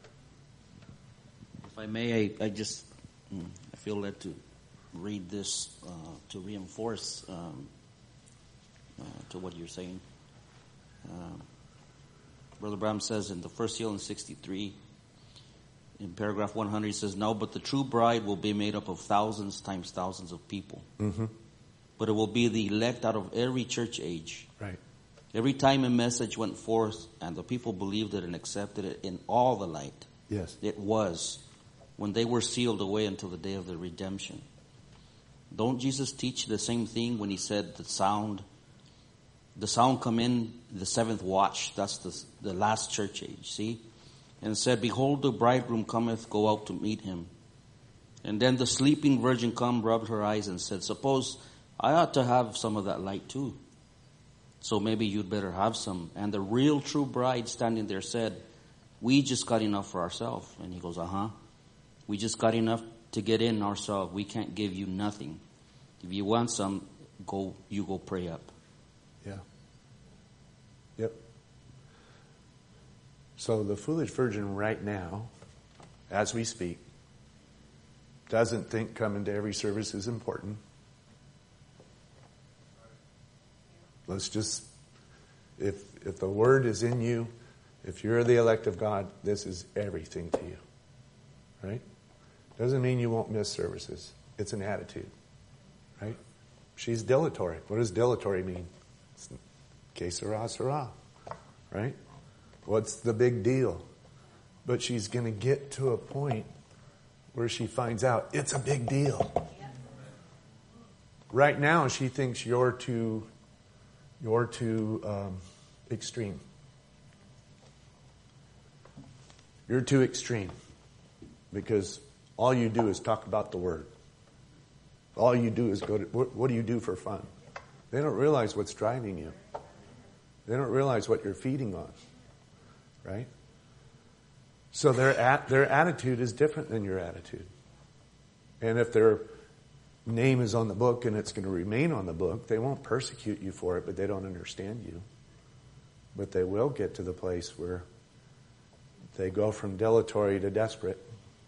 If I may, I, I just I feel led to read this uh, to reinforce um, uh, to what you're saying. Uh, Brother Branham says in the first seal in sixty-three, in paragraph one hundred, he says, "No, but the true bride will be made up of thousands times thousands of people. Mm-hmm. But it will be the elect out of every church age. Right. Every time a message went forth and the people believed it and accepted it in all the light, Yes. it was when they were sealed away until the day of the redemption." Don't Jesus teach the same thing when he said the sound, the sound come in the seventh watch? That's the, the last church age, see? And said, "Behold, the bridegroom cometh, go out to meet him." And then the sleeping virgin come, rubbed her eyes and said, "Suppose I ought to have some of that light too. So maybe you'd better have some." And the real true bride standing there said, "We just got enough for ourselves." And he goes, "Uh-huh. We just got enough to get in ourselves. We can't give you nothing. If you want some, go, you go pray up." Yeah. Yep. So the foolish virgin right now, as we speak, doesn't think coming to every service is important. Let's just, if if the word is in you, if you're the elect of God, this is everything to you. Right? Doesn't mean you won't miss services. It's an attitude. Right? She's dilatory. What does dilatory mean? It's que sera, sera. Right? What's the big deal? But she's going to get to a point where she finds out it's a big deal. Right now, she thinks you're too, you're too um, extreme. You're too extreme because all you do is talk about the Word. All you do is go to, what, what do you do for fun? They don't realize what's driving you. They don't realize what you're feeding on. Right? So their at, their attitude is different than your attitude. And if their name is on the book and it's going to remain on the book, they won't persecute you for it, but they don't understand you. But they will get to the place where they go from dilatory to desperate.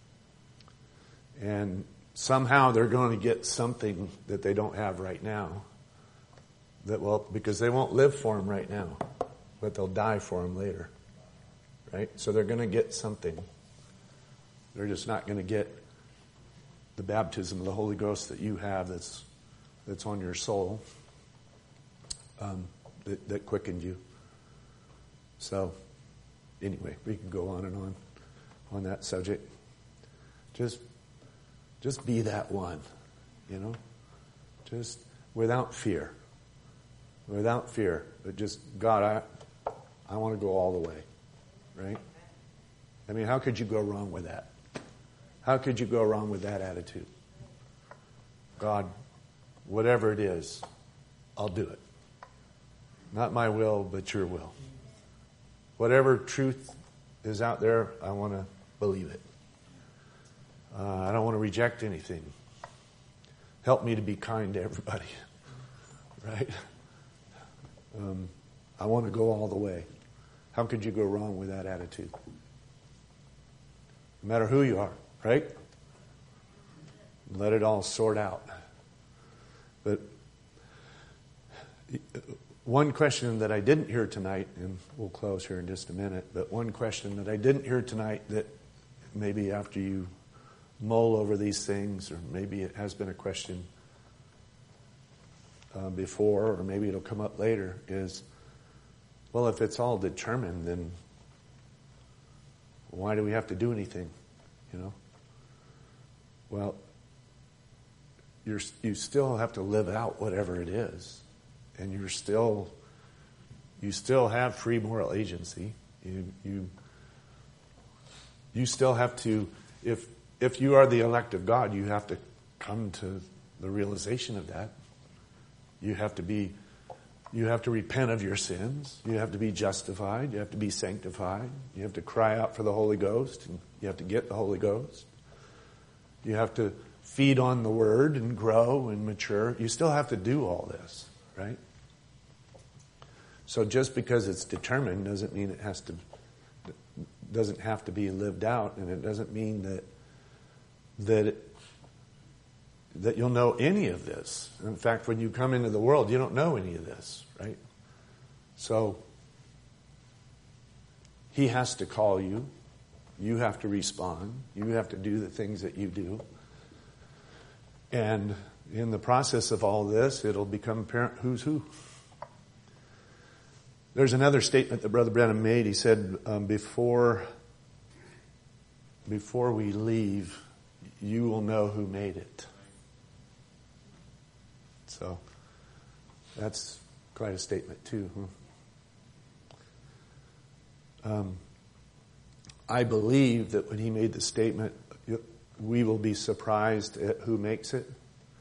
And somehow they're going to get something that they don't have right now. That will, because they won't live for them right now, but they'll die for them later. Right? So they're going to get something. They're just not going to get the baptism of the Holy Ghost that you have that's that's on your soul, um, that, that quickened you. So, anyway, we can go on and on on that subject. Just, just be that one, you know? Just without fear. Without fear. But just, God, I, I want to go all the way. Right? I mean, how could you go wrong with that? How could you go wrong with that attitude? God, whatever it is, I'll do it. Not my will, but your will. Whatever truth is out there, I want to believe it. Uh, I don't want to reject anything. Help me to be kind to everybody. Right? Um, I want to go all the way. How could you go wrong with that attitude? No matter who you are, right? Let it all sort out. But one question that I didn't hear tonight, and we'll close here in just a minute, but one question that I didn't hear tonight that maybe after you mull over these things, or maybe it has been a question uh, before, or maybe it'll come up later, is, well, if it's all determined, then why do we have to do anything? You know? Well, you're, you still have to live out whatever it is. And you're still, you still have free moral agency. You, you, you still have to, if, if you are the elect of God, you have to come to the realization of that. You have to be You have to repent of your sins. You have to be justified. You have to be sanctified. You have to cry out for the Holy Ghost, and you have to get the Holy Ghost. You have to feed on the Word and grow and mature. You still have to do all this, right? So just because it's determined doesn't mean it has to, doesn't have to be lived out, and it doesn't mean that that it, that you'll know any of this. In fact, when you come into the world, you don't know any of this, right? So He has to call you. You have to respond. You have to do the things that you do. And in the process of all this, it'll become apparent who's who. There's another statement that Brother Branham made. He said, um, before, before we leave, you will know who made it. So that's quite a statement too. Huh? Um, I believe that when he made the statement, we will be surprised at who makes it.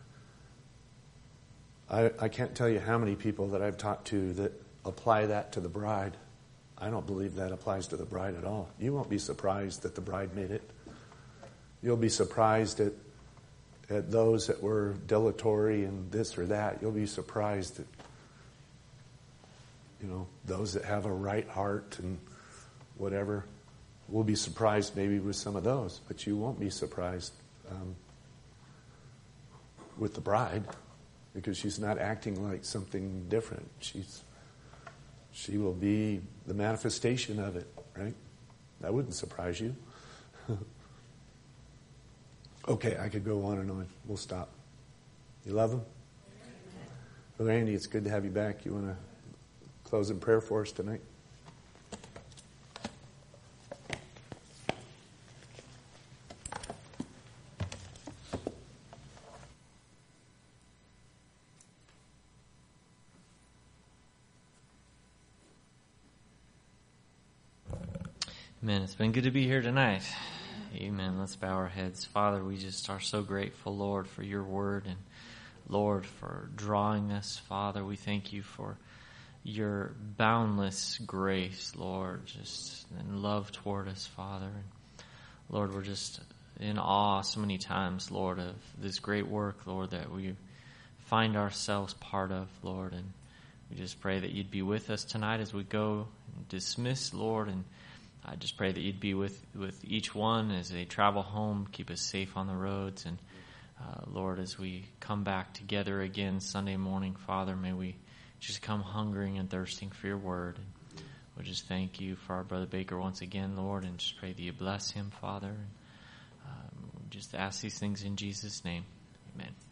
I, I can't tell you how many people that I've talked to that apply that to the bride. I don't believe that applies to the bride at all. You won't be surprised that the bride made it. You'll be surprised at at those that were dilatory and this or that. You'll be surprised at, you know, those that have a right heart and whatever. We'll be surprised maybe with some of those, but you won't be surprised um, with the bride, because she's not acting like something different. She's she will be the manifestation of it, right? That wouldn't surprise you. Okay, I could go on and on. We'll stop. You love him? Brother Andy, it's good to have you back. You want to close in prayer for us tonight? Amen. It's been good to be here tonight. Amen. Let's bow our heads. Father, we just are so grateful, Lord, for your word, and Lord, for drawing us. Father, we thank you for your boundless grace, Lord, just and love toward us, Father. And Lord, we're just in awe so many times, Lord, of this great work, Lord, that we find ourselves part of, Lord. And we just pray that you'd be with us tonight as we go and dismiss, Lord, and I just pray that you'd be with, with each one as they travel home, keep us safe on the roads. And, uh, Lord, as we come back together again Sunday morning, Father, may we just come hungering and thirsting for your word. And we'll just thank you for our Brother Baker once again, Lord, and just pray that you bless him, Father. And um, just ask these things in Jesus' name. Amen.